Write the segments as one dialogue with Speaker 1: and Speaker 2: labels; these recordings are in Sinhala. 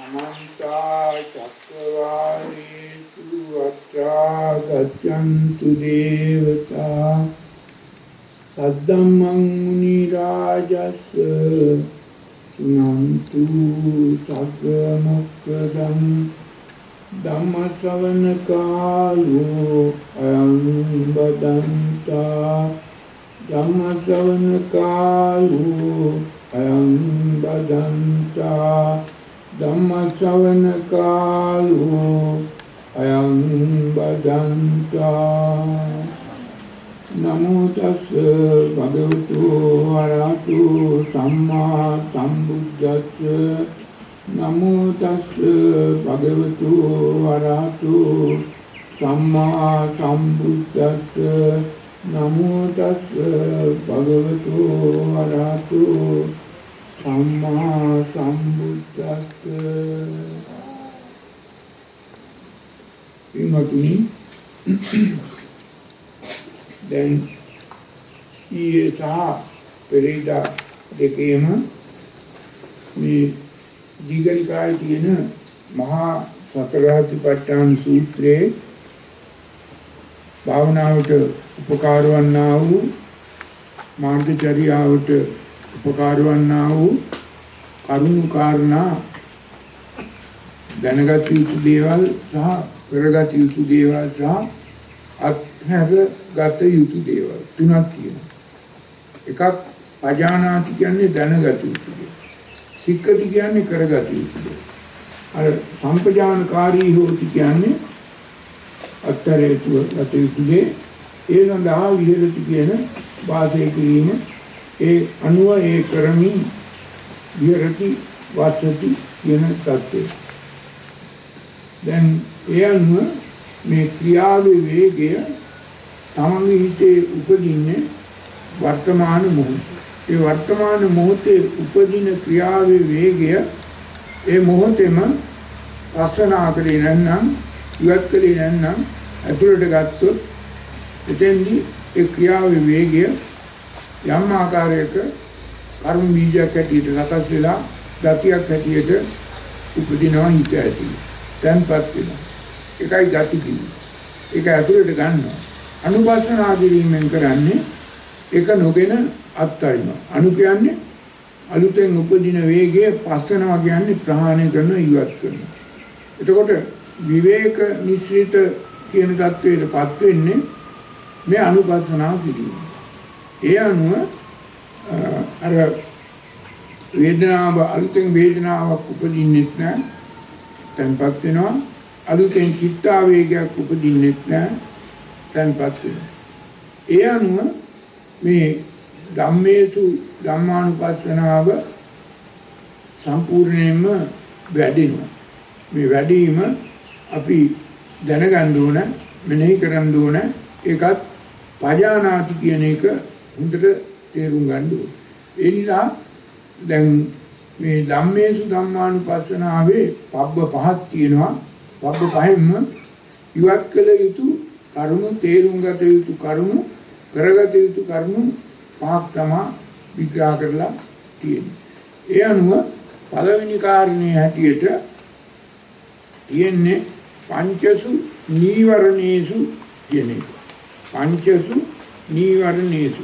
Speaker 1: समन्ता चक्रवालेषु अत्रा गच्छन्तु देवता सद्धम्मं मुनिराजस्य शृण्वन्तु सद्गमुक्तदं धम्मश्रवणकालो अयं बदन्ता धम्मश्रवणकालो अयं बदन्ता धम्मश्रवणकालो अयं बदन्ता नमो तस्से भगवतो अरहतो सम्मा सम्बुद्धस्से नमो तस्से भगवतो अरहतो सम्मा सम्बुद्धस्से नमो तस्से भगवतो अरहतो सम्मा सम्बुद्धस्से पिंगतुनी දැන් ඊයේ සහ පෙරේදා දෙකේම මේ දීඝනිකායේ තියෙන මහා සතරාතිපට්ඨාන සූත්‍රයේ භාවනාවට උපකාර වන්නා වූ මාර්ගචර්යාවට උපකාර වන්නා වූ කරුණු කාරණා දැනගත යුතු දේවල් සහ කරගත යුතු දේවල් සහ අත්හැරගත යුතු දේවල් තුනක් තියෙනවා. එකක් අජානාති කියන්නේ දැනගත යුතු දේ. සික්කති කියන්නේ කරගත යුතු දේ. අර සම්පජානකාරී හොති කියන්නේ අත්හැරේතු ගත යුතු දේ. ඒ සඳහා විහෙරති කියන වාසය කිරීම ඒ අනුව ඒ කරමින් විහෙරති වාසති කියන තත්ත්වය. දැන් ඒ අනුව මේ ක්‍රියාවේ වේගය තමන්ගේ හිතේ උපදින්නේ වර්තමාන මොහොතේ. ඒ වර්තමාන මොහොතේ උපදින ක්‍රියාවේ වේගය ඒ මොහොතේම රසනා කරේ නැත්නම් ඉවත් කරේ නැත්නම් ඇතුළට ගත්තොත් එතෙන්දී ඒ ක්‍රියාවේ වේගය යම් ආකාරයක කර්ම බීජයක් ඇටියට සකස් වෙලා ගතියක් ඇටියට උපදිනවා හිත ඇති. දැන්පත් වෙනවා. එකයි ගති කිව්වේ. ඒක ඇතුළට ගන්නවා. අනුපස්සනා කිරීමෙන් කරන්නේ ඒක නොගෙන අත්හරිනවා. අනු කියන්නේ අලුතෙන් උපදින වේගය, පස්සනවා කියන්නේ ප්‍රහාණය කරන ඉවත් කරනවා. එතකොට විවේක නිශ්චිත කියන தത്വයටපත් වෙන්නේ මේ අනුපස්සනා කිරීම. ඒ අනුව අර වේදනාව අලුතෙන් වේදනාවක් උපදින්නෙත් නැහැ. තැන්පත් වෙනවා. අලුතෙන් චිත්තාවේගයක් උපදින්නෙත් නැහැ. තැන්පත් වෙනවා. ඒ අනුව මේ ධම්මේසු ධම්මානුපස්සනාව සම්පූර්ණයෙන්ම වැඩෙනවා. මේ වැඩිම අපි දැනගන්න ඕන, මෙනෙහි කරන්න ඕන. ඒකත් පජානාති කියන එක හොඳට තේරුම් ගන්න ඕන. ඒ නිසා දැන් මේ ධම්මේසු ධම්මානුපස්සනාවේ පබ්බ පහක් තියෙනවා. පබ්බ පහෙන්ම ඉවත් කළ යුතු කරුණු, තේරුම් ගත යුතු කරුණු, කරගත යුතු කරුණු පහක් තමයි විග්‍රහ කරලා තියෙන්නේ. ඒ අනුව පළවෙනි කාරණේ හැටියට තියෙන්නේ පංචසු නීවරණේසු කියන එක. පංචසු නීවරණේසු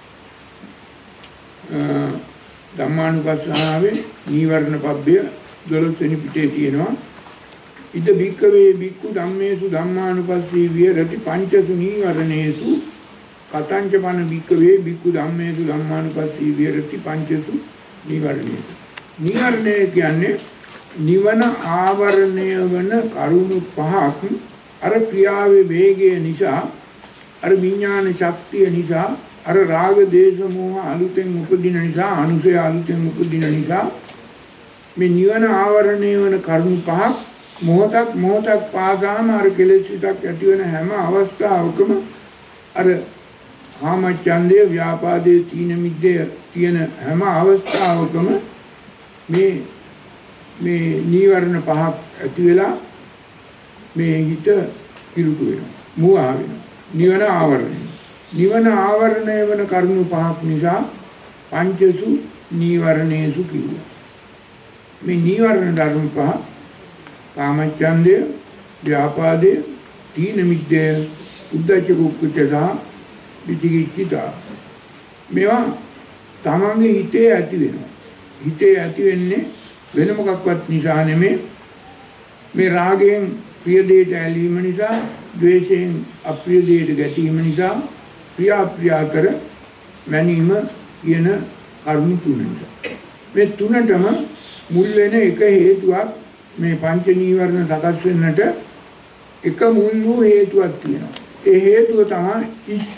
Speaker 1: ධම්මානුපස්සනාවේ නීවරණ පබ්බය 12 වෙනි පිටේ තියෙනවා. ඉද භික්ඛවේ භික්ඛු ධම්මේසු ධම්මානුපස්සී විහෙරති පංචසු නීවරණේසු කතංච පන භික්ඛවේ භික්ඛු ධම්මේසු ධම්මානුපස්සී විහෙරති පංචසු නීවරණේසු. නීවරණය කියන්නේ නිවන ආවරණය වන කරුණු පහක්. අර ක්‍රියාවේ වේගය නිසා, අර විඥාන ශක්තිය නිසා, අර රාග දේශ මොහ අලුතෙන් උපදින නිසා, අනුසය අලුතෙන් උපදින නිසා මේ නිවන ආවරණය වන කරුණු පහක් මොහොතක් පාසාම අර කෙලෙස් හිතක් ඇති වෙන හැම අවස්ථාවකම අර කාමච්ඡන්දේ, ව්‍යාපාදේ, තීන මිද්දේ තියෙන හැම අවස්ථාවකම මේ නීවරණ පහක් ඇති වෙලා මේ හිත කිලුට වෙනවා, මුවා වෙනවා. නිවන ආවරණය. නිවන ආවරණය වන කරුණු පහක් නිසා පංචසු නීවරණේසු කිව්වා. මේ නීවරණ ධර්ම පහ කාමච්ඡන්දය, ව්‍යාපාදය, තීන මිද්දය, උද්ධච්ච කුක්කුච්ච සහ විචිකිච්ඡා. මේවා තමන්ගේ හිතේ ඇති වෙනවා. හිතේ ඇති වෙන්නේ වෙන මොකක්වත් නිසා නෙමෙයි. මේ රාගයෙන් ප්‍රිය දෙයට ඇලීම නිසා, ද්වේෂයෙන් අප්‍රිය දෙයට ගැටීම නිසා, ප්‍රිය අප්‍රිය අතර මැනීම කියන කරුණු තුන නිසා. මේ තුනටම මුල් වෙන එක හේතුවක් මේ පංච නීවරණ සකස් වෙන්නට එක මුල් වූ හේතුවක් තියෙනවා. ඒ හේතුව තමයි ඉච්ඡ.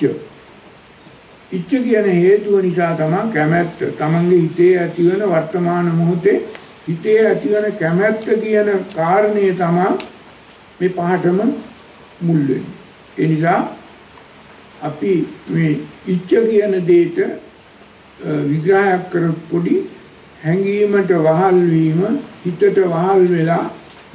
Speaker 1: ඉච්ඡ කියන හේතුව නිසා තමයි කැමැත්ත. තමන්ගේ හිතේ ඇතිවන වර්තමාන මොහොතේ හිතේ ඇතිවන කැමැත්ත කියන කාරණේ තමයි මේ පහටම මුල් වෙන්නේ. ඒ නිසා අපි මේ ඉච්ඡ කියන දෙයට විග්‍රහයක් කර පොඩි හැඟීමට වහල් වීම, හිතට වහල් වෙලා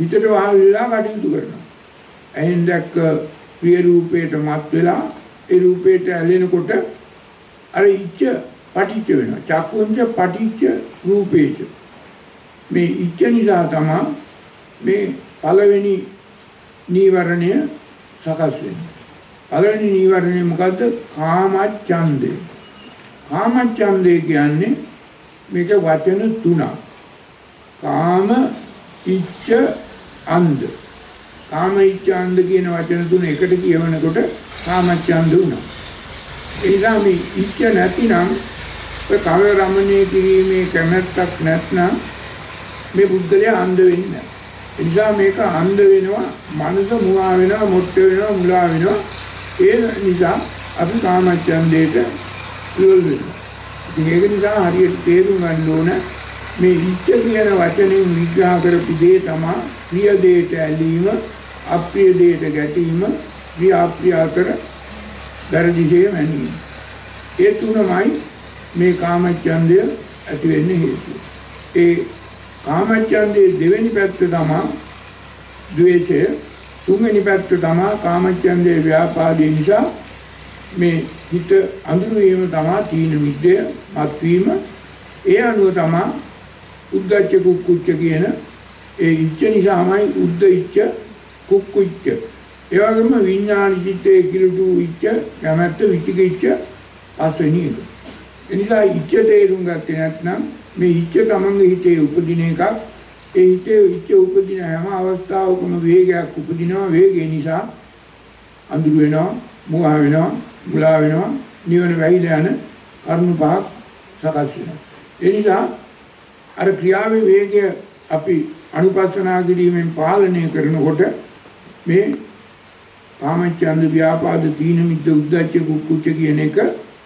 Speaker 1: කටයුතු කරනවා. එහෙන් දැක්ක ප්‍රිය රූපයට මත් වෙලා ඒ රූපයට ඇලෙනකොට අර ඉච්ඡ පටිච්ච වෙනවා. චක්කුංච පටිච්ච රූපේච. මේ ඉච්ඡ නිසා තමයි මේ පළවෙනි නීවරණය සකස් වෙන්නේ. පළවෙනි නීවරණය මොකද්ද? කාමච්ඡන්දය. කාමච්ඡන්දය කියන්නේ මේක වචන තුනක්. කාම, ඉච්ඡ, අන්ධ. කාම, ඉච්ඡ, අන්ධ කියන වචන තුන එකට කියවනකොට කාමච්ඡන්ද වුණා. ඒ නිසා මේ ඉච්ඡ නැතිනම් ඔය කාම රමණීය කිරීමේ කැමැත්තක් නැත්නම් මේ බුද්ධලයා අන්ධ වෙන්නේ නැහැ. ඒ නිසා මේක අන්ධ වෙනවා, මනස මුවා වෙනවා, මොට්ට වෙනවා, මුලා වෙනවා. ඒ නිසා අපි කාමච්ඡන්දයට ලොල් වෙනවා. ඉතින් ඒක නිසා හරියට තේරුම් ගන්න ඕන මේ ඉච්ඡ කියන වචනේ විග්‍රහ කරපු දේ තමයි ප්‍රිය දෙයට ඇලීම, අප්‍රිය දෙයට ගැටීම, ප්‍රිය අප්‍රිය අතර වැරදිසේ මැනීම. ඒ තුනමයි මේ කාමච්ඡන්දය ඇති වෙන්න හේතුව. ඒ කාමච්ඡන්දයේ දෙවෙනි පැත්ත තමයි ද්වේෂය, තුන්වෙනි පැත්ත තමයි කාමච්ඡන්දයේ ව්‍යාපාදේ නිසා මේ හිත අඳුරු වීම තමයි තීන මිද්දය, මත්වීම. ඒ අනුව තමයි උද්ධච්ච කුක්කුච්ච කියන ඒ ඉච්ඡ නිසාමයි උද්ධ ඉච්ඡ කුක්කුච්ච. ඒ වගේම විඥාන චිත්තේ කිලුටු ඉච්ඡ, කැමැත්ත, විචිකිච්ඡ පස්වෙනි එක. ඒ නිසා ඉච්ඡ තේරුම් ගත්තේ නැත්නම් මේ ඉච්ඡ තමන්ගේ හිතේ උපදින එකක්. ඒ හිතේ ඉච්ඡ උපදින හැම අවස්ථාවකම වේගයක් උපදිනවා. වේගය නිසා අඳුර වෙනවා, මුවා වෙනවා, මුලා වෙනවා, නිවන වැහිලා යන කර්ම පහක් සකස් වෙනවා. ඒ නිසා අර ක්‍රියාවේ වේගය අපි අනුපස්සනා කිරීමෙන් පාලනය කරනකොට මේ කාමච්ඡන්ද, ව්‍යාපාද, තීන මිද්ද, උද්ධච්ච කුක්කුච්ච කියන එක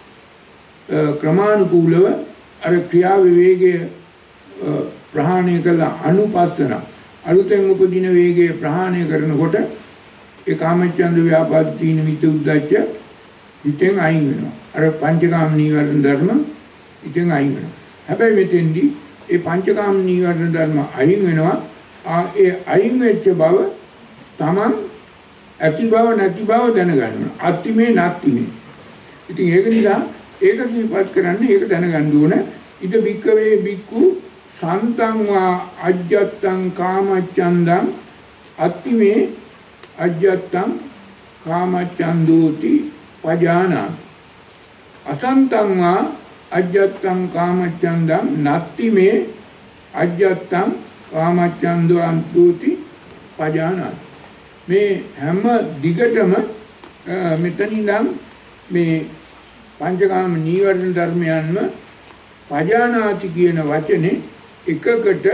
Speaker 1: ක්‍රමානුකූලව අර ක්‍රියාවේ වේගය ප්‍රහාණය කළ අනුපස්සන අලුතෙන් උපදින වේගය ප්‍රහාණය කරනකොට ඒ කාමච්ඡන්ද, ව්‍යාපාද, තීන මිද්ද, උද්ධච්ච ඉතින් අයින් වෙනවා. අර පංචකාම නීවරණ ධර්ම ඉතින් අයින් වෙනවා. හැබැයි මෙතෙන්දී ඒ පංචකාම නීවරණ ධර්ම අයින් වෙනවා. ඒ අයින් වෙච්ච බව තමන් ඇති බව නැති බව දැනගන්න. අත්තිමේ නැත්තිමේ. ඉතින් ඒක නිසා ඒක සිහිපත් කරන්න, ඒක දැනගන්න ඕන. ඉද බික්කවේ බික්කු සන්තං වා අජ්ජත්තං කාමච්ඡන්දං අත්තිමේ අජ්ජත්තං කාමච්ඡන්දෝති පජානාති. අසන්තං වා අජ්ජත්තං කාමච්ඡන්දං නත්තිමේ අජ්ජත්තං කාමච්ඡන්දෝති පජානාති. මේ හැම දිගටම මෙතනින්නම් මේ පංචකාම නීවරණ ධර්මයන්ම පජානාති කියන වචනේ එකකට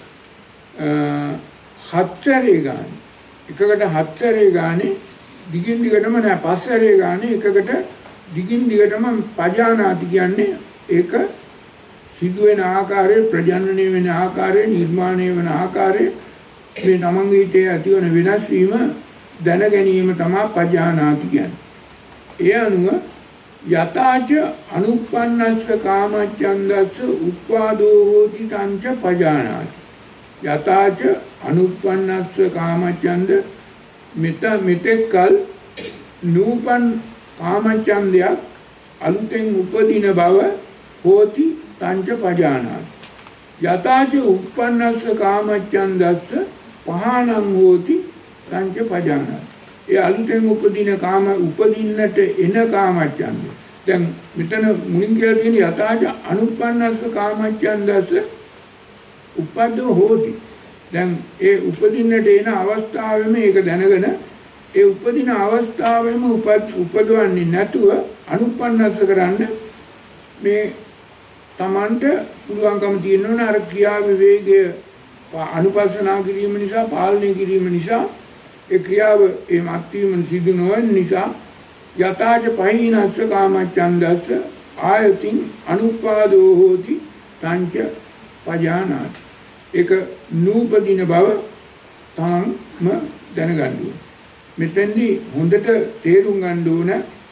Speaker 1: හත්සරේ ගන්න. එකකට හත්සරේ ගානේ දිගින් දිගටම නෑ, පස්සරේ ගානේ එකකට දිගින් දිගටම පජානාති කියන්නේ ඒක සිදුවෙන ආකාරය, ප්‍රජනනය වෙන ආකාරය, නිර්මාණය වෙන ආකාරය, මේ තමන්ගේ හිතේ ඇතිවන වෙනස් වීම දැන ගැනීම තමයි පජානාති කියන්නේ. ඒ අනුව යතාච අනුප්පන්නස්ස කාමච්ඡන්දස්ස උත්පාදෝ හෝති තංච පජානාති. යතාච අනුප්පන්නස්ස කාමච්ඡන්ද මෙතෙක්කල් නූපන් කාමච්ඡන්දයක් අලුතෙන් උපදින බව හෝති තංච පජානාති. යතාච uppannassa කාමච්ඡන්දස්ස පහනං හෝති තංච පජානාති. ඒ අලුතෙන් උපදින උපදින්නට එන කාමච්ඡන්දය. දැන් මෙතන මුලින් කියලා තියෙන යතාච අනුප්පන්නස්ස කාමච්ඡන්දස්ස උපද්දෝ හෝති. දැන් ඒ උපදින්නට එන අවස්ථාවෙම ඒක දැනගෙන ඒ උපදින අවස්ථාවෙම උපදවන්නේ නැතුව අනුප්පන්නස්ස කරන්න මේ තමන්ට පුළුවන්කම තියෙනවා අර ක්‍රියා විවේගය අනුපස්සනා කිරීම නිසා පාලනය කිරීම නිසා ඒ ක්‍රියාව ඒ මත්වීම සිදු නොවන නිසා යතාච පහිනස්ස කාමච්ඡන්දස්ස ආයතින් අනුපාදෝ හෝති තංච පජානාති. ඒක නූපදින බව තමන්ම දැනගන්න ඕනේ. මෙතෙන්දී හොඳට තේරුම් ගන්න ඕන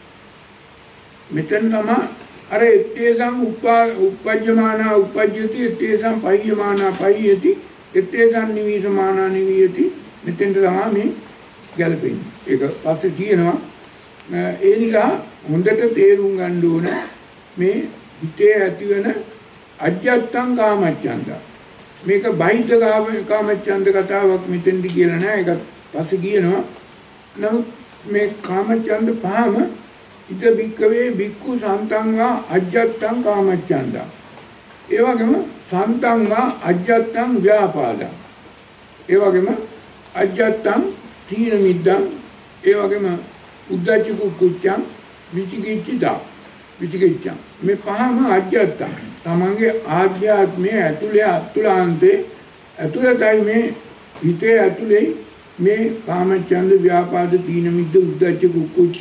Speaker 1: මෙතන තමයි අර ettesam uppajjamana uppajjati ettesam payyamana payyati ettesam nivisamana niviyati මෙතෙන්ට තමයි මේ ගැලපෙන්නේ. ඒක පස්සේ කියනවා ඒ නිසා හොඳට තේරුම් ගන්න ඕන මේ හිතේ ඇතිවන අජ්ජත්තං කාමච්ඡන්ද. මේක බාහිර කාමච්ඡන්ද කතාවක් මෙතෙන්දි කියලා නෑ. ඒක පස්සේ කියනවා. නමුත් මේ කාමච්ඡන්ද පහම ඉද බික්කවේ බික්කු සන්තං වා අජ්ජත්තං කාමච්ඡන්ද. ඒ වගේම සන්තං වා අජ්ජත්තං ව්‍යාපාදං. ඒ වගේම අජ්ජත්තං තීන මිද්දං. ඒ වගේම උද්ධච්ච කුච්චං විචිකිච්ඡිතා විචිකිච්ඡං. මේ පහම අජ්ජත්තං. තමන්ගේ ආධ්‍යාත්මයේ ඇතුලේ අතුලාන්තේ ඇතුලතයි මේ හිතේ ඇතුලේ මේ කාමච්ඡන්ද ව්‍යාපාද තීන මිද්ද උද්ධච්ච කුච්ච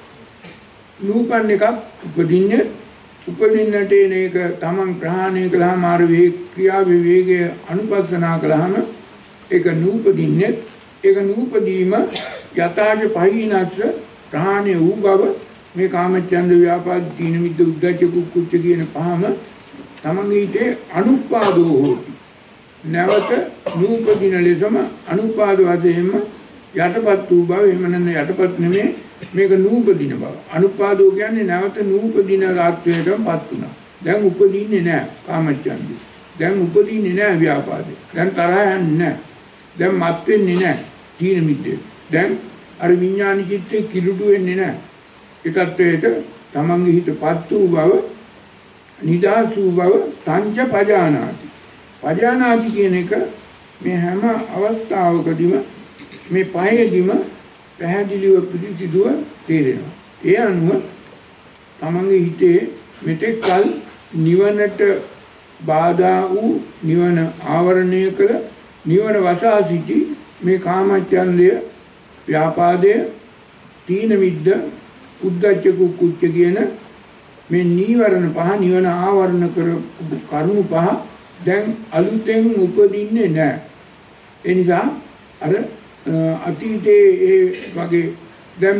Speaker 1: නූපන් එකක් උපදින්නට එන එක තමන් ප්‍රහාණය කළාම ආර වේ ක්‍රියා විවේගය අනුපස්සනා කළාම ඒක නූපදින්නේ ඒක නූපදීම යතාච පහිනස්ස ප්‍රහාණය වූ බව මේ කාමච්ඡන්ද ව්‍යාපාද තීන මිද්ද උද්ධච්ච කුච්ච කියන පහම තමන්ගේ හිතේ අනුපාදෝ හෝති. නැවත නූපදින ලෙසම අනුපාද වශයෙන්ම යටපත් වූ බව. එහෙම නැත්නම් යටපත් නෙමෙයි මේක නූපදින බව. අනුපාදෝ කියන්නේ නැවත නූපදින ලාත්වයටපත් වුණා. දැන් උපදින්නේ නැහැ කාමච්ඡන්දි. දැන් උපදින්නේ නැහැ ව්‍යාපාදේ. දැන් තරහ යන්නේ නැහැ. දැන් මත් වෙන්නේ නැහැ තීන මිද්දේ. දැන් අර විඥාන චිත්තේ කිලුඩු වෙන්නේ නැහැ. ඒ තත්වයට තමන්ගේ හිතපත් වූ බව නිදාස් වූ බව තංච පජානාති. පජානාති කියන එක මේ හැම අවස්ථාවකදීම මේ පහේදීම පැහැදිලිව පිළිසිදුව තේරෙනවා. ඒ අනුව තමන්ගේ හිතේ මෙතෙක් කල නිවනට බාධා වූ නිවන ආවරණය කළ නිවන වසා සිටි මේ කාමච්ඡන්දය ව්‍යාපාදය තීන මිද්ද උද්ධච්ච කුච්ච කියන මේ නීවරණ පහ නිවන ආවරණ කර කරුණු පහ දැන් අලුතෙන් උපදින්නේ නැහැ. ඒ නිසා අර අතීතයේ ඒ වගේ දැන්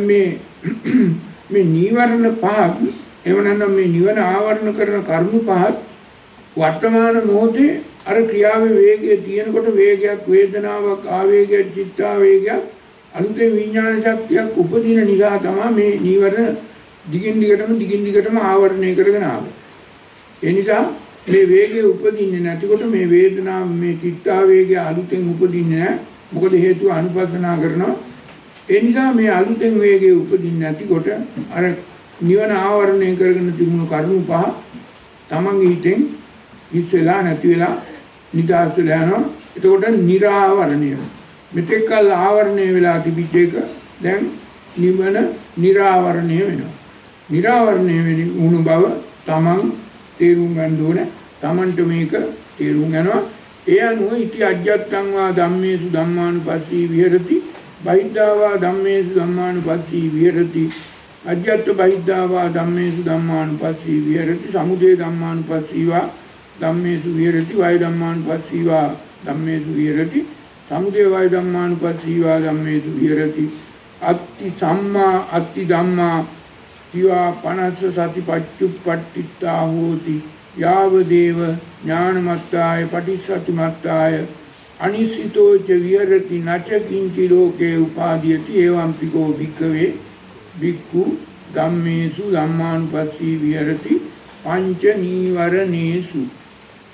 Speaker 1: මේ නීවරණ පහ එව නැත්නම් මේ නිවන ආවරණ කරන කරුණු පහත් වර්තමාන මොහොතේ අර ක්‍රියාවේ වේගය තියෙනකොට වේගයක් වේදනාවක් ආවේගයක් චිත්තාවේගයක් අලුතෙන් විඥාන ශක්තියක් උපදින නිසා තමයි මේ නීවරණ දිගින් දිගටම ආවරණය කරගෙන ආවේ. ඒ නිසා මේ වේගය උපදින්නේ නැතිකොට මේ වේදනාව මේ චිත්තාවේගය අලුතෙන් උපදින්නේ නැහැ. මොකද හේතුව අනුපස්සනා කරනවා. ඒ නිසා මේ අලුතෙන් වේගය උපදින්නේ නැතිකොට අර නිවන ආවරණය කරගෙන තිබුණු කරුණු පහ තමන්ගේ හිතෙන් ඉස්සෙලා නැති වෙලා නිදාස් වෙලා යනවා. එතකොට නිරාවරණය. මෙතෙක් කල් ආවරණය වෙලා තිබිච්ච එක දැන් නිවන නිරාවරණය වෙනවා. නිරාවරණය වුණු බව තමන් තේරුම් ගන්න ඕනේ. තමන්ට මේක තේරුම් ගන්නවා. ඒ අනුව ඉති අජ්ජත්තං වා ධම්මේසු ධම්මානුපස්සී විහෙරති බහිද්ධා වා ධම්මේසු ධම්මානුපස්සී විහෙරති අජ්ජත්ත බහිද්ධා වා ධම්මේසු ධම්මානුපස්සී විහෙරති සමුදය ධම්මානුපස්සී වා ධම්මේසු විහෙරති වය ධම්මානුපස්සී වා ධම්මේසු විහෙරති සමුදය වය ධම්මානුපස්සී වා ධම්මේසු විහෙරති අත්ති සම්මා අත්ති ධම්මා තිවා පනස්ස සතිපච්චුප්පට්ඨිතා හෝති යාව දේව ඥානමත්තාය පටිච්චසමුප්පාදාය අනිසිතෝ ච විහෙරති නච කිංචි ලෝකේ උපාදීයති එවං පිකෝ භික්ඛවේ භික්ඛු ධම්මේසු ධම්මානුපස්සී විහෙරති පංච නීවරණේසු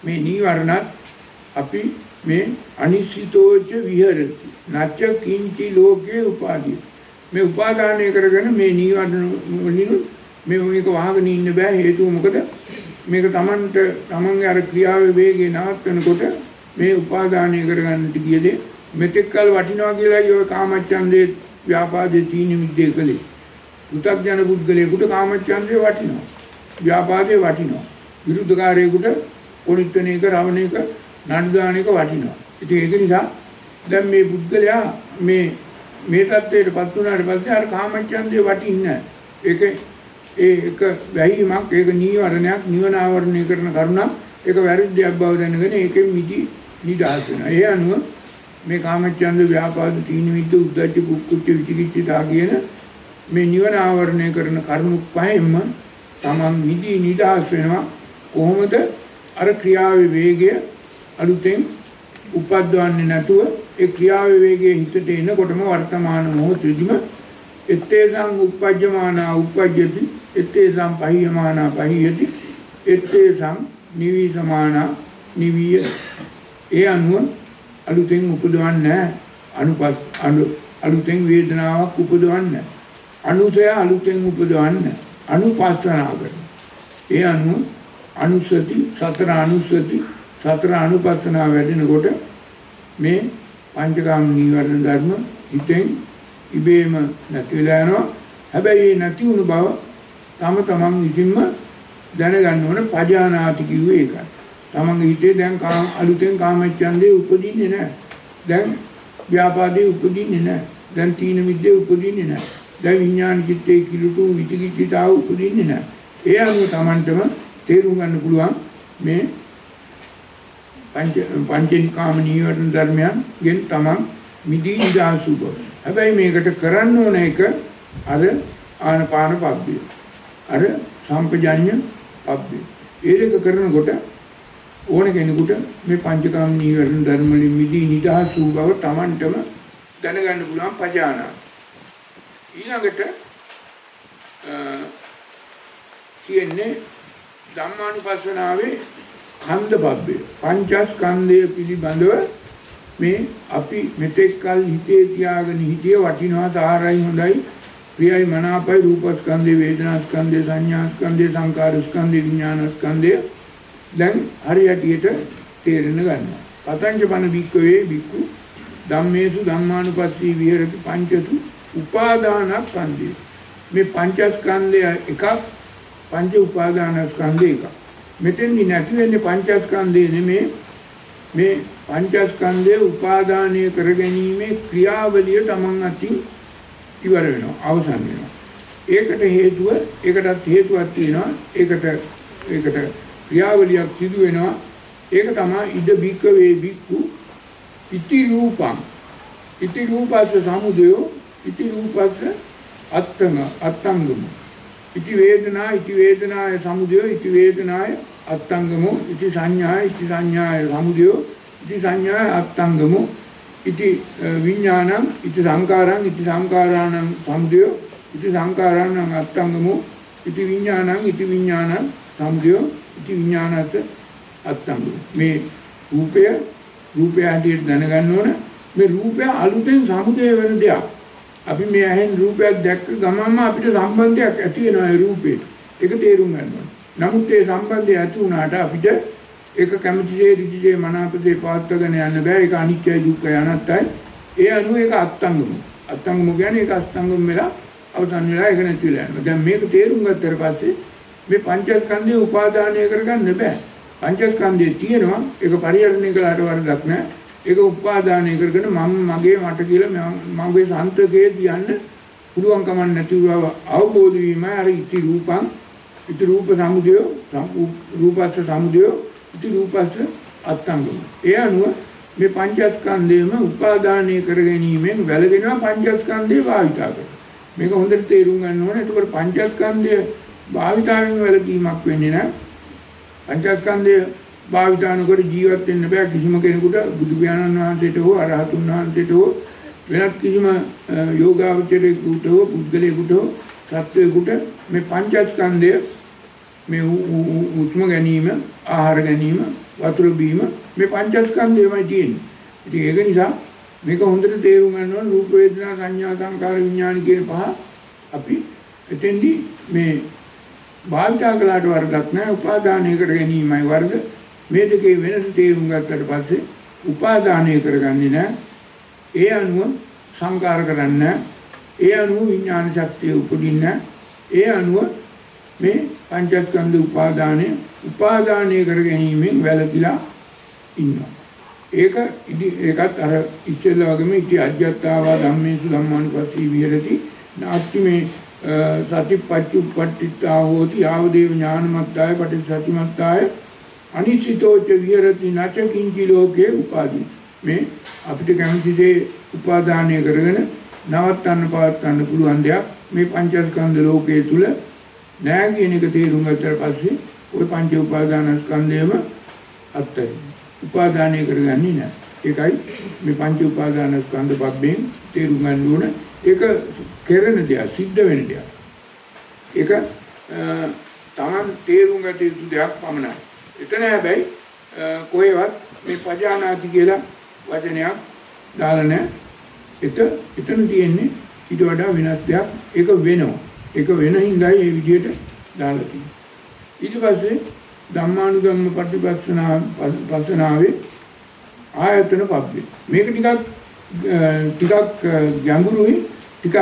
Speaker 1: මේ නීවරණත් අපි මේ අනිශ්චිතෝච විහෙරති නච්ච කිංචි ලෝකේ උපාදී මේ උපාදානය කරගෙන මේ නීවරණ වලින් මේක වහගෙන ඉන්න බෑ හේතුව මොකද මේක තමන්ගේ අර ක්‍රියාවේ වේගය නවත්වනකොට මේ උපාදානය කරගන්නට ගියදී මෙතෙක් කල වටිනවා කියලා යෝ කාමච්ඡන්දේ ව්‍යාපාදේ තීන මිද්දේ කලේ පු탁ජන පුද්ගලයෙකුට කාමච්ඡන්දේ වටිනවා ව්‍යාපාදේ වටිනවා විරුද්ධකාරයෙකුට පොරිත්තන එක රවණ එක නඩුදාන එක වටිනවා ඉතින් ඒක නිසා දැන් මේ පුද්ගලයා මේ தත්ත්වයටපත් වුණාට පස්සේ අර කාමච්ඡන්දේ වටින්නේ නැහැ ඒක වැහිමක් ඒක නීවරණයක් නිවන ආවරණය කරන කරුණක් ඒක වැරද්දක් බව දැනගෙන ඒකෙන් නිදහස් වෙනවා ඒ අනුව මේ කාමච්ඡන්ද ව්‍යාපාද තීන මිද්ද උද්ධච්ච කුක්කුච්ච විචිකිච්ඡා කියන මේ නිවන ආවරණය කරන කරුණු පහෙන්ම තමන් නිදහස් වෙනවා කොහොමද අර ක්‍රියාවේ වේගය අලුතෙන් උපද්දවන්නේ නැතුව ඒ ක්‍රියාවේ වේගයේ හිතට එනකොටම වර්තමාන මොහොතේදීම ettesam uppajjamana uppajjati ettesam pahiyamana pahiyati ettesam nivisamana niviya ඒ අනුව අලුතෙන් උපදවන්නේ අලුතෙන් වේදනාවක් උපදවන්නේ අනුසය අලුතෙන් උපදවන්නේ අනුපස්සනා කරන ඒ අනුව අනුසති සතර අනුපස්සනා වැඩෙනකොට මේ පංචකාම නීවරණ ධර්ම හිතෙන් ඉබේම නැති වෙලා යනවා හැබැයි නැති වුණු බව තමන් විසින්ම දැනගන්න ඕන පජානාති කිව්වේ ඒකයි තමන්ගේ හිතේ දැන් අලුතෙන් කාමච්ඡන්දේ උපදින්නේ නැහැ දැන් ව්‍යාපාදේ උපදින්නේ නැහැ දැන් තීන මිද්දේ උපදින්නේ නැහැ දැන් විඥාන චිත්තේ කිලුටු විචිකිච්ඡාව උපදින්නේ නැහැ ඒ අනුව තමන්ටම තේරුම් ගන්න පුළුවන් මේ පංචේනිකාම නීවරණ ධර්මයන් ගෙන් තමන් මිදී නිදහස් වූ හැබැයි මේකට කරන්න ඕන එක අර ආනපාන පබ්බේ අර සම්පජඤ්ඤ පබ්බේ ඒ දෙක කරනකොට ඕන කෙනෙකුට මේ පංචකාම නීවරණ ධර්ම වලින් මිදී නිදහස් වූ බව තමන්ටම දැනගන්න පුළුවන් පජානාති ඊළඟට කියන්නේ ධම්මානුපස්සනාවේ ඛණ්ඩ පබ්බේ පංචස්කන්ධය පිළිබඳව මේ අපි මෙතෙක් කල හිතේ තියාගෙන හිටිය වටිනවා සාරයි හොඳයි ප්‍රියයි මනාපයි රූපස්කන්ධේ වේදනාස්කන්ධේ සංඥාස්කන්ධේ සංකාරස්කන්ධේ විඥානස්කන්ධය දැන් හරියටියට තේරෙන්න ගන්නවා. පතංජපන බික්කවේ බික්කු ධම්මේසු ධම්මානුපස්සී විහෙරති පංචසු උපාදානස්කන්ධේ මේ පංචස්කන්ධය එකක් පංච උපාදානස්කන්ධය එකක් මෙතෙන්දි නැති වෙන්නේ පංචස්කන්ධේ නෙමේ මේ පංචස්කන්ධයේ උපාදානය කරගැනීමේ ක්‍රියාවලිය තමන් අතින් ඉවර වෙනවා අවසන් වෙනවා ඒකටත් හේතුවක් තියෙනවා ඒකට ක්‍රියාවලියක් සිදු වෙනවා ඒක තමයි ඉද බික්කවේ බික්කු ඉති රූපස්ස සමුදයෝ ඉති රූපස්ස අත්තංගම ඉති වේදනාය සමුදයෝ ඉති වේදනාය අත්තංගමෝ ඉති සංඥාය සමුදයෝ ඉති සංඥාය අත්තංගමෝ ඉති විඥානං ඉති සංකාරාණං සමුදයෝ ඉති සංකාරාණං අත්තංගමෝ ඉති විඥානං සමුදයෝ ඉති විඥානස්ස අත්තංගමෝ මේ රූපය හැටියට දැනගන්න ඕන මේ රූපය අලුතෙන් සමුදය වෙන දෙයක් අපි මේ ඇහෙන් රූපයක් දැක්ක ගමන්ම අපිට සම්බන්ධයක් ඇති වෙනවා ඒ රූපේට ඒක තේරුම් ගන්න ඕන නමුත් ඒ සම්බන්ධය ඇති වුණාට අපිට ඒක කැමතිසේ ඍජුසේ මනාපසේ පවත්වාගෙන යන්න බෑ ඒක අනිත්‍යයි දුක්ඛයි අනාත්තයි ඒ අනුව ඒක අත්ංගම කියන්නේ ඒක අස්තංගම වෙලා අවසන් වෙලා ඒක නැති වෙලා යනවා දැන් මේක තේරුම් ගත්තට පස්සේ මේ පංචස්කන්ධය උපාදානය කරගන්න බෑ පංචස්කන්ධය තියෙනවා ඒක පරිහරණය කළාට වරදක් නෑ ඒක උපාදානය කරගෙන මගේ මට කියලා මගේ සන්තකයේ තියන්න පුළුවන් කමක් නැති බව අවබෝධ වීම අර ඉති රූප සමුදය රූපස්ස සමුදය ඉති රූපස්ස අත්තංගම ඒ අනුව මේ පංචස්කන්ධයම උපාදානය කර ගැනීමෙන් වැළගෙනවා පංචස්කන්ධය භාවිතා කරනවා මේක හොඳට තේරුම් ගන්න ඕනේ එතකොට පංචස්කන්ධය භාවිතාවෙන් වැළකීමක් වෙන්නේ නැහැ පංචස්කන්ධය භාවිතාන කර ජීවත් වෙන්න බෑ කිසිම කෙනෙකුට බුදු පියාණන් වහන්සේට හෝ අරහතුන් වහන්සේට හෝ වෙනත් කිසිම යෝගාවචරයෙකුට හෝ පුද්ගලයෙකුට හෝ සත්වයෙකුට මේ පංචස්කන්ධය මේ උස්ම ගැනීම ආහාර ගැනීම වතුර බීම මේ පංචස්කන්ධයමයි තියෙන්නේ. ඉතින් ඒක නිසා මේක හොඳට තේරුම් ගන්න ඕන රූප වේදනා සංඥා සංකාර විඥාන කියන පහ අපි එතෙන්දී මේ භාවිතා කළාට වරදක් නැහැ. උපාදානය කර ගැනීමයි වරද. මේ දෙකේ වෙනස තේරුම් ගත්තට පස්සේ උපාදානය කරගන්නේ නැහැ. ඒ අනුව සංකාර කරන්නේ නැහැ. ඒ අනුව විඥාන ශක්තිය උපදින්නේ නැහැ. ඒ අනුව මේ පංචස්කන්ධ උපාදානය කර ගැනීමෙන් වැළකීලා ඉන්නවා. ඒකත් අර ඉස්සෙල්ලා වගේම ඉති අජ්ජත්තාවා ධම්මේසු ධම්මානුපස්සී විහෙරති නාස්ති මේ සතිපට්ඨිපට්ඨිතා හෝති යාවදේව ඥානමත්තාය පටිච්චසමුප්පාදාය අනිසිතෝච විහෙරති නච කිංචි ලෝකේ උපාදී. මේ අපිට කැමති දේ උපාදානය කරගෙන නවත්තන්න පවත්තන්න පුළුවන් දෙයක් මේ පංචස්කන්ධ ලෝකයේ තුල නෑ කියන එක තේරුම් ගත්තට පස්සේ ওই පංච උපාදානස්කන්ධයම අත්හැරි. උපාදානය කරගන්නේ නෑ. ඒකයි මේ පංච උපාදානස්කන්ධ පබ්බෙන් තේරුම් ගන්න ඕන. ඒක කෙරෙන දෙයක්, සිද්ධ වෙන දෙයක්. ඒක Taman තේරුම් ගත යුතු දෙයක් පමණයි. එතන හැබැයි කොහෙවත් මේ පජානාති කියලා වචනයක් දාලා නැහැ. එතන තියෙන්නේ ඊට වඩා වෙනස් දෙයක්. ඒක වෙනවා. ඒක වෙන හින්දායි මේ විදිහට දාලා තියෙන්නේ. ඊට පස්සේ ධම්මානුධම්ම පටිපස්සනාවේ ආයතන පබ්බේ. මේක ටිකක් ගැඹුරුයි, ටිකක්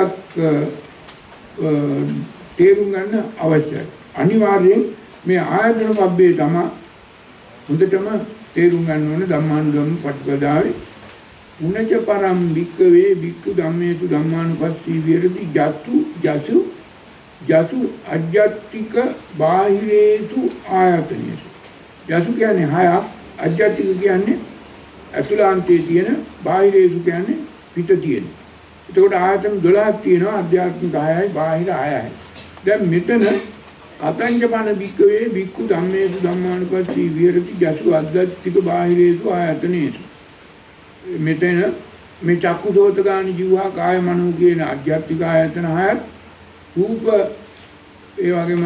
Speaker 1: තේරුම් ගන්න අවශ්‍යයි. අනිවාර්යෙන් මේ ආයතන පබ්බේ තමයි හොඳටම තේරුම් ගන්න ඕනේ ධම්මානුධම්ම පටිපදාවේ. උනච පරම් භික්ඛවේ භික්ඛු ධම්මේසු ධම්මානුපස්සී විහෙරති ජසු අජ්ජත්තික බාහිරේසු ආයතනේසු. ජසු කියන්නේ හයක්, අජ්ජත්තික කියන්නේ අතුලාන්තයේ තියෙන, බාහිරේසු කියන්නේ පිට තියෙන. එතකොට ආයතන 12ක් තියෙනවා, අධ්‍යාත්මික 6යි බාහිර 6යි. දැන් මෙතන කතංජපන භික්ඛවේ භික්ඛු ධම්මේසු ධම්මානුපස්සී විහෙරති ජසු අජ්ජත්තික බාහිරේසු ආයතනේසු. මෙතන මේ චක්කුසෝතගාන ජීවහා කාය මනෝ කියන අධ්‍යාත්මික ආයතන 6ක්, රූප ඒ වගේම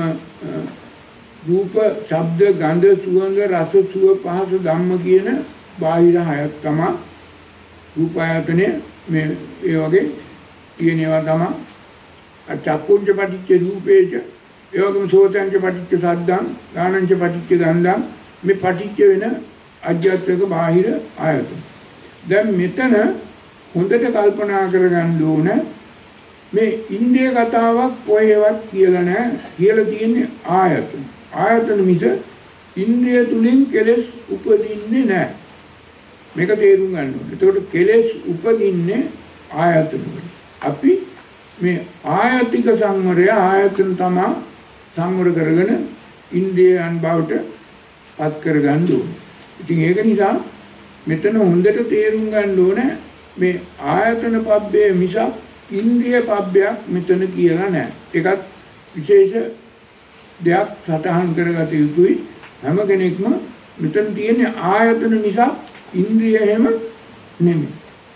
Speaker 1: රූප ශබ්ද ගන්ධ සුවඳ රස සුව පහස ධම්ම කියන බාහිර 6ක් තමයි රූප ආයතනය. මේ ඒ වගේ තියෙනවා තමයි චක්කුංච පටිච්ච රූපේච, ඒ වගේම සෝතංච පටිච්ච සද්දං, ගානංච පටිච්ච ගන්ධං, මේ පටිච්ච වෙන අධ්‍යාත්මික බාහිර ආයතන. දැන් මෙතන හොඳට කල්පනා කරගන්න ඕන මේ ඉන්ද්‍රිය කතාවක් කොහෙවත් කියලා නැහැ. කියලා තියෙන්නේ ආයතන. ආයතන මිස ඉන්ද්‍රිය තුලින් කෙලෙස් උපදින්නේ නැහැ. මේක තේරුම් ගන්න ඕනේ. එතකොට කෙලෙස් උපදින්නේ ආයතන වලින්. අපි මේ ආයතික සංවරය ආයතන තමයි සංවර කරගෙන ඉන්ද්‍රියයන් බවට පත් කරගන්න ඕනේ. ඉතින් ඒක නිසා මෙතන හොඳට තේරුම් ගන්න ඕනේ මේ ආයතන පබ්බේ මිසක් ඉන්ද්‍රිය පබ්බයක් මෙතන කියලා නැහැ. ඒකත් විශේෂ දෙයක් සටහන් කරගත යුතුයි. හැම කෙනෙක්ම මෙතන තියෙන ආයතන මිසක් ඉන්ද්‍රිය හැම නෙමෙයි.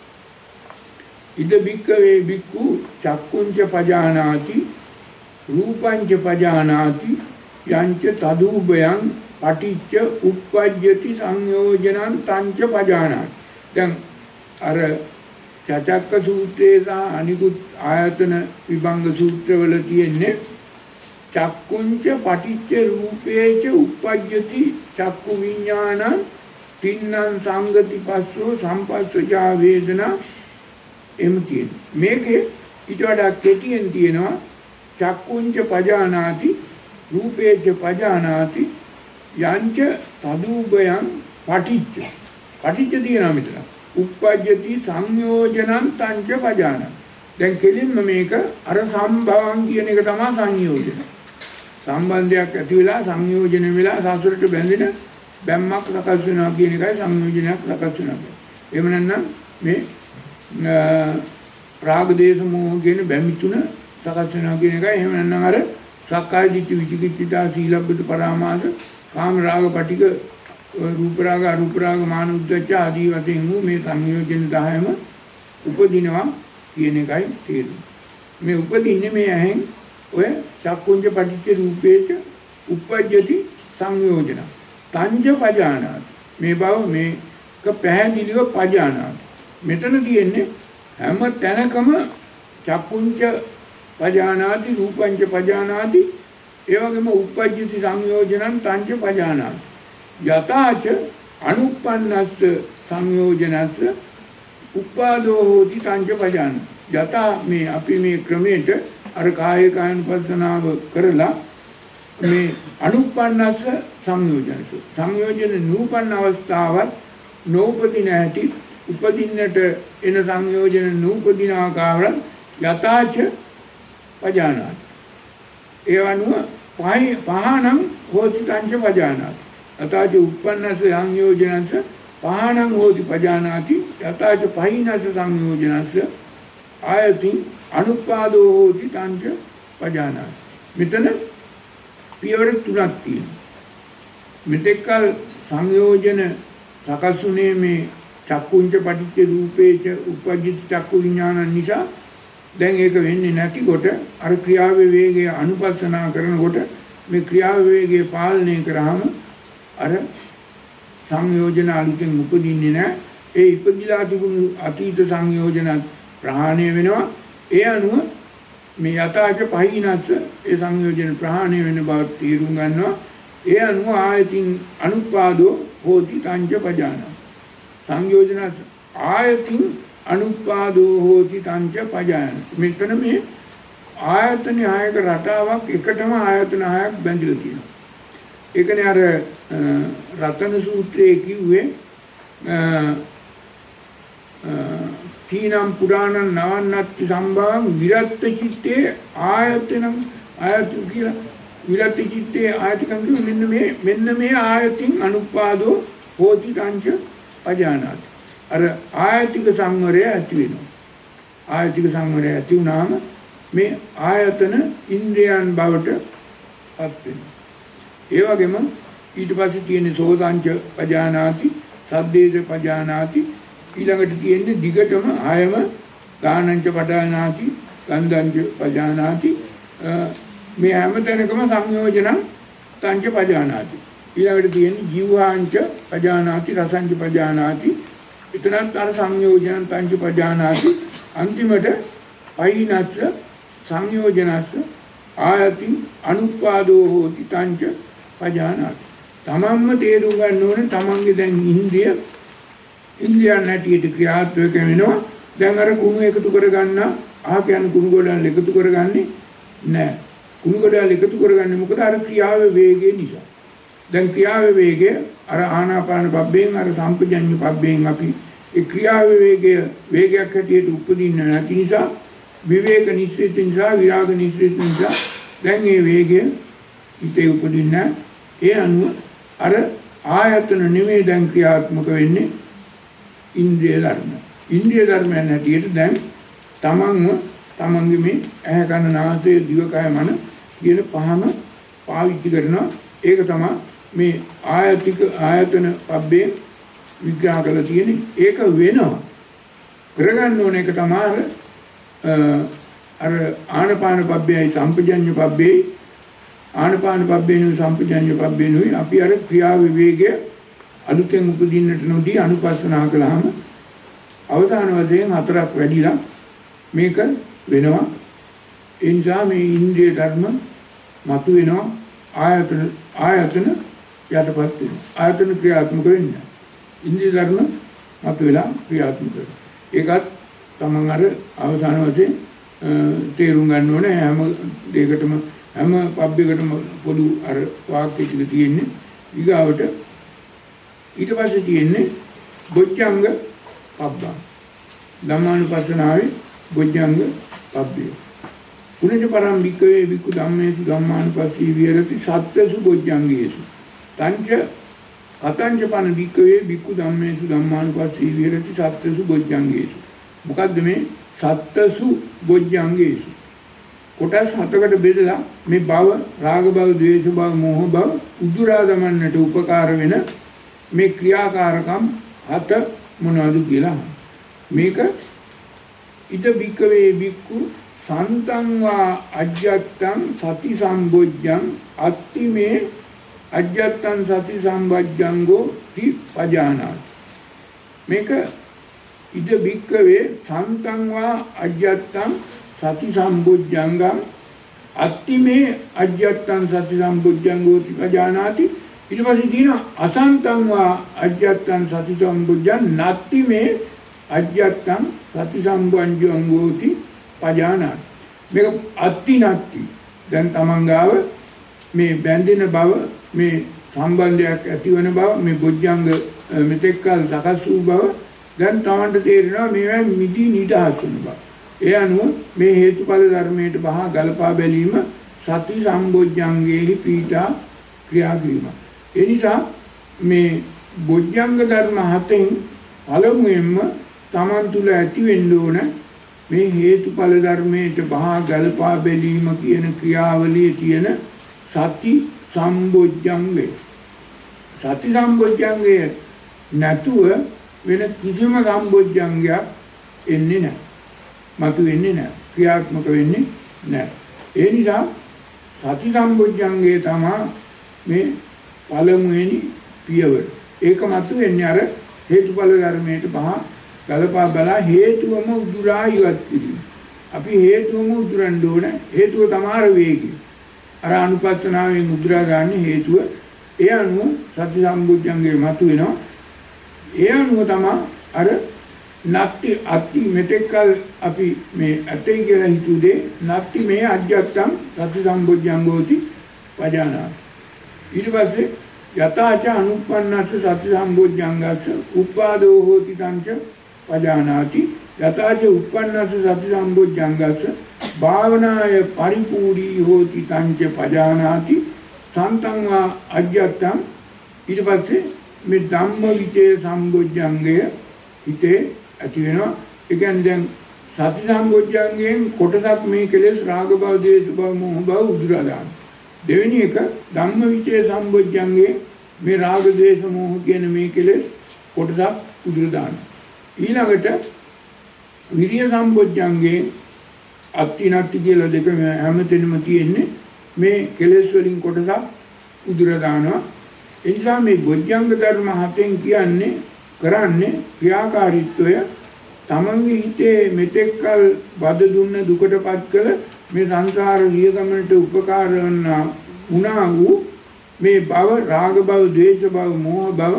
Speaker 1: ඉද බික්කවේ බික්කු චක්කුංච පජානාති රූපංච පජානාති යංච තදූපයං පටිච්ච උප්පජ්ජති සංයෝජනං තංච පජානාති. දැන් අර චචක්ක සූත්‍රයේ සහ අනිකුත් ආයතන විභංග සූත්‍රවල තියෙන්නේ චක්කුංච පටිච්ච රූපේච උප්පජ්ජති චක්කු විඥානං තින්නං සංගති පස්සෝ සම්පස්සජා වේදනා එම් තියෙන. මේකේ ඊට වඩා කෙටියෙන් තියෙනවා චක්කුංච පජානාති රූපේච පජානාති යංච තදූපයං පටිච්ච. පටිච්ච තියෙනවා මෙතන. උප්පජ්ජති සංයෝජනං තංච පජානං. දැන් කෙලින්ම මේක අර සම්භවං කියන එක තමයි සංයෝජන. සම්බන්ධයක් ඇති වෙලා සංයෝජන වෙලා සසුරට බැඳෙන බැම්මක් සකස් වෙනවා කියන එකයි සංයෝජනයක් සකස් වෙනවා. එහෙම නැත්නම් මේ රාග දේශ මොහ කියන බැමි තුන සකස් වෙනවා කියන එකයි. එහෙම නැත්නම් අර සක්කාය දිට්ඨි විචිකිච්ඡා සීලබ්බත පරාමාස කාම රාග පටික රූප රාග අරූප රාග මාන උද්දච්ච ආදී වශයෙන් මේ සංයෝජන 10ම උපදිනවා කියන එකයි තේරුම. මේ උපදින්නේ මේ ඇහෙන් ඔය චක්කුංජ පටිච්ච රූපේච උප්පජ්ජති සංයෝජන තංජ පජානාති. මේ බව මේක පැහැදිලිව පජානාති. මෙතන තියෙන්නේ හැම තැනකම චක්කුංච පජානාති රූපංච පජානාති ඒ වගේම උප්පජ්ජති සංයෝජනං තංච පජානාති. යතාච අනුප්පන්නස්ස සංයෝජනස්ස උපාදෝ හෝති තංච පජානාති. යතා මේ අපි මේ ක්‍රමයට අර කාය කායනුපස්සනාව කරලා මේ අනුප්පන්නස්ස සංයෝජනස සංයෝජන නූපන්න අවස්ථාවත් නෝපදින ඇති උපදින්නට එන සංයෝජන නූපදින ආකාර යතාච පජානාති. ඒවනුව පහනං හෝති තංච පජානාති. යතාච උප්පන්නස්ස සංයෝජනස්ස පහනං හෝති පජානාති. යතාච පහිනස්ස සංයෝජනස්ස ආයතින් අනුපාදෝ හෝති තංච පජානාති. මෙතන පියවර තුනක් තියෙනවා. මෙතෙක්කල් සංයෝජන සකසුනේ මේ චක්කුංච පටිච්ච රූපේච උපජ්ජිත චක්කු විඥාන නිසා දැන් ඒක වෙන්නේ නැතිකොට අර ක්‍රියාව වේගය අනුපස්සනා කරනකොට මේ ක්‍රියාව වේගය පාලනය කරාම අර සංයෝජන අලුතෙන් උපදින්නේ නැහැ. ඒ ඉපදිලා තිබුණු අතීත සංයෝජන ප්‍රහාණය වෙනවා. ඒ අනුව මේ යථාච පහිනස්ස ඒ සංයෝජන ප්‍රහාණය වෙන බව තේරුම් ගන්නවා. ඒ අනුව ආයතින් අනුපාදෝ හෝති තංච පජානාති. සංයෝජන ආයතින් අනුපාදෝ හෝති තංච පජානාති. මෙතන මේ ආයතන ආයක රටාවක් එකටම ආයතන ආයක් බැඳිලා තියෙනවා. ඒකනේ අර රතන සූත්‍රයේ කිව්වේ තීනම් පුරාණං නවන්නත්ති සම්භවං විරත් චිත්තේ ආයතනං ආයතු කියලා විරත් චිත්තේ ආයතිකං කියන්නේ මෙන්න මේ ආයතින් අනුපාදෝ හෝති තංච පජානාති. අර ආයතික සංවරය ඇති වෙනවා. ආයතික සංවරය ඇති වුණාම මේ ආයතන ඉන්ද්‍රයන් බවට පත් වෙනවා. ඒ වගේම ඊට පස්සේ තියෙන සෝතංච පජානාති, සද්දේශ පජානාති, ඊළඟට තියෙන්නේ දිගටම ආයම ගානංච පජානාති, ගන්ධංච පජානාති. මේ හැම තැනකම සංයෝජන තංච පජානාති. ඊළඟට තියෙන්නේ ජීවාංච පජානාති, රසංච පජානාති. එතනත් අර සංයෝජන තංච පජානාති. අන්තිමට පයිනස්ස සංයෝජනස්ස ආයතින් අනුපාදෝ හෝති තංච පජානාති. තමන්ම තේරුම් ගන්න ඕනේ තමන්ගේ දැන් ඉන්ද්‍රියන් හැටියට ක්‍රියාත්මක වෙනවා. දැන් අර කුණු එකතු කරගන්න කියන කුණු ගොඩන් එකතු කරගන්නේ නැහැ. කුණු ගොඩන් එකතු කරගන්නේ මොකද? අර ක්‍රියාවේ වේගය නිසා. දැන් ක්‍රියාවේ වේගය අර ආනාපාන පබ්බෙන් අර සම්පජඤ්ඤ පබ්බෙන් අපි ඒ ක්‍රියාවේ වේගයක් හැටියට උපදින්න නැති නිසා විවේක නිශ්චිත නිසා විරාග නිශ්චිත නිසා දැන් මේ වේගය ඉතේ උපදින්න. ඒ අනුව අර ආයතන නෙමෙයි දැන් ක්‍රියාත්මක වෙන්නේ ඉන්ද්‍රිය ධර්ම. ඉන්ද්‍රිය ධර්මයන් හැටියට දැන් තමන්ගේ මේ ඇහැ කන නාසය දිවකය මන කියන පහම පාවිච්චි කරනවා. ඒක තමයි මේ ආයතන පබ්බේ විග්‍රහ කරලා තියෙන්නේ. ඒක වෙනවා කරගන්න ඕන එක තමයි අර ආනපාන පබ්බේයි සම්පජඤ්ඤ පබ්බේ ආනපාන පබ්බේනු සම්පජඤ්ඤ පබ්බේනුයි අපි අර ක්‍රියා විවේකය අලුතෙන් උපදින්නට නොදී අනුපස්සනා කළාම අවසාන වශයෙන් හතරක් වැඩිලා මේක වෙනවා. ඒ නිසා මේ ඉන්ද්‍රිය ධර්ම මතු වෙනවා. ආයතන යටපත් වෙනවා. ආයතන ක්‍රියාත්මක වෙන්නේ. ඉන්ද්‍රිය ධර්ම මතු වෙලා ක්‍රියාත්මක වෙනවා. ඒකත් තමන් අර අවසාන වශයෙන් තේරුම් ගන්න ඕනේ. හැම දෙයකටම හැම පබ්බයකටම පොදු අර වාක්‍ය ටික තියෙන්නේ. ඊගාවට ඊට පස්සේ තියෙන්නේ බොජ්ජංග පබ්බං. ධම්මානුපස්සනාවේ බොජ්ජංග පබ්බය. උනේජ පරම් වික්කවේ වික්කු ධම්මේසු ධම්මානුපස්සී විහෙරති සත්‍යසු බොජ්ජංගේසු. තංච අතංච පන වික්කවේ වික්කු ධම්මේසු ධම්මානුපස්සී විහෙරති සත්‍යසු බොජ්ජංගේසු. මොකද්ද මේ සත්‍යසු බොජ්ජංගේසු? කොටස් හතකට බෙදලා මේ භව, රාග භව, ද්වේෂ භව, මෝහ භව උදුරා දමන්නට උපකාර වෙන මේ ක්‍රියාකාරකම් හත මොනවද කියලා. මේක ඉද බික්කවේ බික්කු සන්තං වා අජ්ජත්තං සති සම්බොජ්ජං අත්ති මේ අජ්ජත්තං සති සම්බොජ්ජංගෝ ති පජානාති. මේක ඉද භික්කවේ සන්තං වා අජ්ජත්තං සති සම්බොජ්ජංගම් අත්තිමේ අජ්ජත්තං සති සම්බොජ්ජංගෝ ති පජානාති. ඊට පස්සේ තියෙනවා අසන්තං වා අජ්ජත්තං සති සම්බොජ්ජං නත්තිමේ අජ්ජත්තං සති සම්බොජ්ජංගෝ ති පජානාති. මේක අත්ති නත්ති. දැන් තමන් ගාව මේ බැඳෙන බව, මේ සම්බන්ධයක් ඇතිවන බව, මේ බොජ්ජංග මෙතෙක් කල සකස් වූ බව දැන් තමන්ට තේරෙනවා මේවා මිදී නිදහස් වෙන බව. ඒ අනුව මේ හේතුඵල ධර්මයට බහා ගලපා බැලීම සති සම්බොජ්ජංගේහි පීඨා ක්‍රියා කිරීම. ඒ නිසා මේ බොජ්ජංග ධර්ම හතෙන් පළමුවෙන්ම තමන් තුළ ඇති වෙන්න ඕන මේ හේතුඵල ධර්මයට බහා ගලපා බැලීම කියන ක්‍රියාවලියේ තියෙන සති සම්බොජ්ජංගය. සති සම්බොජ්ජංගය නැතුව වෙන කිසිම සම්බොජ්ජංගයක් එන්නේ නැහැ. මතු වෙන්නේ නැහැ. ක්‍රියාත්මක වෙන්නේ නැහැ. ඒ නිසා සති සම්බොජ්ජංගය තමයි මේ පළමුවෙනි පියවර. ඒක මතු වෙන්නේ අර හේතුඵල ධර්මයට බහා ගලපා බලා හේතුවම උදුරා ඉවත් කිරීම. අපි හේතුවම උදුරන්න ඕන. හේතුව තමයි වේගය. අර අනුපස්සනාවෙන් උදුරා ගන්න හේතුව. ඒ අනුව සති සම්බොජ්ජංගේ මතු වෙනවා. ඒ අනුව තමයි අර නත්ති අත්ති මෙතෙක්කල් අපි මේ ඇතේ කියලා හිතුවේ නත්ති මේ අජ්ජත්තං සති සම්බොජ්ජංගෝති පජානාති. ඊට පස්සේ යතාච අනුප්පන්නස්ස සති සම්බොජ්ජංගස්ස උප්පාදෝ හෝති තංච පජානාති. යතාච උප්පන්නස්ස සති සම්බොජ්ජංගස්ස භාවනාය පරිපූර්ණී හෝති තංච පජානාති. සන්තං වා අජ්ජත්තං. ඊට පස්සේ මේ ධම්මවිචේ සම්බොජ්ජංගය හිතේ ඇති වෙනවා. ඒ කියන්නේ දැන් සති සම්බොජ්ජංගයෙන් කොටසක් මේ කෙලෙස් රාග භව, ද්වේෂ භව, මෝහ භව උදුරා දාන. දෙවෙනි එක ධම්මවිචේ සම්බොජ්ජංගයේ මේ රාග, ද්වේෂ, මෝහ කියන මේ කෙලෙස් කොටසක් උදුරා දාන. ඊළඟට විරිය සම්බොජ්ජංගයේ අත්ති නත්ති කියලා දෙක හැමතැනම තියෙන්නේ මේ කෙලෙස් වලින් කොටසක් උදුරා දානවා. එනිසා මේ බොජ්ජංග ධර්ම හතෙන් කියන්නේ කරන්නේ ක්‍රියාකාරීත්වය තමන්ගේ හිතේ මෙතෙක්කල් බද දුන්න දුකටපත් කළ මේ සංසාර ගිය ගමනට උපකාර වුණා වූ මේ භව, රාග භව, ද්වේෂ භව, මෝහ භව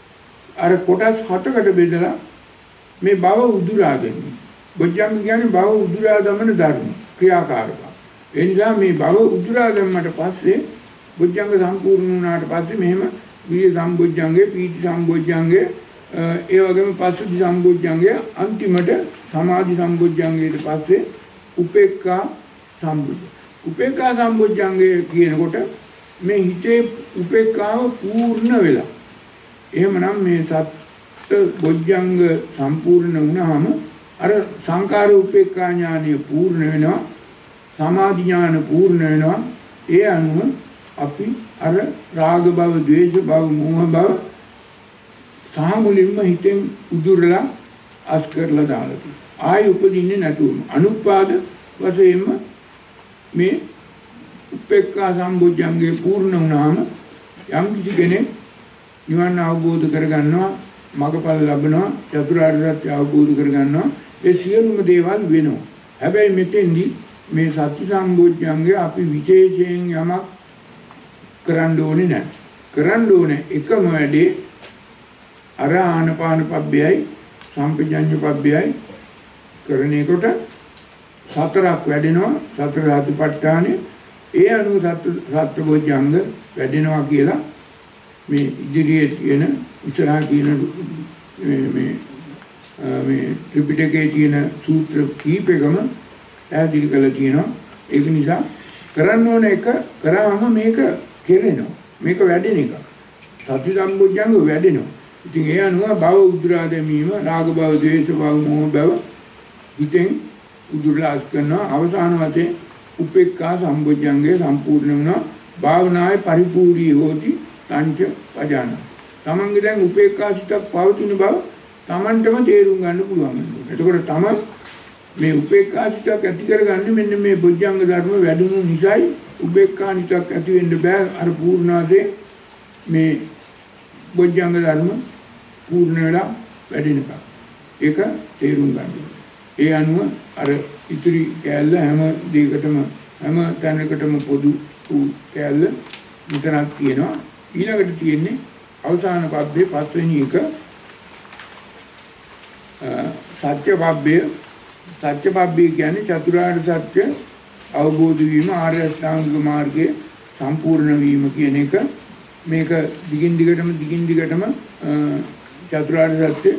Speaker 1: අර කොටස් හතකට බෙදලා මේ භව උදුරා ගැනීම. බොජ්ජංග කියන්නේ භව උදුරා දමන ධර්ම ක්‍රියාකාරක. ඒ නිසා මේ භව උදුරා දැම්මට පස්සේ බොජ්ජංග සම්පූර්ණ වුණාට පස්සේ මෙහෙම විරිය සම්බොජ්ජංගේ, පීති සම්බොජ්ජංගේ, ඒ වගේම පස්සද්ධි සම්බොජ්ජංගය, අන්තිමට සමාධි සම්බොජ්ජංගයට පස්සේ උපේක්ඛා සම්බොජ්ජංගය. උපේක්ඛා සම්බොජ්ජංගය කියනකොට මේ හිතේ උපේක්ඛාව පූර්ණ වෙලා. එහෙමනම් මේ සත්‍ය බොජ්ජංග සම්පූර්ණ වුණාම අර සංකාර උපේක්ඛා ඥානය පූර්ණ වෙනවා. සමාධි ඥාන පූර්ණ වෙනවා. ඒ අනුව අපි අර රාග භව, ද්වේෂ භව, මෝහ භව සහ මුලින්ම හිතෙන් උදුරලා අස් කරලා දාලා තියෙනවා. ආයි උපදින්නේ නැතුවම අනුපාද වශයෙන්ම මේ උපේක්ඛා සම්බොජ්ජංගේ පූර්ණ වුණාම යම් කිසි කෙනෙක් නිවන අවබෝධ කරගන්නවා, මඟඵල ලබනවා, චතුරාර්ය සත්‍ය අවබෝධ කරගන්නවා. ඒ සියලුම දේවල් වෙනවා. හැබැයි මෙතෙන්දී මේ සත්‍ය සම්බොජ්ජංගේ අපි විශේෂයෙන් යමක් කරන්න ඕනේ නැහැ. කරන්න ඕනේ එකම වැඩේ අර ආනපාන පබ්බයයි සම්පජඤ්ඤ පබ්බයයි කරණේකොට සතරක් වැඩෙනවා. සතර සතිපට්ඨානෙ ඒ අනුව සත්බොජ්ජංග වැඩෙනවා කියලා මේ ඉදිරියේ තියෙන ඉස්සරහා තියෙන මේ ත්‍රිපිටකයේ තියෙන සූත්‍ර කීපෙකම පැහැදිලි කරලා තියෙනවා. ඒක නිසා කරන්න ඕන එක කරාම මේක කෙරෙනවා. මේක වැඩෙන එක. සති සම්බොජ්ජංග වැඩෙනවා. ඉතින් ඒ අනුව භව උදුරා දැමීම, රාග භව, ද්වේෂ භව, මෝහ භව හිතෙන් උදුරලාස් කරනවා. අවසාන වශයෙන් උපේක්ඛා සම්බොජ්ජංගය සම්පූර්ණ වෙනවා. භාවනාවේ පරිපූර්ණී හෝති තංච පජාන. තමන්ගේ දැන් උපේක්ඛා සිතක් පවතින බව තමන්ටම තේරුම් ගන්න පුළුවන්. එතකොට තමන් මේ උපේක්ඛා සිතක් ඇති කරගන්නේ මෙන්න මේ බොජ්ජංග ධර්ම වැඩුණු නිසායි. උපේක්ඛා සිතක් ඇති වෙන්න බෑ අර පූර්ණාසේ මේ බොජ්ජංග ධර්ම පූර්ණ වෙලා වැඩෙනකම්. ඒක තේරුම් ගන්න. ඒ අනුව අර ඉතිරි කැලල හැම දෙයකටම හැම තැනකටම පොදු කැලල විතරක් තියෙනවා. ඊළඟට තියෙන්නේ අවසාන පබ්බේ පස්වෙනි එක සත්‍ය පබ්බේ. සත්‍ය පබ්බේ කියන්නේ චතුරාර්ය සත්‍ය අවබෝධ වීම, ආර්ය අෂ්ටාංගික මාර්ගයේ සම්පූර්ණ වීම කියන එක. මේක දිගින් දිගටම චතුරාර්ය සත්‍ය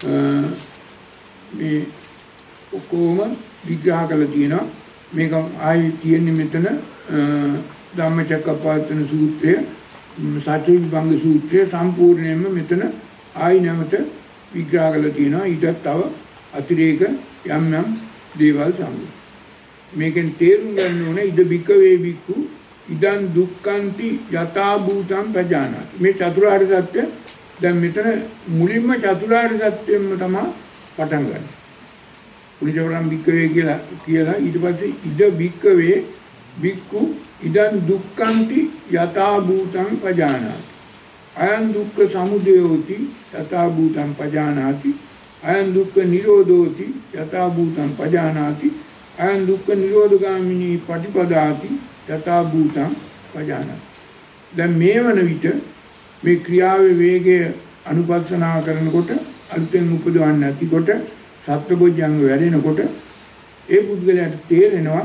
Speaker 1: මේ ඔක්කොම විග්‍රහ කරලා තියෙනවා. මේක ආයි තියෙන්නේ මෙතන ධම්මචක්කප්පවත්තන සූත්‍රය, සත්‍ය විභංග සූත්‍රය සම්පූර්ණයෙන්ම මෙතන ආයි නැවත විග්‍රහ කරලා තියෙනවා. ඊටත් තව අතිරේක යම් දේවල් සම්බන්ධ. මේකෙන් තේරුම් ගන්න ඕනේ ඉද බිකවේ බික්කු ඉදන් දුක්ඛන්ති යථා භූතං පජානාති. මේ චතුරාර්ය සත්‍ය දැන් මෙතන මුලින්ම චතුරාර්ය සත්‍යෙම තමයි පටන් ගන්න. උනිජවරම් බික්කවේ කියලා ඊට පස්සේ ඉද බික්කවේ බික්කු ඉදන් දුක්ඛන්ති යථා භූතං පජානාති. අයං දුක්ඛ සමුදයෝති යථා භූතං පජානාති. අයං දුක්ඛ නිරෝධෝති යථා භූතං පජානාති. අයං දුක්ඛ නිරෝධගාමිනී පටිපදාති යථා භූතං පජානාති. දැන් මේ වන විට මේ ක්‍රියාවේ වේගය අනුපස්සනා කරනකොට අලුතෙන් උපදවන්නේ නැතිකොට සත්බොජ්ජංග වැඩෙනකොට ඒ පුද්ගලයාට තේරෙනවා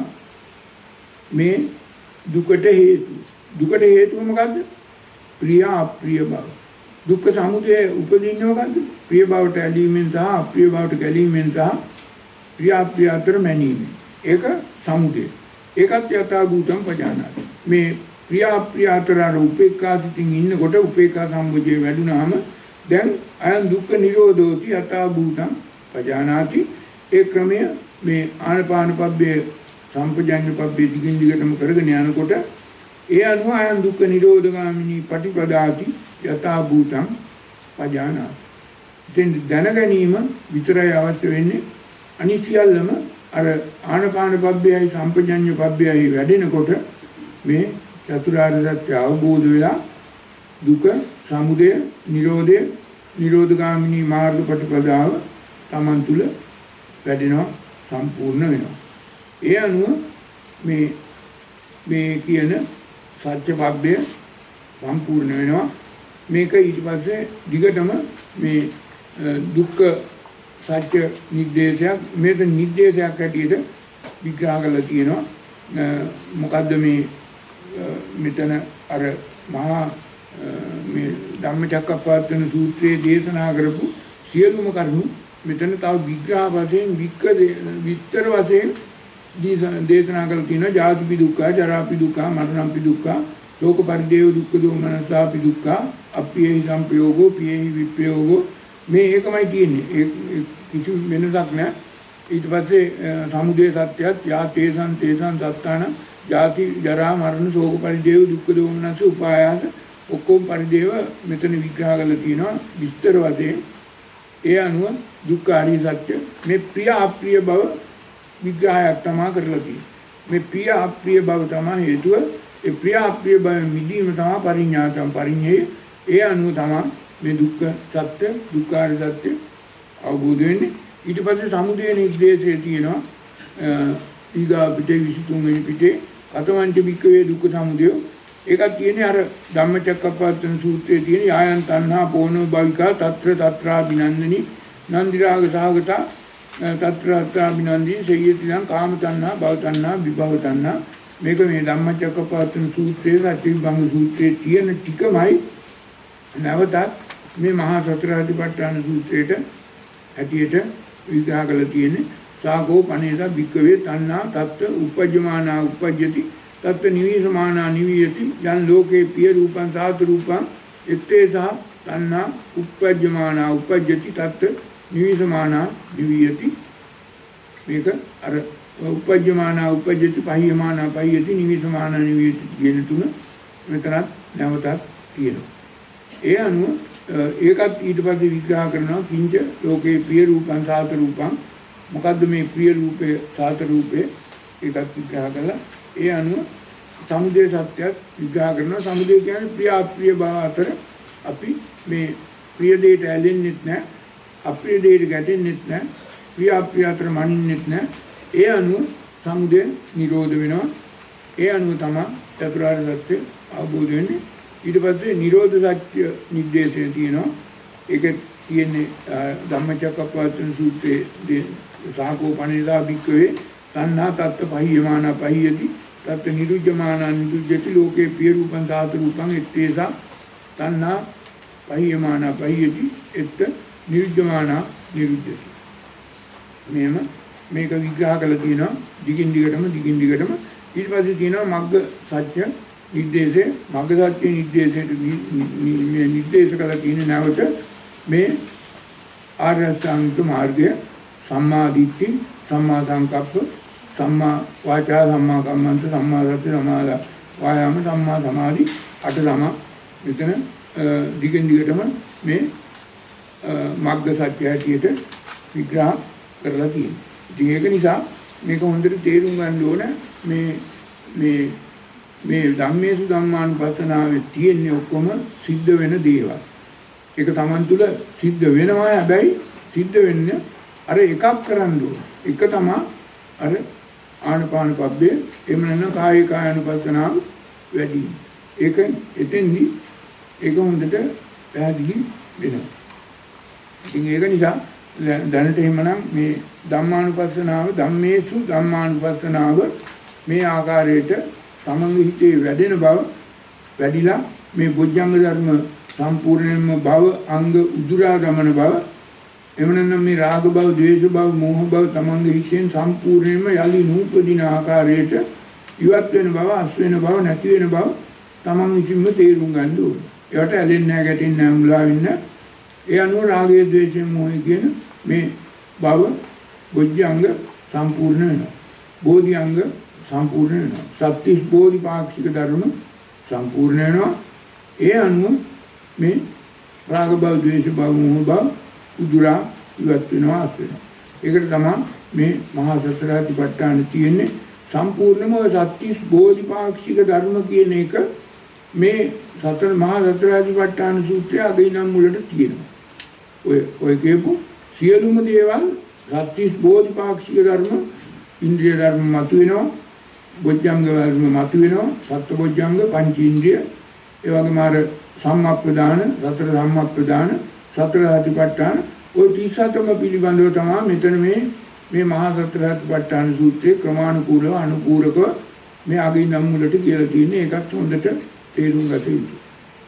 Speaker 1: මේ දුකට හේතුව මොකද්ද? ප්‍රිය අප්‍රිය බව. දුක්ඛ සමුදය උපදින්නේ මොකද්ද? ප්‍රිය බවට ඇලීමෙන් සහ අප්‍රිය බවට ගැලීමෙන් සහ ප්‍රිය අප්‍රිය අතර මැනීමෙන්. ඒක සමුදය. ඒකත් යථා භූතං පජානාති. මේ ප්‍රිය අප්‍රිය අතර උපේක්ඛා සිතින් ඉන්නකොට උපේක්ඛා සම්බුජේ වැඩුණාම දැන් අයං දුක්ඛ නිරෝධෝති යථා භූතං පජානාති. ඒ ක්‍රමය මේ ආනපාන පබ්බේ සම්පජාඤ්ඤ පබ්බේ දිගින් දිගටම කරගෙන යනකොට ඒ අනුව අයං දුක්ඛ නිරෝධගාමිනී පටිපදාති යථා භූතං පජානාති. ඉතින් දැන ගැනීම විතරයි අවශ්‍ය වෙන්නේ. අනිත් සියල්ලම අර ආනපාන පබ්බේයි සම්පජාඤ්ඤ පබ්බේයි වැඩෙනකොට මේ චතුරාර්ය සත්‍ය අවබෝධ වෙලා දුක සමුදය නිරෝධය නිරෝධගාමිනී මාර්ග ප්‍රතිපදාව තමන් තුළ වැඩෙනවා, සම්පූර්ණ වෙනවා. ඒ අනුව මේ කියන සත්‍ය පබ්බය සම්පූර්ණ වෙනවා. මේක ඊට පස්සේ දිගටම මේ දුක්ඛ සත්‍ය නිर्देशයක් මේක නිर्देशයක් ඇටියට විග්‍රහ කරලා තියෙනවා. මොකද්ද මේ මෙතන අර මහා මේ ධම්මචක්කප්පවත්තන සූත්‍රයේ දේශනා කරපු සියලුම කරුණු මෙතන තව විග්‍රහ වශයෙන් විස්තර වශයෙන් දේශනා කරලා තියෙනවා. ජාතිපි දුක්ඛ, ජරාපි දුක්ඛ, මරණපි දුක්ඛ, ශෝක පරිදේව දුක්ඛ දෝමනසාපි දුක්ඛ, අප්පියෙහි සංපයෝගෝ, පියෙහි විප්පයෝගෝ. මේ ඒකමයි තියෙන්නේ. ඒ කිසි වෙනසක් නැහැ. ඊට පස්සේ සමුදය සත්‍යයත් යා තේසං සත්තාන ජාති ජරා මරණ ශෝක පරිදේව දුක්ඛ දෝමනස උපායාස ඔක්කොම පරිදේව මෙතන විග්‍රහ කරලා තියෙනවා විස්තර වශයෙන්. ඒ අනුව දුක්ඛ ආර්ය සත්‍ය මේ ප්‍රිය අප්‍රිය බව විග්‍රහයක් තමයි කරලා තියෙන්නේ. මේ ප්‍රිය අප්‍රිය බව තමයි හේතුව. ඒ ප්‍රිය අප්‍රිය බව මිදීම තමයි පරිඥාතම් පරිඥේ. ඒ අනුව තමයි මේ දුක්ඛ සත්‍ය දුක්ඛ ආර්ය සත්‍ය අවබෝධ වෙන්නේ. ඊට පස්සේ සමුදය නිर्देशයේ තියෙනවා ඊගා පිටේ 23 වෙනි පිටේ කතවංච බික්කවේ දුක්ඛ සමුදය. ඒකත් තියෙන්නේ අර ධම්මචක්කප්පවත්තන සූත්‍රයේ තියෙන යායන් තණ්හා පෝනෝ භවිකා తත්‍රා බිනන්දනි නන්දිරාග සහගත తත්‍රා බිනන්දී සේයතිනම් කාම තණ්හා භව තණ්හා විභව තණ්හා. මේක මේ ධම්මචක්කප්පවත්තන සූත්‍රයේ සත්‍යවිභංග සූත්‍රයේ තියෙන ටිකමයි නැවතත් මේ මහා සතර සතිපට්ඨාන සූත්‍රයට ඇටියට විග්‍රහ කරලා තියෙන්නේ. සාගෝ පනේද බික්කවේ තණ්හා තත්ත උපජ්ජමානා උපජ්ජති තත්ත නිවිසමානා නිවියති යන් ලෝකේ පිය රූපං සාත රූපං එත්තේසා තණ්හා උපජ්ජමානා උපජ්ජති තත්ත නිවිසමානා නිවියති. මේක අර උපජ්ජමානා උපජ්ජති පහියමානා පහියති නිවිසමානා නිවියති කියන තුන මෙතනත් නැවතත් තියෙනවා. ඒ අනුව ඒකත් ඊට පස්සේ විග්‍රහ කරනවා කිංච ලෝකේ ප්‍රිය රූපං සාත රූපං. මොකද්ද මේ ප්‍රිය රූපේ සාත රූපේ? ඒකත් විග්‍රහ කළා. ඒ අනුව සමුදය සත්‍යයත් විග්‍රහ කරනවා. සමුදය කියන්නේ ප්‍රිය අප්‍රිය භව අතර අපි මේ ප්‍රිය දෙයට ඇලෙන්නෙත් නැහැ, අප්‍රිය දෙයට ගැටෙන්නෙත් නැහැ, ප්‍රිය අප්‍රිය අතර මනින්නෙත් නැහැ. ඒ අනුව සමුදය නිරෝධ වෙනවා. ඒ අනුව තමයි චතුරාර්ය සත්‍ය අවබෝධ වෙන්නේ. ඊට පස්සේ නිරෝධ සත්‍ය නිर्देशය තියෙනවා. ඒක තියෙන්නේ ධම්මචක්කප්පවත්තන සූත්‍රයේ සාකෝ පණිදා භික්ඛවේ තණ්හා තත්ත පහියමාන පහියති තත්ත නිරුජ්ජමාන නිරුජ්ජති ලෝකේ පිය රූපං සාත රූපං එත්තේසා තණ්හා පහියමාන පහියති එත්ත නිරුජ්ජමාන නිරුජ්ජති. මේක විග්‍රහ කරලා තියෙනවා දිගින් දිගටම. ඊට පස්සේ තියෙනවා මග්ග සත්‍ය නිर्देशය. මග්ග සත්‍ය නිर्देशයට මේ නිर्देश කරලා තියෙන නැවත මේ ආර්ය අෂ්ටාංගික මාර්ගය සම්මා දිට්ඨි, සම්මා සංකප්ප, සම්මා වාචා, සම්මා කම්මන්ත, සම්මා සති, සම්මා වායාම, සම්මා සමාධි අට තමයි මෙතන දිගින් දිගටම මේ මග්ග සත්‍ය හැටියට විග්‍රහ කරලා තියෙනවා. ඉතින් ඒක නිසා මේක හොඳට තේරුම් ගන්න ඕන මේ ධම්මේසු ධම්මානුපස්සනාවේ තියෙන්නේ ඔක්කොම සිද්ධ වෙන දේවල්. ඒක Taman තුල සිද්ධ වෙනවා. හැබැයි සිද්ධ වෙන්නේ අර එකක් කරන්න ඕන. එක තමයි අර ආනපාන පබ්බේ එහෙම නැත්නම් කායනුපස්සනාව වැඩි. ඒක එතෙන්දී ඒක හොඳට පැහැදිලි වෙනවා. ඉතින් ඒක නිසා දැනට එහෙමනම් මේ ධම්මානුපස්සනාව ධම්මේසු ධම්මානුපස්සනාව මේ ආකාරයට තමන්ගේ හිතේ වැඩෙන බව වැඩිලා මේ බොජ්ජංග ධර්ම සම්පූර්ණයෙන්ම භව අංග උදුරා ගමන බව එමනම් මේ රාග බව, ද්වේෂ බව, මෝහ බව තමන්ගේ හිතෙන් සම්පූර්ණයෙන්ම යලි නූපදින ආකාරයට ඉවත් වෙන බව, අස් වෙන බව, නැති වෙන බව තමන් විසින්ම තේරුම් ගන්න ඕනේ. ඒවට ඇලෙන්නේ නැහැ, ගැටෙන්නේ නැහැ, මුලා වෙන්නේ. ඒ අනුව රාගය, ද්වේෂය, මෝහය කියන මේ භව බොජ්ජංග සම්පූර්ණ වෙනවා. බෝධි අංග සම්පූර්ණ වෙනවා. සත්‍තිස් බෝධිපාක්ෂික ධර්ම සම්පූර්ණ වෙනවා. ඒ අනුව මේ රාග බව, ද්වේෂ බව, මෝහ බව උදුරා ඉවත් වෙනවා, අස් වෙනවා. ඒකට තමයි මේ මහා සතරාතිපට්ඨාන තියෙන්නේ. සම්පූර්ණම සත්‍තිස් බෝධිපාක්ෂික ධර්ම කියන එක මේ සතර මහා සතරාතිපට්ඨාන සූත්‍රය අගේ නම් මුලට තියෙනවා. ඔය කියපු සියලුම දේවල් සත්‍තිස් බෝධිපාක්ෂික ධර්ම, ඉන්ද්‍රිය ධර්ම මතුවෙනවා, බොජ්ජංග ධර්ම මතුවෙනවා, සත්බොජ්ජංග, පංච ඉන්ද්‍රිය, ඒ වගේම අර සම්මප්පදාන, සතර සම්මප්පදාන, සතර සතිපට්ඨාන ඔය 37ම පිළිබඳව තමයි මෙතන මේ මහා සතරාතිපට්ඨාන සූත්‍රයේ ක්‍රමානුකූලව අනුපූරකව මේ අගේ නම් මුලට කියලා තියෙන්නේ. ඒකත් හොඳට තේරුම් ගත යුතුයි.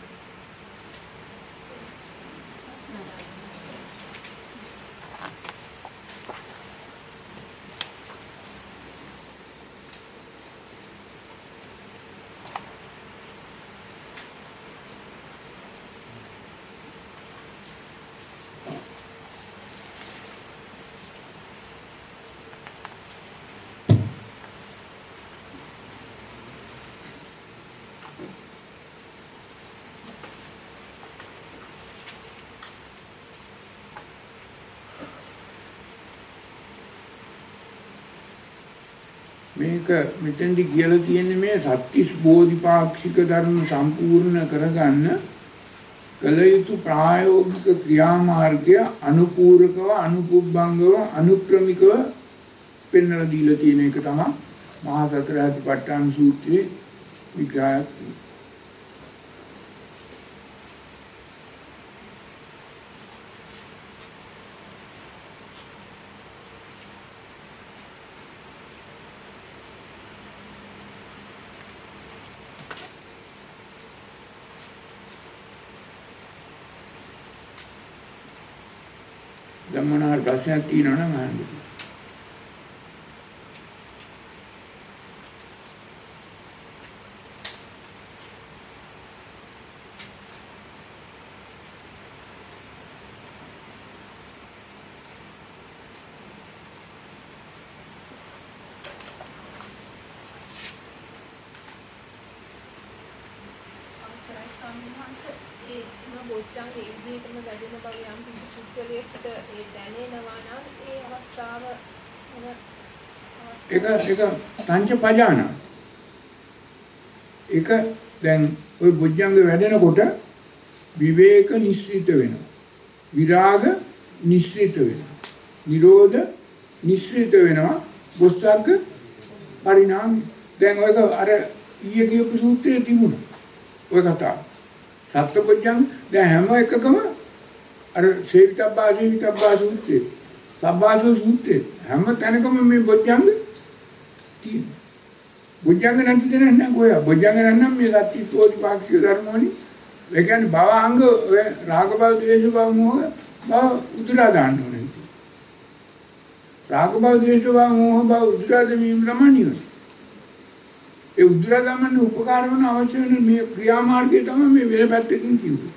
Speaker 1: මේක මෙතෙන්දි කියලා තියෙන්නේ මේ සත්‍තිස් බෝධිපාක්ෂික ධර්ම සම්පූර්ණ කරගන්න කළ යුතු ප්‍රායෝගික ක්‍රියාමාර්ගය අනුපූරකව, අනුපුබ්බංගව, අනුක්‍රමිකව පෙන්වලා දීලා තියෙන එක තමයි මහා සතරාතිපට්ඨාන සූත්‍රයේ විග්‍රහය. ධම්මනාර ප්‍රශ්නයක් තියෙනවා නම් අහන්න. ඒක පංච පජාන. ඒක දැන් ওই බොජ්ජංග වැඩෙනකොට විවේක නිස්සිත වෙනවා. විරාග නිස්සිත වෙනවා. නිරෝධ නිස්සිත වෙනවා. බොස්සග්ග පරිණාමය. දැන් ඔයක අර ඊයේ කියපු සූත්‍රයේ තිබුණා. ඔය කතාව. සත්බොජ්ජංග දැන් හැම එකකම අර සේවිතබ්බා සූත්‍රයේ සබ්බාසෝ සූත්‍රයේ හැම තැනකම මේ බොජ්ජංග තියෙනවා. බොජ්ජංග නැති දෙයක් නෑ කොහෙද? බොජ්ජංග නම් මේ සත්‍ය පෝතිපාක්ෂික ධර්ම වලින් ඒ කියන්නේ භවංග ඔය රාග භව, ද්වේෂ භව, මෝහ භව උදුරා දාන්න ඕනේ. රාග භව, ද්වේෂ භව, මෝහ භව උදුරා දෙමීම තමයි. ඒ උදුරා දමන්න උපකාර වන අවශ්‍ය වෙන මේ ක්‍රියාමාර්ගය තමයි මේ වෙන පැත්තකින් කිව්වේ.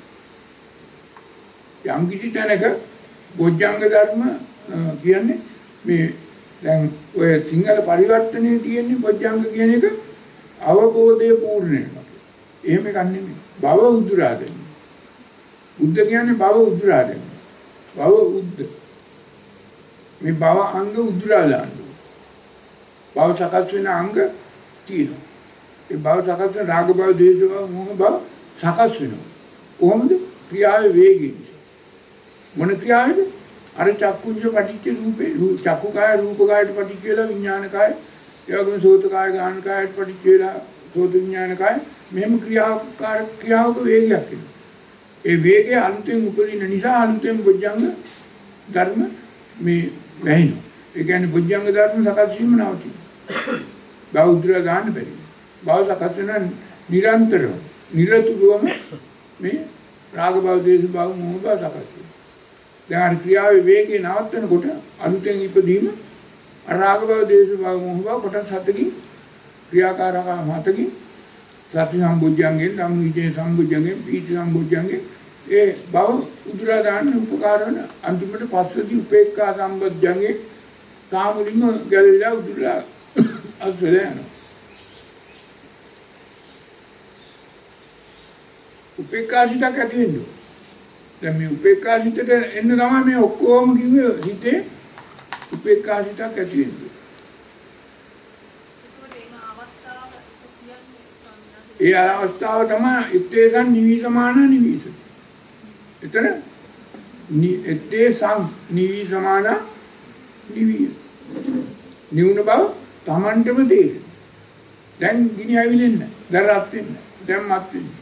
Speaker 1: යම් කිසි තැනක බොජ්ජංග ධර්ම කියන්නේ මේ දැන් ඔය සිංහල පරිවර්තනයේ තියෙන බොජ්ජංග කියන එක අවබෝධයේ පූර්ණේනවා. එහෙම එකක් නෙමෙයි. භව උදුරා දෙන්න. උද්ද කියන්නේ භව උදුරා දෙන්න. භව උද්ද. මේ භව අංග උදුරා දාන්න. භව සකස් වෙන අංග තියෙනවා. ඒ භව සකස් වෙන රාග භව, ද්වේෂ භව, මෝහ භව සකස් වෙනවා. කොහොමද? ක්‍රියාවේ වේගයෙන්. මොන ක්‍රියාවේද? අර චක්කුංජ පටිච්ච රූපේ චක්කු කාය රූප කායට පටිච්ච වෙලා විඥාන කාය ඒ වගේම සෝත කාය ගාන කායට පටිච්ච වෙලා සෝත විඥාන කාය මෙහෙම ක්‍රියාවක වේගයක් එනවා. ඒ වේගය අන්තිම උපදින නිසා අන්තිම බොජ්ජංග ධර්ම මේ වැහිනවා. ඒ කියන්නේ බොජ්ජංග ධර්ම සකස් වීම නවතිනවා. බෞද්ධ ගන්න බැරි. බව සකස් වෙන නිරන්තරව නිරතුරුවම මේ රාග භව, ද්වේෂ භව, මෝහ භව සකස් වෙනවා. දැන් ක්‍රියාවේ වේගය නවත්තනකොට අලුතෙන් ඉපදීම රාග භව, ද්වේෂ භව, මෝහ භව කොටස් හතකින් ක්‍රියාකාරකම් හතකින් සති සම්බුද්ධංගෙන්, ධම්මවිචේ සම්බුද්ධංගෙන්, පීති සම්බුද්ධංගෙන් ඒ භව උදුරා දාන්න උපකාර වෙන අන්තිමට පස්සදී උපේක්ඛා සම්බුද්ධංගේ කාමුලින්ම ගැලවිලා උදුරා අස්වැලා යනවා. උපේක්ඛාසිතක් ඇති වෙනවා. දැන් මේ උපේක්ඛාසිතට එන්න තමයි මේ ඔක්කොම කිව්වේ හිතේ උපේක්ඛාසිතක් ඇති වෙනවා. ඒ අවස්ථාව තමයි ඉත්තේසං නිවිසමාන නිවිස. එතන ඉත්තේසං නිවිසමාන නිවිස. නිවුන බව Tamanටම තේරෙනවා. දැන් ගිනි ඇවිලෙන්නේ නැහැ. දැන් රත් වෙන්නේ නැහැ. දැන් මත් වෙන්නේ.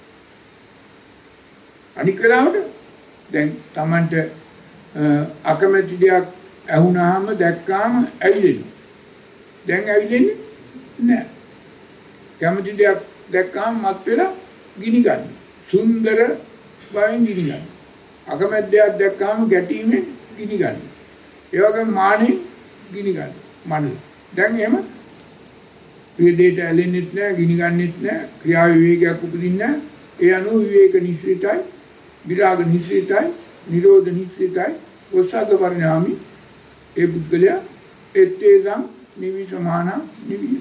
Speaker 1: අනික් වෙලාවට දැන් Tamanට අකමැති දෙයක් ඇහුණාම දැක්කාම ඇවිලෙනවා. දැන් ඇවිලෙන්නේ නැහැ. කැමති දෙයක් දැක්කාම මත් වෙලා ගිනි ගන්න. සුන්දර වයින් ගිනි ගන්න. අකමැති දෙයක් දැක්කාම ගැටීමෙන් ගිනි ගන්න. ඒ වගේම මානෙන් ගිනි ගන්න. මනස. දැන් එහෙම ප්‍රියදේට ඇලෙන්නෙත් නැහැ, ගිනි ගන්නෙත් නැහැ, ක්‍රියා විවේකයක් උපදින්නේ නැහැ. ඒ අනුව විවේක නිශ්චිතයි, විරාග නිශ්චිතයි, නිරෝධ නිශ්චිතයි, ඔසග්ග පරිණාමි. ඒ බුද්ධලයා එත්තේසම් නිවිසමාන නිවිස.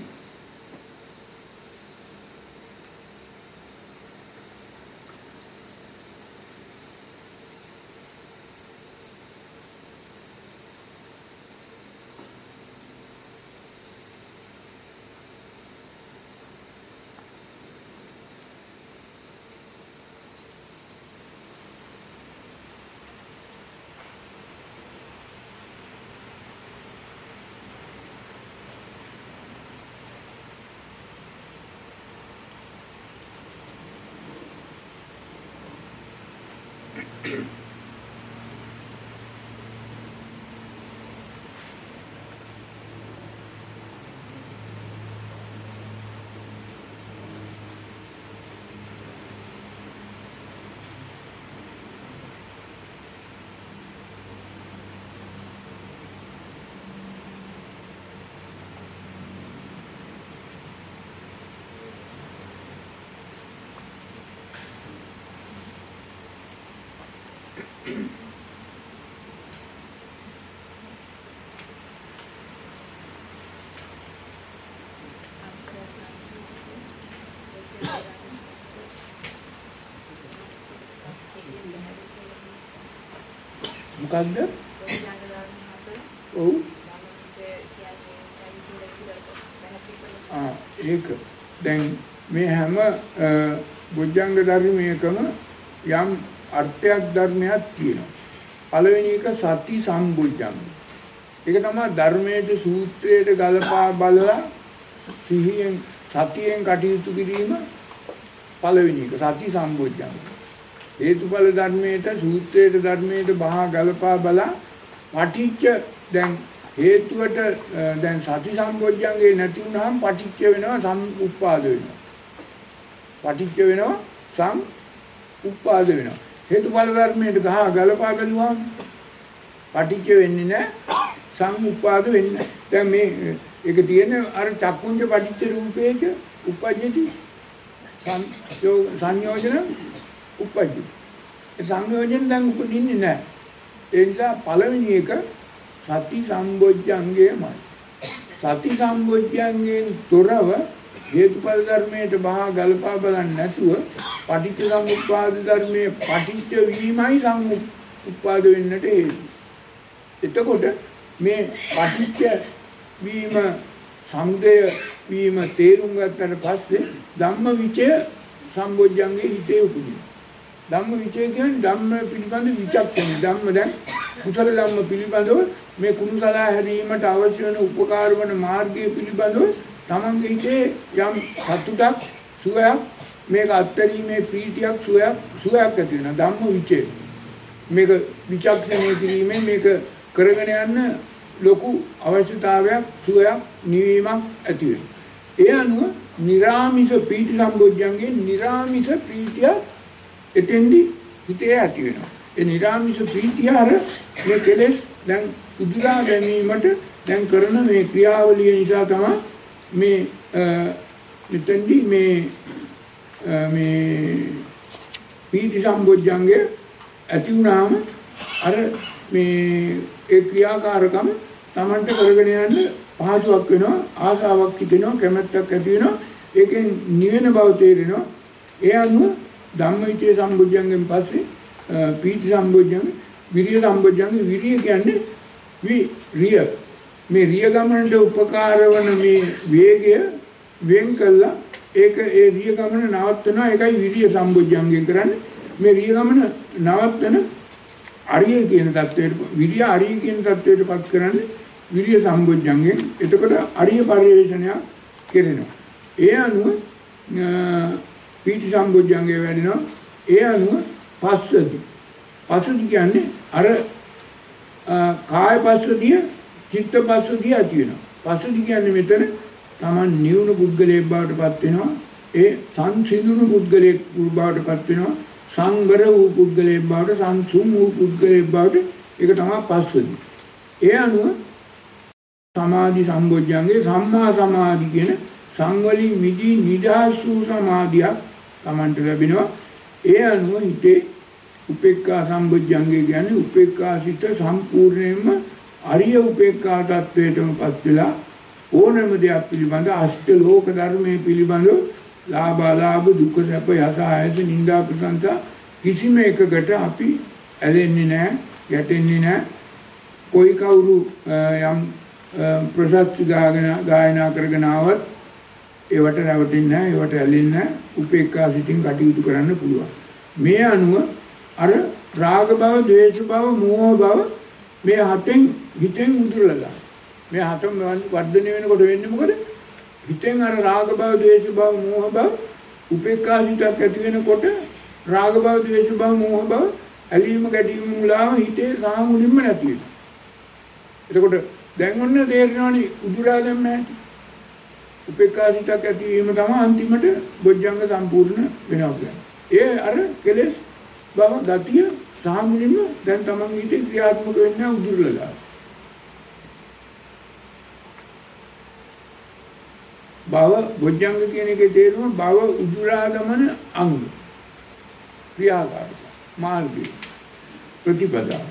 Speaker 1: මොකද්ද? ඔව්. ඒක දැන් මේ හැම බොජ්ජංග ධර්මයකම යම් අර්ථයක් ධර්මයක් තියෙනවා. පළවෙනි එක සති සම්බොජ්ජංග. ඒක තමයි ධර්මයේ සූත්‍රයට ගලපා බලලා සිහියෙන් සතියෙන් කටයුතු කිරීම පළවෙනි එක සති සම්බොජ්ජංග. හේතුඵල ධර්මයට සූත්‍රයට ධර්මයට බහා ගලපා බලා පටිච්ච දැන් හේතුවට දැන් සති සම්බොජ්ජංගේ නැති වුනහම පටිච්ච වෙනවා සම්උප්පාද වෙනවා. පටිච්ච වෙනවා සම්උප්පාද වෙනවා. හේතුඵල ධර්මයට ගලපා බැලුවාම පටිච්ච වෙන්නේ නැහැ සම්උප්පාද වෙන්නේ නැහැ. දැන් මේ ඒක තියෙන්නේ අර චක්කුංජ පටිච්ච රූපේච උපජ්ජති සංයෝජන උපජ්ජති. ඒ සංයෝජන දැන් උපදින්නේ නැහැ. ඒ නිසා පළවෙනි එක සති සම්බොජ්ජංගයමයි. සති සම්බොජ්ජංගයෙන් තොරව හේතුඵල ධර්මයට බහා ගලපා බලන්නේ නැතුව පටිච්ච සමුප්පාද ධර්මයේ පටිච්ච වීමයි සමුප්පාද වෙන්නට හේතු. එතකොට මේ පටිච්ච වීම සමුදය වීම තේරුම් ගත්තට පස්සේ ධම්මවිචය සම්බොජ්ජංගේ හිතේ උපදිනවා. ධම්මවිචය කියන්නේ ධම්ම පිළිබඳ විචක්ෂණය. ධම්ම දැන් කුසල ධම්ම පිළිබඳව මේ කුණුසලා හැරීමට අවශ්‍ය වෙන උපකාර වන මාර්ගය පිළිබඳව තමන්ගේ හිතේ යම් සතුටක් සුවයක් මේක අත්හැරීමේ ප්‍රීතියක් සුවයක් ඇති වෙනවා. ධම්මවිචය මේක විචක්ෂණය කිරීමෙන් මේක කරගෙන යන්න ලොකු අවශ්‍යතාවයක් සුවයක් නිවීමක් ඇති වෙනවා. ඒ අනුව නිරාමිෂ ප්‍රීති සම්බොජ්ජංගේ නිරාමිෂ ප්‍රීතිය එතෙන්දි හිතේ ඇති වෙනවා. ඒ නිරාමිෂ ප්‍රීතිය අර මේ කෙලෙස් දැන් උදුරා ගැනීමට දැන් කරන මේ ක්‍රියාවලිය නිසා තමයි මේ මෙතෙන්දි මේ ප්‍රීති සම්බොජ්ජංගේ ඇති වුණාම අර මේ ඒ ක්‍රියාකාරකම Tamanට කරගෙන යන්න පහසුවක් වෙනවා, ආසාවක් හිතෙනවා, කැමැත්තක් ඇති වෙනවා, ඒකෙන් නිවෙන බව තේරෙනවා. ඒ අනුව ධම්මවිචේ සම්බොජ්ජංගෙන් පස්සේ පීති සම්බොජ්ජංග, විරිය සම්බොජ්ජංග. විරිය කියන්නේ විරිය. මේ රිය ගමනට උපකාර වන මේ වේගය වෙන් කළා ඒක ඒ රිය ගමන නවත්වනවා. ඒකයි විරිය සම්බොජ්ජංගෙන් කරන්නේ. මේ රිය ගමන නවත්වන අරිය කියන தത്വයට විරිය අරිය කියන தത്വයට පත් කරන්නේ විරිය සම්බොජ්ජංගෙන්. එතකොට අරිය පරිවේෂණය කෙරෙනවා. ඒ අනුව පීති සම්බොජ්ජංගේ වැඩිනවා. ඒ අනුව පස්සදි කියන්නේ අර කාය පස්සදිය චිත්ත පස්සදිය ඇති වෙනවා. පස්සදි කියන්නේ මෙතන Taman නිවුණු පුද්ගලයෙක් බවට පත් වෙනවා. ඒ සංසිඳුණු පුද්ගලයෙක් බවට පත් වෙනවා. සංවර වූ පුද්ගලයෙක් බවට සංසුම් වූ පුද්ගලයෙක් බවට ඒක තමයි පස්සදි. ඒ අනුව සමාධි සම්බොජ්ජංගේ සම්මා සමාධි කියන සංවලින් මිදී නිදහස් වූ සමාධියක් Tamanට ලැබෙනවා. ඒ අනුව හිතේ උපේක්ඛා සම්බොජ්ජංගේ කියන්නේ උපේක්ඛා සිත සම්පූර්ණයෙන්ම අරිය උපේක්ඛා තත්වයටමපත් වෙලා ඕනෑම දෙයක් පිළිබඳ අෂ්ට ලෝක ධර්මයේ පිළිබඳ ලාභ දුක්ඛ සැප යස ආයස නිന്ദා ප්‍රසංසා කිසිම එකකට අපි ඇලෙන්නේ නැහැ, ගැටෙන්නේ නැහැ. કોઈ කවුරු යම් ප්‍රසස්ති ගායනා කරගෙන ආවත් ඒවට රැවටෙන්නේ නැහැ, ඒවට ඇලෙන්නේ නැහැ. උපේක්ඛා සිතින් කටයුතු කරන්න පුළුවන්. මේ අනුව අර රාග භව, ද්වේෂ භව, මෝහ භව මේ හිතෙන් උදුරලා මේ හතම වර්ධනය වෙනකොට වෙන්නේ මොකද? හිතෙන් අර රාග භව, ද්වේෂ භව, මෝහ භව උපේක්ඛා සිතක් ඇති වෙනකොට රාග භව, ද්වේෂ භව, මෝහ භව ඇලීම ගැටීම මුලාව හිතේ සාමුලින්ම නැති වෙනවා. එතකොට දැන් ඔන්න තේරෙනවනේ උදුරා දැම්ම හැටි. උපේක්ඛා සිතක් ඇති වීම තමයි අන්තිමට බොජ්ජංග සම්පූර්ණ වෙනවා කියන්නේ. ඒ අර කෙලෙස් භව ගතිය සාමුලින්ම දැන් තමන් හිතේ ක්‍රියාත්මක වෙන්න උදුරලා. භව බොජ්ජංග කියන එකේ තේරුම භව උදුරා දමන අංග ක්‍රියාකාරක මාර්ගය ප්‍රතිපදා.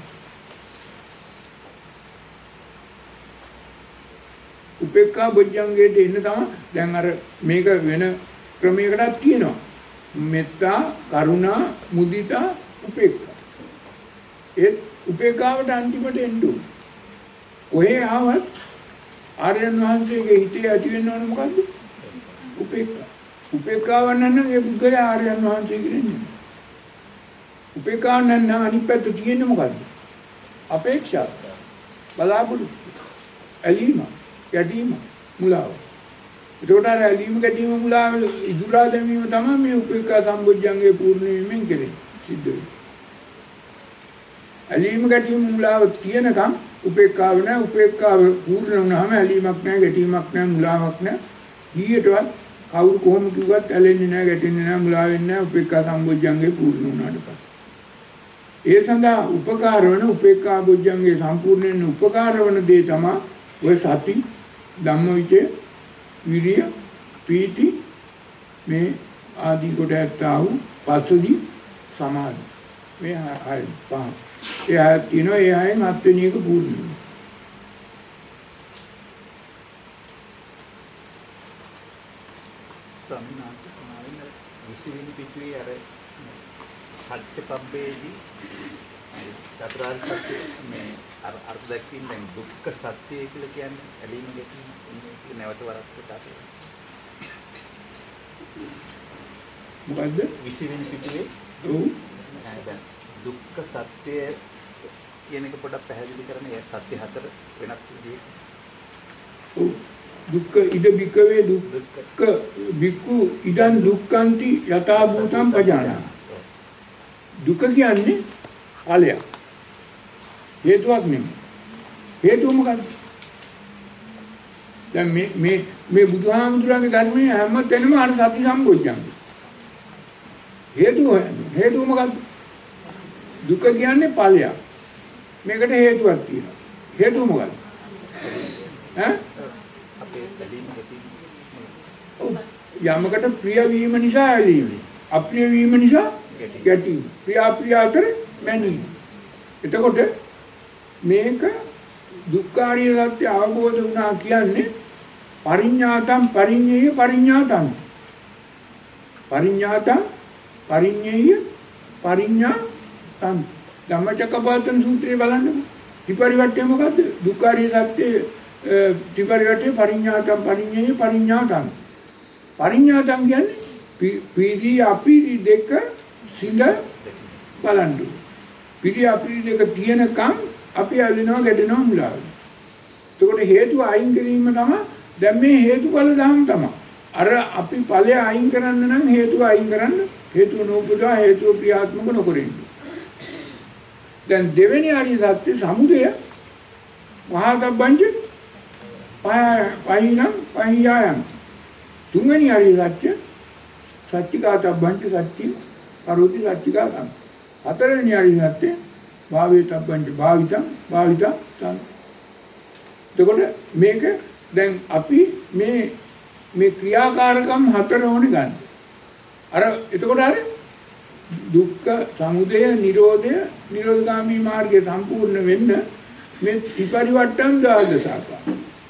Speaker 1: උපේක්ඛා බොජ්ජංගයට එන්න තමයි දැන් අර මේක වෙන ක්‍රමයකටත් කියනවා. මෙත්තා, කරුණා, මුදිතා, උපේක්ඛා. ඒ උපේක්ඛාවට අන්තිමට එන්න ඕනේ. ඔහේ ආවත් ආර්යයන් වහන්සේගේ හිතේ ඇති වෙන්න ඕන මොකද්ද? උපේක්ඛා. උපේක්ඛාව නම් ඒ බුද්ධයා ආර්යයන් වහන්සේ කියන්නේ. උපේක්ඛාව නම් අනිත් පැත්ත තියෙන්නේ මොකද්ද? අපේක්ෂා. බලාපොරොත්තු. ඇලීම, ගැටීම, මුලාව. ඒකට අර ඇලීම, ගැටීම, මුලාව ඉදුරා දැමීම තමයි මේ උපේක්ඛා සම්බොජ්ජංගේ පූර්ණ වීමෙන් කෙරෙන්නේ. සිද්ධ වෙන්නේ. ඇලීම, ගැටීම, මුලාව තියෙනකම් උපේක්ඛාව නැහැ. උපේක්ඛාව පූර්ණ වුණාම ඇලීමක් නැහැ, ගැටීමක් නැහැ, මුලාවක් නැහැ. ඊයටවත් කවුරු කොහොම කිව්වත් ඇලෙන්නේ නැහැ, ගැටෙන්නේ නැහැ, මුලා වෙන්නේ නැහැ උපේක්ඛා සම්බොජ්ජංගේ පූර්ණ වුණාට පස්සේ. ඒ සඳහා උපකාර වන උපේක්ඛා බොජ්ජංගේ සම්පූර්ණයෙන් උපකාර වන දේ තමයි ඔය සති, ධම්මවිචය, විරිය, පීති මේ ආදී කොට ඇත්තා වූ පසුදි සමාධි. මේ හය පහ. ඒ හය තියෙනවා. ඒ හයෙන් හත්වෙනි එක පූර්ණ වෙනවා.
Speaker 2: විසිවිලි පිටුවේ අර සත්‍යපබ්බේදී චතුරාර්ය සත්‍ය මේ අර්ථ දැක්වීම දැන් දුක්ඛ සත්‍ය කියලා කියන්නේ ඇලීම ගැටීම ඉන්නේ නැවත වරක් කොටස.
Speaker 1: මොකද්ද?
Speaker 2: විසිවිලි පිටුවේ
Speaker 1: ඔව්
Speaker 2: දැන් දුක්ඛ සත්‍ය කියන එක පොඩ්ඩක් පැහැදිලි කරන්න. ඒ සත්‍ය හතර වෙනස් විදිහට.
Speaker 1: ඔව් දුක්ඛ ඉද බිකවේ දුක්ඛ බික්ඛු ඉදං දුක්ඛන්ති යථා භූතං පජානා. දුක කියන්නේ ඵලයක්. හේතුවක් නෙමෙයි. හේතුව මොකද්ද? දැන් මේ බුදුහාමුදුරන්ගේ ධර්මයේ හැම තැනම අර සති සම්බොජ්ජංග. හේතුව මොකද්ද? දුක කියන්නේ ඵලයක්. මේකට හේතුවක් තියෙනවා. හේතුව මොකද්ද? ඈ යමකට ප්‍රිය වීම නිසා ඇලීම, අප්‍රිය වීම නිසා ගැටීම, ප්‍රිය අප්‍රිය අතර මැනීම. එතකොට මේක දුක්ඛාරිය සත්‍ය අවබෝධ වුණා කියන්නේ පරිඤ්ඤාතං පරිඤ්ඤේය පරිඤ්ඤාතං. පරිඤ්ඤාතං පරිඤ්ඤේය පරිඤ්ඤාතං. ධම්මචක්කපවත්තන සූත්‍රය බලන්නකො. ත්‍රිපරිවට්ටය මොකද්ද? දුක්ඛාරිය සත්‍ය ත්‍රිපරිවට්ටය පරිඤ්ඤාතං පරිඤ්ඤේය පරිඤ්ඤාතං. පරිඤ්ඤාතං කියන්නේ පිරි අපිරි දෙක සිඳ බලන්න. පිරි අපිරි දෙක තියෙනකම් අපි ඇලෙනවා, ගැටෙනවා, මුලා වෙනවා. එතකොට හේතුව අයින් කිරීම තමයි දැන් මේ හේතුඵල ධර්ම තමයි. අර අපි ඵලය අයින් කරන්න නම් හේතුව අයින් කරන්න. හේතුව නෝපදා හේතුව ක්‍රියාත්මක නොකරින්න. දැන් දෙවෙනි ආර්ය සත්‍ය සමුදය මහාතබ්බංච පහිනම් පහියායම්. තුන්වෙනි ආර්ය සත්‍ය සත්‍චිකාතබ්බංච සත්‍ය කරෝති සත්‍චිකාතං. හතරවෙනි ආර්ය සත්‍ය භාවේතබ්බංච භාවිතං භාවිතං. එතකොට මේක දැන් අපි මේ ක්‍රියාකාරකම් හතර ඕනේ ගන්න. අර එතකොට අර දුක්ඛ සමුදය නිරෝධය නිරෝධගාමී මාර්ගය සම්පූර්ණ වෙන්න මේ ත්‍රිපරිවට්ටම් දාදසාකා.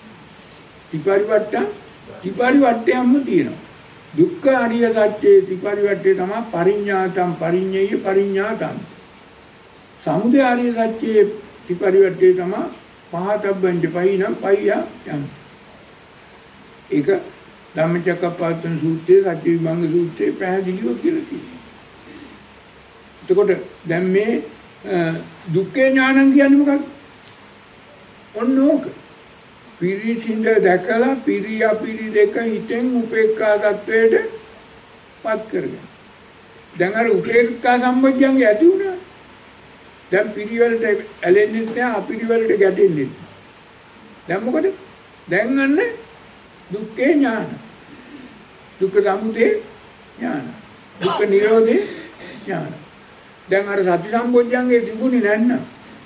Speaker 1: ත්‍රිපරිවට්ටයක්ම තියෙනවා. දුක්ඛ අරිය සත්‍යයේ ත්‍රිපරිවට්ටය තමයි පරිඤ්ඤාතං පරිඤ්ඤේය පරිඤ්ඤාතං. සමුදය අරිය සත්‍යයේ ත්‍රිපරිවට්ටය තමයි පහතබ්බංච පහිනම් පහියා යම්. ඒක ධම්මචක්කප්පවත්තන සූත්‍රයේ සත්‍ය විභංග සූත්‍රයේ පැහැදිලිව කියලා තියෙනවා. එතකොට දැන් මේ දුක්ඛේ ඥානං කියන්නේ මොකක්ද? ඔන්නෝක පිරිසිඳ දැකලා පිරියා පිරි දෙක හිතෙන් උපේක්ඛා தത്വයට පත් කරගන්න. දැන් අර උපේක්ඛා සම්බොජ්ජංගේ ඇති වුණා. දැන් පිරි වලට ඇලෙන්නේ නැහැ, අපිරි වලට ගැටෙන්නේ නැහැ. දැන් මොකද? දැන් අන්න දුක්ඛේ ඥාන. දුක්ඛ සමුදය ඥාන. දුක්ඛ නිරෝධේ ඥාන. දැන් අර සති සම්බොජ්ජංගේ තිබුණේ නැත්නම්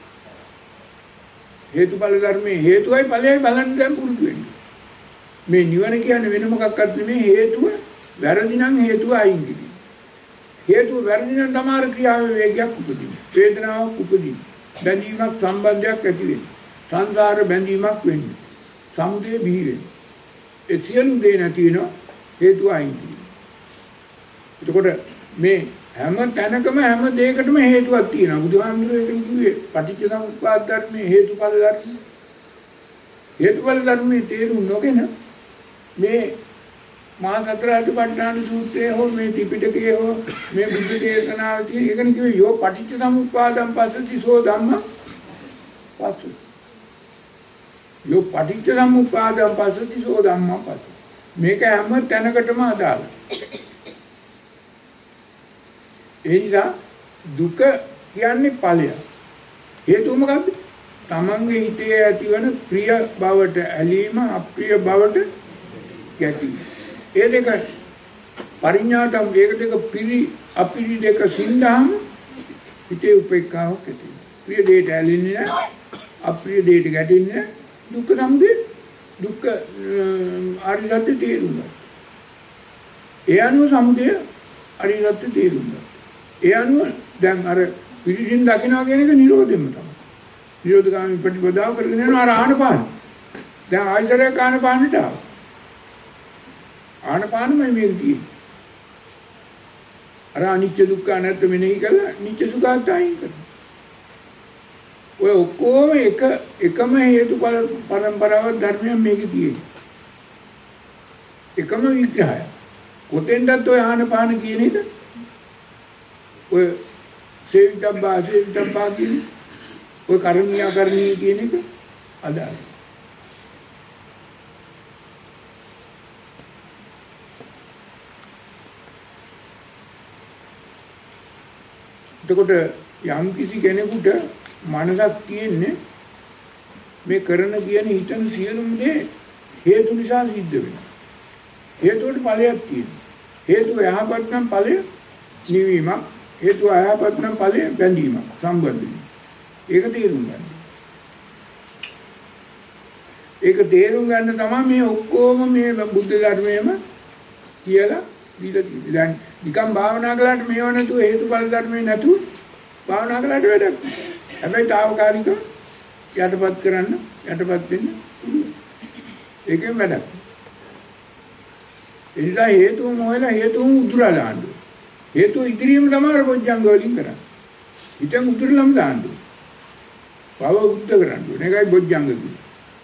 Speaker 1: හේතුඵල ධර්මයේ හේතුවයි ඵලයයි බලන්න දැන් පුරුදු වෙන්න. මේ නිවන කියන්නේ වෙන මොකක්වත් නෙමෙයි. හේතුව වැරදි නම් හේතුව අයින් කිරීම. හේතුව වැරදි නම් තමාර ක්‍රියාවේ වේගයක් උපදින. වේදනාවක් උපදින. බැඳීමක් සම්බන්ධයක් ඇති වෙන්නේ. සංසාර බැඳීමක් වෙන්නේ. සමුදය බිහි වෙන්නේ. ඒ සියලු දේ නැති වෙනවා හේතුව අයින් කිරීම. එතකොට මේ හැම තැනකම හැම දෙයකටම හේතුවක් තියෙනවා. බුදුහාමුදුරුවෝ ඒකනේ කිව්වේ පටිච්චසමුප්පාද ධර්මයේ හේතුඵල ධර්ම. හේතුඵල ධර්මයේ තේරුම් නොගෙන මේ මහා සතර අතිපට්ඨාන සූත්‍රයේ හෝ මේ ත්‍රිපිටකයේ හෝ මේ බුද්ධ දේශනාවේ තියෙන ඒකනේ කිව්වේ යෝ පටිච්ච සමුප්පාදං පස්සති සෝ ධම්ම පස්සති. යෝ පටිච්ච සමුප්පාදං පස්සති සෝ ධම්ම පස්සති. මේක හැම තැනකටම අදාළයි. ඒ නිසා දුක කියන්නේ ඵලය. හේතුව මොකද්ද? තමන්ගේ හිතේ ඇතිවන ප්‍රිය බවට ඇලීම අප්‍රිය බවට ගැටීම. ඒ දෙක පරිඥාතම් ඒක දෙක පිරි අපිරි දෙක සින්දාම හිතේ උපේක්ඛාවක් ඇති වෙනවා. ප්‍රිය දෙයට ඇලෙන්නේ නැහැ, අප්‍රිය දෙයට ගැටෙන්නේ නැහැ. දුක්ඛ සමුදය දුක්ඛ ආර්ය සත්‍ය තේරුණා. ඒ අනුව සමුදය ආර්ය සත්‍ය තේරුණා. ඒ අනුව දැන් අර පිරිසින් දකින්නවා කියන එක නිරෝධෙම තමයි. නිරෝධගාමී ප්‍රතිපදාව කරගෙන යනවා අර ආනපාන. දැන් ආයතරයක් ආනපානට ආවා. ආනපානමයි මේක තියෙන්නේ. අර අනිච්ච දුක්ඛ අනාත්ම මෙනෙහි කරලා නිච්ච සුඛාත්මයි කරනවා. ඔය ඔක්කොම එකම හේතුඵල පරම්පරාවක් ධර්මයක් මේකේ තියෙන්නේ. එකම විග්‍රහය. කොතෙන්දත් ඔය ආනපාන කියන එක ඔය සේවිතබ්බා කියන ඔය කර්මීය කියන එක අදාළයි. එතකොට යම් කිසි කෙනෙකුට මනසක් තියෙන්නේ මේ කරන කියන හිතන සියලුම දේ හේතු නිසා සිද්ධ වෙනවා. හේතුවට ඵලයක් තියෙනවා. හේතුව යහපත් නම් ඵලය නිවීමක්. හේතුව අයහපත් නම් ඵලය බැඳීමක් සම්බන්ධ වෙනවා. ඒක තේරුම් ගන්න. ඒක තේරුම් ගන්න තමයි මේ ඔක්කොම මේ බුද්ධ ධර්මයේම කියලා දීලා තියෙන්නේ. දැන් නිකම් භාවනා කළාට මේව නැතුව හේතුඵල ධර්මේ නැතුව භාවනා කළාට වැඩක් නැහැ. හැබැයි తాවකාලික යටපත් කරන්න යටපත් වෙන්න ඒකෙන් වැඩක්. ඒ නිසා හේතුව මොහේලා හේතුව උදුරලා දාන්න. හේතුව ඉදිරියම තමයි බොජ්ජංග වලින් කරන්නේ. හිතෙන් උදුරලම දාන්න. භව උද්ද කරන්න. මේකයි බොජ්ජංග කියන්නේ.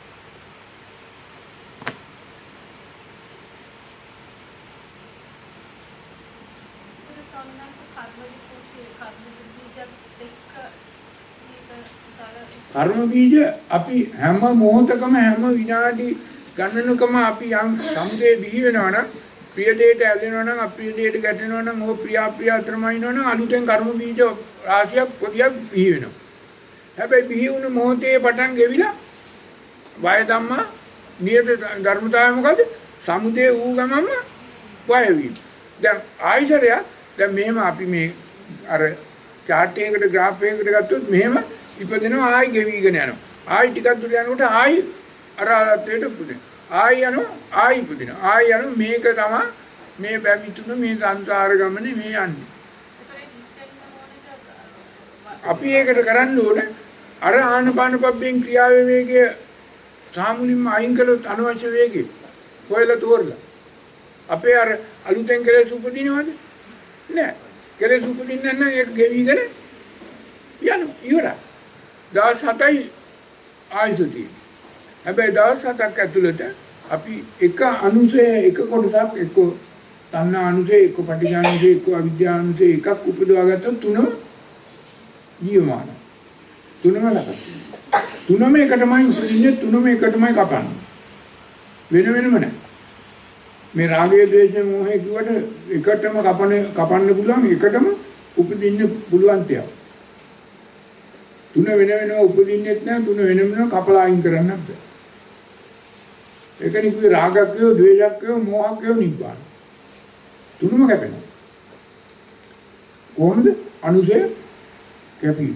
Speaker 1: කර්ම බීජ අපි හැම මොහොතකම හැම විනාඩි ගණනකම අපි යම් සමුදේ බිහි වෙනවා නම් ප්‍රිය දෙයට ඇලෙනවා නම් අප්‍රිය දෙයට ගැටෙනවා නම් ඕ ප්‍රිය අප්‍රිය අතරමයි නෝන අලුතෙන් කර්ම බීජ රාශියක් පොදියක් බිහි වෙනවා. හැබැයි බිහි වුණ මොහොතේ පටන් ගෙවිලා වය ධම්මා නියත ධර්මතාවය මොකද? සමුදේ වූ ගමම වය වීම. දැන් ආයිසරය දැන් මෙහෙම අපි මේ අර chart එකකට graph එකකට ගත්තොත් මෙහෙම ඉපදෙනවා ආයි ගෙවිගෙන යනවා. ආයි ටිකක් දුර යනකොට ආයි අර අතේට පුදිනවා. ආයි යනවා ආයි පුදිනවා. ආයි යනවා මේක තමයි මේ පැමිතුන මේ සංසාර ගමනේ මේ යන්නේ. අපි ඒකට කරන්න ඕනේ අර ආනපාන පබ්බෙන් ක්‍රියාවේ වේගය සාමුලින්ම අයින් කළොත් අනවශ්‍ය වේගය කොහෙල තෝරලා අපේ අර අලුතෙන් කෙලෙස් උපදිනවද? නෑ. කෙලෙස් උපදින්න නම් ඒක ගෙවිගෙන යනවා. ඉවරයි. දවස් 7යි ආයුෂදී. හැබැයි දවස් 7ක් ඇතුළත අපි එක අනුසය එක කොටසක් එක්ක තණ්හා අනුසය එක්ක පටිඝානුසය එක්ක අවිද්‍යානුසය එකක් උපදවා ගත්තොත් තුනම ජීවමාන. තුනම ලකන. තුනම එකටමයි ඉන්නේ තුනම එකටමයි කපන්නේ. වෙන වෙනම නැහැ. මේ රාගය ද්වේෂය මොහේ කිව්වට එකටම කපන්න පුළුවන් එකටම උපදින්න පුළුවන් තියක්. තුන වෙන වෙනම උපදින්නෙත් නැහැ තුන වෙන වෙනම කපලා අයින් කරන්නත් බෑ. ඒකනේ කිව්වේ රාගක්කය, ද්වේෂක්කය, මෝහක්කය නිබ්බාන. තුනම කැපෙනවා. කොහොමද? අනුසය කැපීම.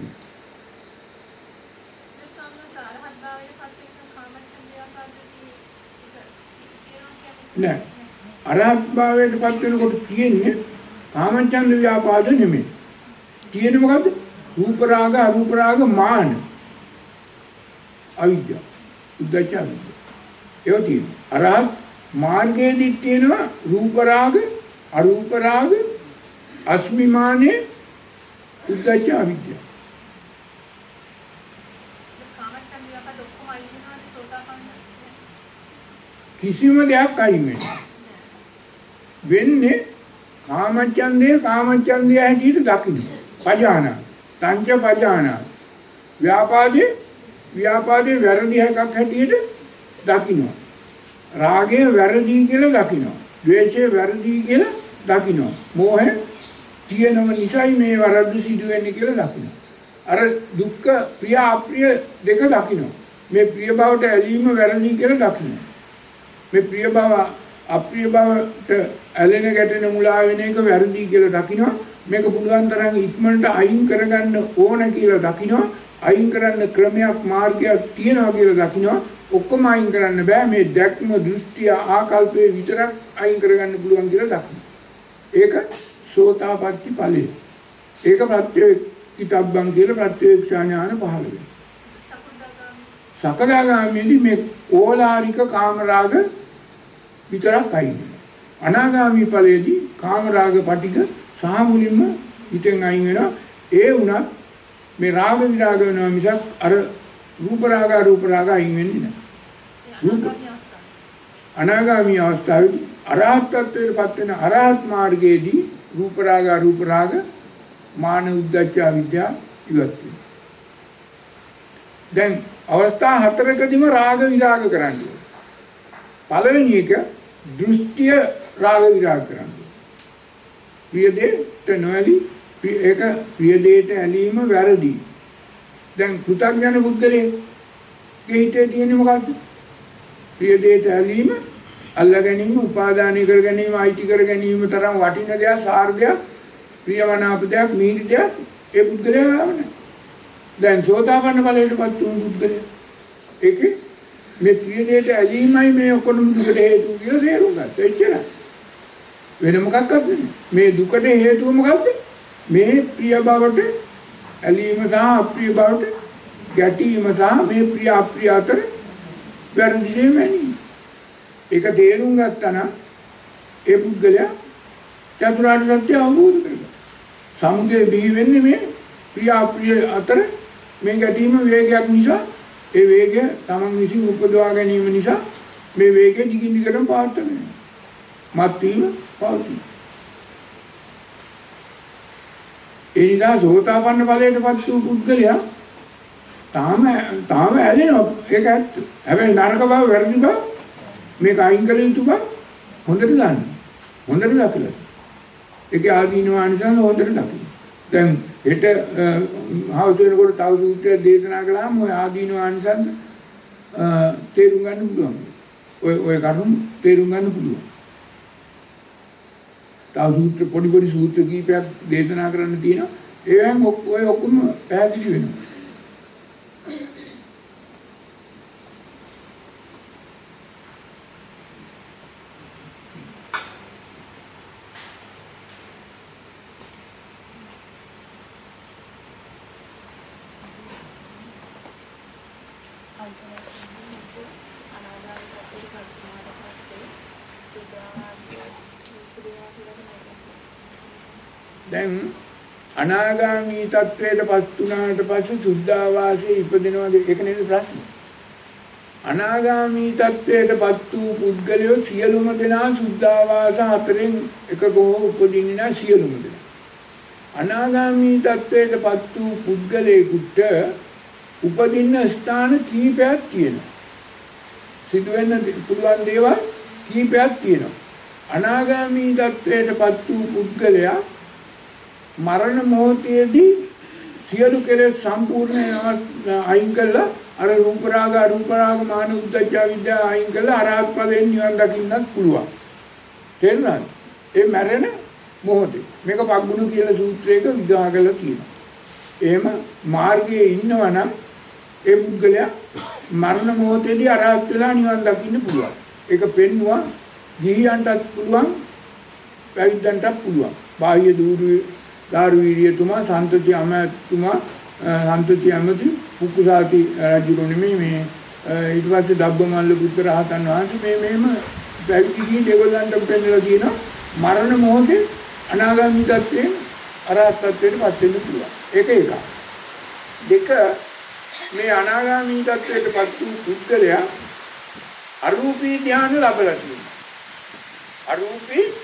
Speaker 1: නෑ. අරහත් භාවයට පත් වෙනකොට තියෙන්නේ කාමච්ඡන්ද ව්‍යාපාද නෙමෙයි. තියෙන්නේ මොකද්ද? රූප රාග අරූප රාග මාන අවිද්‍යාව උද්දච්ච ඒවා තියෙනවා. අරහත් මාර්ගයේදී තියෙනවා රූප රාග අරූප රාග අස්මිමානේ උද්දච්ච අවිද්‍යාව. කිසිම දෙයක් අයින් වෙන්නේ වෙන්නේ කාමච්ඡන්දය හැටියට දකින්න. පජාන. තංච පජාන. ව්‍යාපාදේ වැරදි එකක් හැටියට දකින්න. රාගය වැරදි කියලා දකින්න. ද්වේෂය වැරදි කියලා දකින්න. මෝහය තියෙනව නිසායි මේ වරද්ද සිදු වෙන්නේ කියලා දකින්න. අර දුක්ඛ ප්‍රිය අප්‍රිය දෙක දකින්න. මේ ප්‍රිය බවට ඇලීම වැරදි කියලා දකින්න. මේ ප්‍රිය බව අප්‍රිය බවට ඇලෙන ගැටෙන මුලා වෙන එක වැරදි කියලා දකින්න. මේක පුළුවන් තරම් ඉක්මනට අයින් කරගන්න ඕන කියලා දකින්න. අයින් කරන්න ක්‍රමයක් මාර්ගයක් තියෙනවා කියලා දකින්න. ඔක්කොම අයින් කරන්න බෑ. මේ දැක්ම දෘෂ්ටිය ආකල්පේ විතරක් අයින් කරගන්න පුළුවන් කියලා දකින්න. ඒක සෝතාපට්ටි ඵලය. ඒක ප්‍රත්‍යක්ෂිතබ්බං කියලා ප්‍රත්‍යක්ෂා ඥාන පහළ වෙනවා. සකදාගාමීදී මේ ඕලාරික කාමරාග විතරක් අයින් වෙනවා. අනාගාමී ඵලයේදී කාමරාග පටික සහ මුලින්ම හිතෙන් අයින් වෙනවා. ඒ වුණත් මේ රාග විරාග වෙනවා මිසක් අර රූප රාග අයින් වෙන්නේ නැහැ. අනාගාමී අවස්ථාවේදී අරහත් ත්වයටපත් වෙන අරහත් මාර්ගයේදී රූප රාග මාන උද්දච්ච විද්‍යා ඉවත් වෙනවා. දැන් අවස්ථා හතරකදීම රාග විරාග කරන්නේ. පළවෙනි එක දෘෂ්ටිය රාග විරාග කරන්නේ. ප්‍රිය දෙයට නොඇලී ඒක ප්‍රිය දෙයට ඇලීම වැරදි. දැන් කෘතඥ බුද්ධලේ හිතේ තියෙන්නේ මොකද්ද? ප්‍රිය දෙයට ඇලීම, අල්ල ගැනීම, උපාදානය කර ගැනීම, අයිති කර ගැනීම තරම් වටින දෙයක්, සාර දෙයක්, ප්‍රියමනාප දෙයක්, මිහිරි දෙයක් ඒ බුද්ධලේ ආවනේ. දැන් සෝතාපන්න ඵලයටපත් වුණු බුද්ධලේ ඒකේ මේ ප්‍රිය දෙයට ඇලීමයි මේ ඔක්කොම දුකට හේතුව කියලා තේරුම් ගත්තා. එච්චරයි. වෙන මොකක්වත් නෙමෙයි. මේ දුකට හේතුව මොකද්ද? මේ ප්‍රිය බවට ඇලීම සහ අප්‍රිය බවට ගැටීම සහ මේ ප්‍රිය අප්‍රිය අතර වැරදි දෙයක්. ඒක තේරුම් ගත්තා නම් ඒ පුද්ගලයා චතුරාර්ය සත්‍ය අවබෝධ කරගන්නවා. සමුදය බිහි වෙන්නේ මේ ප්‍රිය අප්‍රිය අතර මේ ගැටීම වේගයක් නිසා. ඒ වේගය තමන් විසින් උපදවා ගැනීම නිසා මේ වේගය දිගින් දිගටම පවත්වාගෙන යනවා. මත් වීම පවතින. ඒ නිසා සෝතාපන්න ඵලයටපත් වූ පුද්ගලයා තාම ඇලෙනවා. ඒක ඇත්ත. හැබැයි නරක බව වැරදි බව මේක අයින් කළ යුතු බව හොඳට දන්න. හොඳට දකිලා. ඒකේ ආදීනව අනිසංස හොඳට දකින්න. දැන් හෙට හවස වෙනකොට තව සූත්‍රයක් දේශනා කළාම ඔය ආදීනව අනිසංස තේරුම් ගන්න පුළුවන්. ඔය කරුණු තේරුම් ගන්න පුළුවන්. තව සූත්‍ර පොඩි සූත්‍ර කීපයක් දේශනා කරන්න තියෙනවා. ඒවෙන් ඔය ඔක්කොම පැහැදිලි වෙනවා. දැන් අනාගාමී තත්වයටපත් වුණාට පස්සේ සුද්ධාවාසයේ ඉපදිනවද? ඒක නෙවෙයි ප්‍රශ්නේ. අනාගාමී තත්වයටපත් වූ පුද්ගලයෝ සියලුම දෙනා සුද්ධාවාස හතරෙන් එකක හෝ උපදින්නේ නැහැ සියලුම දෙනා. අනාගාමී තත්වයටපත් වූ පුද්ගලයෙකුට උපදින්න ස්ථාන කීපයක් තියෙනවා. සිදුවෙන්න පුළුවන් දේවල් කීපයක් තියෙනවා. අනාගාමී තත්වයටපත් වූ පුද්ගලයා මරණ මොහොතේදී සියලු කෙලෙස් සම්පූර්ණයෙන් අයින් කළා. අර රූප රාග මාන උද්දච්ච විද්‍යා අයින් කළා. අරහත් ඵලයෙන් නිවන් දකින්නත් පුළුවන්. තේරුණාද? ඒ මරණ මොහොතේ මේක පග්ගුණ කියලා සූත්‍රයක විග්‍රහ කරලා තියෙනවා. එහෙම මාර්ගයේ ඉන්නවනම් ඒ පුද්ගලයා මරණ මොහොතේදී අරහත් වෙලා නිවන් දකින්න පුළුවන්. ඒක පෙන්නවා ගිහියන්ටත් පුළුවන්, පැවිද්දන්ටත් පුළුවන්. බාහ්‍ය දාරුවීරියතුමා සන්තති අමතුමා සන්තති අමති පුකුසාති රජුගොනේ මේ ඊට පස්සේ දබ්බමල්ල පුත්‍ර රහතන් වහන්සේ මෙහෙම පැවිදි ගිහින් දෙගොල්ලන්ට පෙන්නලා තියෙනවා මරණ මොහොතේ අනාගාමී තත්ත්වයෙන් අරහත් තත්ත්වයටපත් වෙන්න පුළුවන්. ඒක එකක්. දෙක මේ අනාගාමී තත්ත්වයටපත් වූ පුද්ගලයා අරූපී ධ්‍යාන ලැබලා තියෙනවා. අරූපී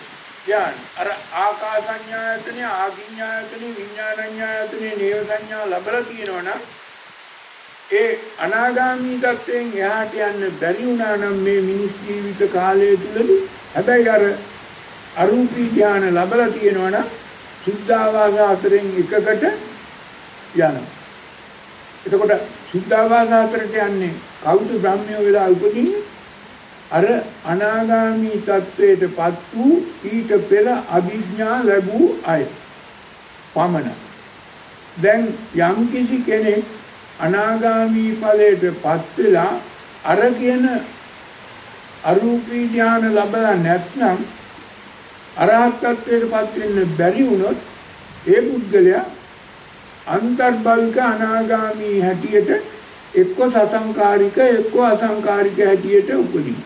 Speaker 1: ඥාන අර ආකාසඤ්ඤායතනෙ ආගිඤ්ඤායතනෙ විඥානඤ්ඤායතනෙ නේව සංඥා ලැබලා තියෙනවනම් ඒ අනාගාමී තත්වයෙන් එහාට යන්න බැරි වුණා නම් මේ මිනිස් ජීවිත කාලය තුලදී හැබැයි අර අරූපී ඥාන ලැබලා තියෙනවනම් සුද්ධාවාස හතරෙන් එකකට යනවා. එතකොට සුද්ධාවාස හතරට යන්නේ කවුද බ්‍රහ්මයෝ වෙලා උපදින්නේ? අර අනාගාමී තත්වයටපත් වූ ඊට පෙර අභිඥා ලැබූ අය පමණ. දැන් යම් කිසි කෙනෙක් අනාගාමී ඵලයටපත් වෙලා අර කියන අරූපී ඥාන ලැබලා නැත්නම් අරහත් ත්වයටපත් වෙන්න බැරි වුණොත් ඒ පුද්ගලයා අන්තර්භවික අනාගාමී හැටියට එක්ක සසංකාරික එක්ක අසංකාරික හැටියට උපදිනවා.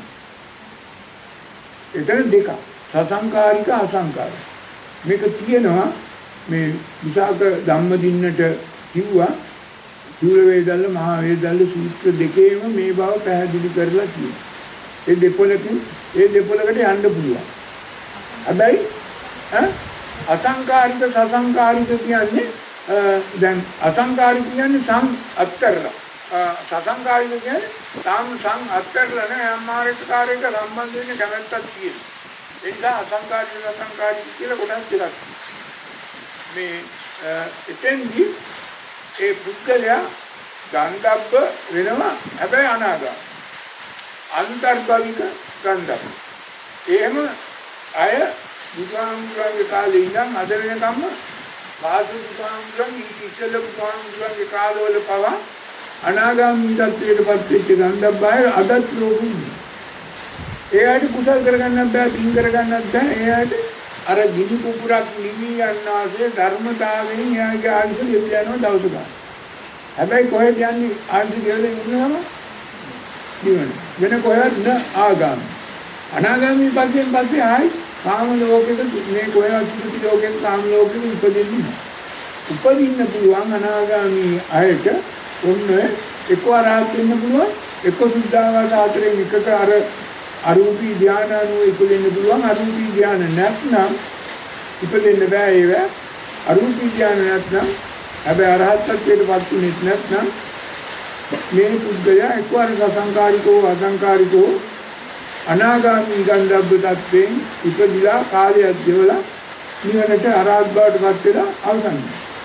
Speaker 1: එතන දෙක. සසංකාරික අසංකාරික. මේක තියෙනවා මේ විසාක ධම්මදින්නට කිව්වා චූල වේදල්ල මහා වේදල්ල සූත්‍ර දෙකේම මේ බව පැහැදිලි කරලා තියෙනවා. ඒ දෙපොලකට යන්න පුළුවන්. හැබැයි අසංකාරික සසංකාරික කියන්නේ දැන් අසංකාරික කියන්නේ සං අත්තරලා. සසංකාරික කියන්නේ තාම සං අත්තරලා නෑ අම්මාරිකාරයක සම්බන්ධ වෙන්න කැමැත්තක් තියෙනවා. ඒ නිසා අසංකාරික සසංකාරික කියලා කොටස් දෙකක්. මේ එතෙන්දී ඒ පුද්ගලයා ගන්ධබ්බ වෙනවා හැබැයි අනාගාමී. අන්තර්භවික ගන්ධබ්බ. එහෙම අය බුදුහාමුදුරන්ගේ කාලේ ඉඳන් අද වෙනකම්ම පාසු බුදුහාමුදුරන්ගේ ඉස්සෙල්ල බුදුහාමුදුරන්ගේ කාලවල පවා අනාගාමී තත්ත්වයටපත් වෙච්ච ගන්ධබ්බය අදත් ලෝකුන්නේ. එයාට කුසල් කරගන්නත් බෑ, පින් කරගන්නත් බෑ. එයාට අර ගිනි කුපුරක් නිවි යන්නාසේ ධර්මතාවයෙන් එයාගේ ආංශ ගෙවිලා යනවා දවස ගන්න. හැබැයි කොහෙද යන්නේ ආංශ ගෙවලා ඉන්නවම නිවන. වෙන කොහෙවත් න ආගාමී. අනාගාමී පස්සේ ආයි කාම ලෝකෙක මේ කොහෙවත් සුඛ ලෝකෙක කාම ලෝකෙක උපදින්නේ. උපදින්න පුළුවන් අනාගාමී අයට ඔන්න එක්වරහත් වෙන්න පුළුවන්, එක්ක සුද්ධාවාස හතරෙන් එකක අර අරූපී ධානය අනුව ඉපදෙන්න පුළුවන්. අරූපී ධානය නැත්නම් ඉපදෙන්න බෑ. ඒව අරූපී ධානය නැත්නම් හැබැයි අරහත්ත්වයටපත් වෙන්නේ නැත්නම් මේ පුද්ගලයා එක්වර සසංකාරිකෝ අසංකාරිකෝ අනාගාමී ගන්ධබ්බ තත්ත්වයෙන් ඉපදිලා කාලයක් ගෙවලා නිවනට අරහත් බවටපත් වෙලා අවසන්.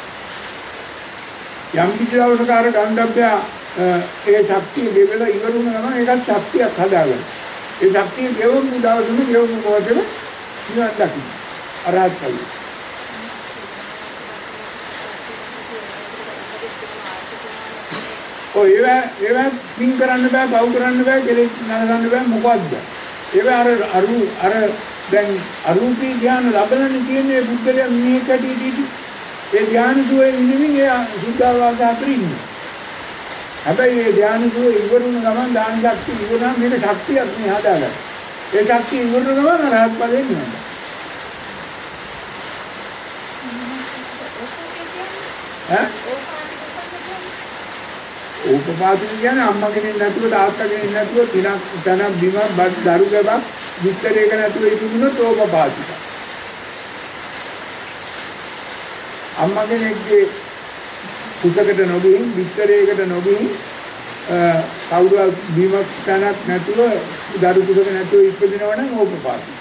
Speaker 1: යම් කිසි දවසක අර ගන්ධබ්බය ඒ ශක්තිය ගෙවලා ඉවරුන ගමන් ඒකත් ශක්තියක් හදාගන්න. ඒ ශක්තිය ගෙවමු දවසම ගෙවමු මොකද නිවන් දකින්න. අරහත් ඵලයි. ඔය ඒවා පින් කරන්න බෑ, බව් කරන්න බෑ, කෙලෙස් නරගන්න බෑ මොකද්ද? ඒවා අර දැන් අරූපී ධ්‍යාන ලැබෙනනේ කියන්නේ බුද්ධලයා මේ කටීටි. ඒ ධ්‍යාන සුවේ ඉඳිමින් ඒ සුද්ධාවාස අතරින් ඉන්නේ. හැබැයි ඒ ධ්‍යාන සුවේ ඉවරුන ගමන් දාන ශක්තිය ඉවරනම් මේක ශක්තියක් නේ හදාගන්න. ඒ ශක්තිය ඉවරුන ගමන් අරහත් ඵලෙ එනවා. ඕපපාතික කියන්නේ අම්මා කෙනෙක් නැතුව තාත්තා කෙනෙක් නැතුව තනක් බිමක් දරු ගැබක් විස්තරයක නැතුව ඉදුණොත් ඕපපාතික. අම්මා කෙනෙක්ගේ කුසකට නොගින් විස්තරයකට නොගින් කවුරුත් බිමක් තනක් නැතුව දරු කුසක නැතුව ඉපදිනවා නම් ඕපපාතික.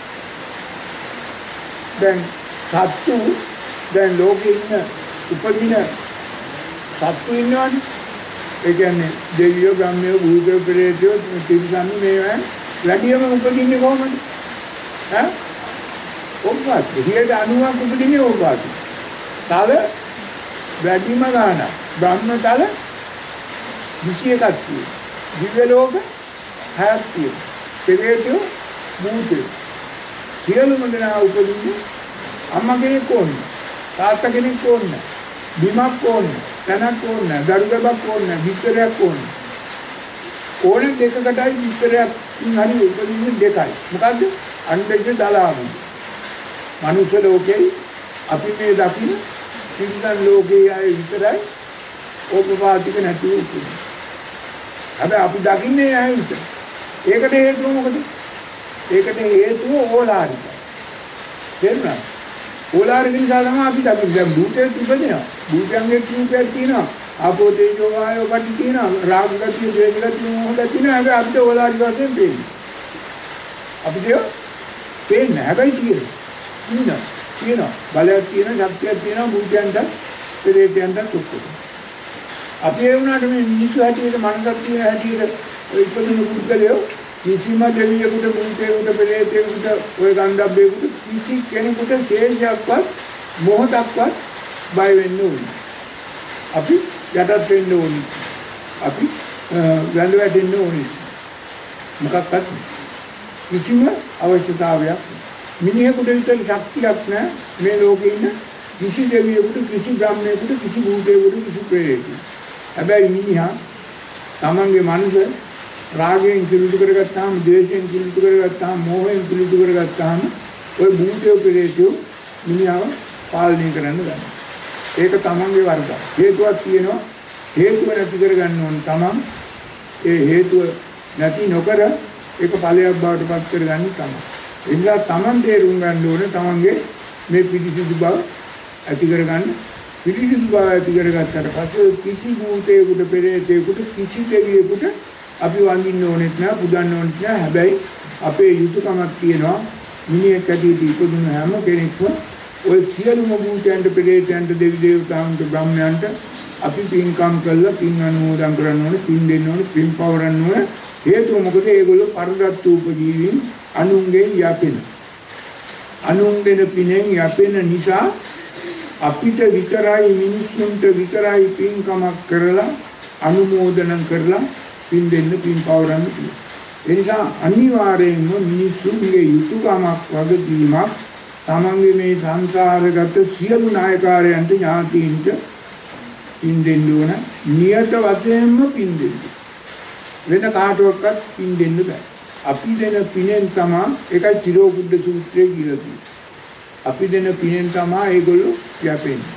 Speaker 1: දැන් සත්තු දැන් ලෝකේ ඉන්න උපදින සත්තු ඉන්නවනේ. ඒ කියන්නේ දෙවියෝ බ්‍රහ්මයෝ භූතයෝ ප්‍රේතයෝ තිරිසන් මේවා වැඩියම උපදින්නේ කොහොමද? ඕපාත. 90ක් උපදින්නේ ඕපාත. තව වැඩිම ගාන බ්‍රහ්ම තල 21ක් තියෙනවා. දිව්‍ය ලෝක 6ක් තියෙනවා. ප්‍රේතයෝ භූතයෝ සියලුම දෙනා උපදින්නේ අම්මා කෙනෙක් ඕනේ. තාත්තා කෙනෙක් ඕනේ. බිමක් ඕනේ. තනක් ඕනේ, දරුගබක් ඕනේ, විතරයක් ඕනේ. ඕනේ දෙකකටයි විතරයක් හරි උපදින්නේ දෙකයි. මොකද්ද? අණ්ඩජ දලාමු. මනුෂ්‍ය ලෝකේ අපි මේ දකින්න තිරිසන් ලෝකේ අය විතරයි ඕපපාතික නැතුව උපදින්නේ. හැබැයි අපි දකින්නේ අය විතර. ඒකට හේතුව මොකද? ඒකට හේතුව ඕලාරිකයි. තේරුණා? ඕලාරික නිසා තමයි අපි දැන් භූතේ තිබෙනවා. භූතයන්ගේ රූපයක් තියෙනවා. ආපෝ තේජෝ වායෝ පටි තියෙනවා. රාග ගතිය, ද්වේෂ ගතිය, මොහ ගතිය තියෙනවා. හැබැයි අපිට ඕලාරික වශයෙන් පේන්නේ. අපිට පේන්නේ හැබැයි තියෙනවා. බලයක් තියෙනවා, ශක්තියක් තියෙනවා භූතයන්ට, පෙරේතයන්ට ඔක්කොම. අපි ඒ වුණාට මේ මිනිස්සු හැටියට මනසක් තියෙන හැටියට ඉපදුණු පුද්ගලයෝ කිසිම දෙවියෙකුට, භූතයෙකුට, පෙරේතයෙකුට, ඔය ගන්ධබ්බයෙකුට කිසි කෙනෙකුට ශේෂයක්වත් මොහොතක්වත් බය වෙන්න ඕනේ. අපි යටත් වෙන්න ඕනේ. අපි ගඳ වැටෙන්න ඕනේ. මොකක්වත් කිසිම අවශ්‍යතාවයක් මිනිහෙකුට විතර ශක්තියක් නැහැ මේ ලෝකේ ඉන්න කිසි දෙවියෙකුට, කිසි බ්‍රහ්මයෙකුට, කිසි භූතයෙකුට, කිසි ප්‍රේතයෙකුට. හැබැයි මිනිහා තමන්ගේ මනස රාගයෙන් කිලුට කරගත්තාම, ද්වේෂයෙන් කිලුට කරගත්තාම, මෝහයෙන් කිලුට කරගත්තාම ඔය භූතය ප්‍රේතය මිනිහව පාලනය කරන්න ගන්නවා. ඒක තමන්ගේ වරද. හේතුවක් තියෙනවා. හේතුව නැති කරගන්න ඕන තමන්. ඒ හේතුව නැති නොකර ඒක ඵලයක් බවට පත් කරගන්නේ තමයි. ඒ නිසා තමන් තේරුම් ගන්න ඕනේ තමන්ගේ මේ පිළිසිදු බව ඇති කරගන්න. පිළිසිදු බව ඇති කරගත්තට පස්සේ කිසි භූතයෙකුට, පෙරේතයෙකුට, කිසි දෙවියෙකුට අපි වඳින්න ඕනෙත් නෑ, පුදන්න ඕනෙත් නෑ. හැබැයි අපේ යුතුයකමක් තියෙනවා. මිනිහෙක් ඇටියට ඉපදුන හැම කෙනෙක්ම ඔය සියලුම භූතයන්ට, පෙරේතයන්ට, දෙවි දේවතාවුන්ට, බ්‍රහ්මයන්ට අපි පින්කම් කළා, පින් අනුමෝදන් කරන්න ඕනේ, පින් දෙන්න ඕනේ, පින් පවරන්න ඕනේ. හේතුව මොකද? ඒගොල්ලෝ පරදත්ත උපජීවීන් අනුන්ගෙන් යැපෙන. අනුන් දෙන පිනෙන් යැපෙන නිසා අපිට විතරයි, මිනිස්සුන්ට විතරයි පින්කමක් කරලා, අනුමෝදන් කරලා පින් දෙන්න, පින් පවරන්න පුළුවන්. ඒ නිසා අනිවාර්යයෙන්ම මිනිස්සුන්ගේ යුතුයකමක්, වගකීමක් තමන්ගේ මේ සංසාරගත සියලු නායකාරයන්ට, ඥාතීන්ට පින් දෙන්න ඕන. නියත වශයෙන්ම පින් දෙන්න. වෙන කාටවත් පින් දෙන්න බෑ. අපි දෙන පිනෙන් තමයි, ඒකයි තිරෝකුඩ සූත්‍රයේ කියලා තියෙන්නේ. අපි දෙන පිනෙන් තමයි ඒගොල්ලෝ යැපෙන්නේ.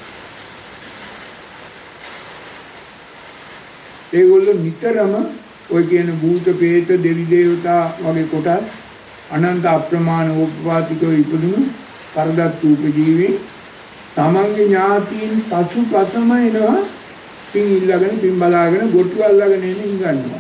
Speaker 1: ඒගොල්ලෝ නිතරම ඔය කියන භූත, ප්‍රේත, දෙවි දේවතා වගේ කොටස් අනන්ත අප්‍රමාණ ඕපපාතිකව ඉපදුණු පරදත්ත උපජීවී තමන්ගේ ඥාතීන් පසුපසම එනවා. පින් ඉල්ලගෙන, පින් බලාගෙන, ගොටු අල්ලගෙන ඉඳන්නවා.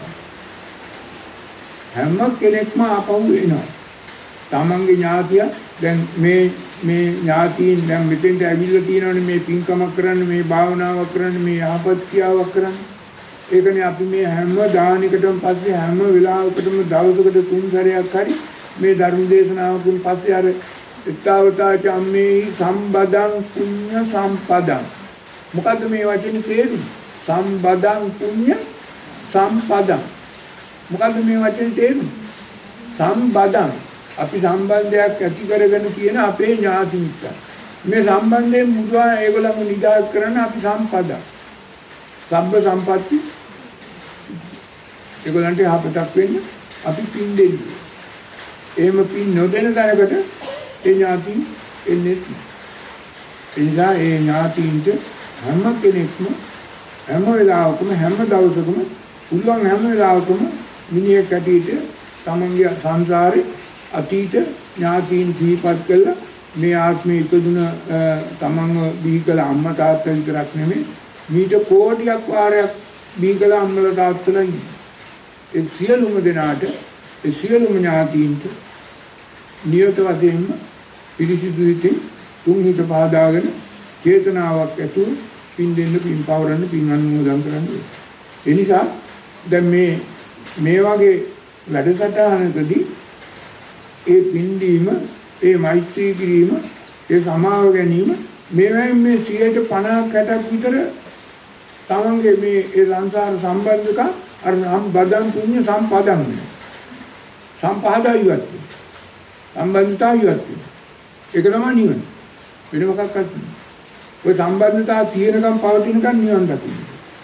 Speaker 1: හැම කෙනෙක්ම ආපහු එනවා. තමන්ගේ ඥාතිය දැන් මේ ඥාතීන් දැන් මෙතෙන්ට ඇවිල්ලා තියෙනවනේ මේ පින්කමක් කරන්න, මේ භාවනාවක් කරන්න, මේ යහපත් ක්‍රියාවක් කරන්න. ඒකනේ අපි මේ හැම දානයකටම පස්සේ, හැම වෙලාවකටම දවසකට 3 සැරයක් හරි මේ ධර්ම දේශනාවකින් පස්සේ අර ඊතාවතා චම්මේ සම්බදං පුඤ්ඤ සම්පදං. මොකද්ද මේ වචනේ තේරුම? සම්බදං පුඤ්ඤ සම්පදං. මොකද්ද මේ වචනේ තේරුම? සම්බදං. අපි සම්බන්ධයක් ඇති කරගෙන කියන අපේ ඥාතිමිත්ත. මේ සම්බන්ධයෙන් මුදවා ඒගොල්ලන්ව නිදාස් කරන අපි සම්පදං. සබ්බ සම්පatti ඒගොල්ලන්ට යහපතක් වෙන්න අපි පින් දෙන්නේ. එහෙම පින් නොදෙන තැනකට ඒ ඥාතින් එන්නේ නැහැ. එනිසා ඒ ඥාතින්ට හැම කෙනෙක්ම හැම වෙලාවකම, හැම දවසකම, පුළුවන් හැම වෙලාවකම මිනිහෙක් ඇටියට තමන්ගේ සංසාරේ අතීත ඥාතීන් සිහිපත් කළා. මේ ආත්මේ ඉපදුන තමන්ව බිහි කළ අම්මා තාත්තා විතරක් නෙමෙයි, මීට කෝටියක් වාරයක් බිහි කළ අම්මලා තාත්තලා ඉන්නේ. ඒ සියලුම දෙනාට, ඒ සියලුම ඥාතීන්ට නියත වශයෙන්ම පිරිසිදු හිතින් තුන් හිත පහදාගෙන චේතනාවක් ඇතුව පින් දෙන්න, පින් පවරන්න, පින් අනුමෝදන් කරන්න. ඒ නිසා දැන් මේ වගේ වැඩසටහනකදී ඒ පින් දීම, ඒ මෛත්‍රී කිරීම, ඒ සමාව ගැනීම මේවෙන් මේ 50%ක් 60ක් විතර තමන්ගේ මේ ඒ සංසාර සම්බන්ධක අර සම්බදන් පුණ්‍ය සම්පදන් සම්පහදයිවත් සම්බන්ධතාවයවත් ඒක තමයි නිවන. වෙන මොකක්වත් නැහැ. ඔය සම්බන්ධතාව තියෙනකම් පවතිනකම් නිවන් දකින්න.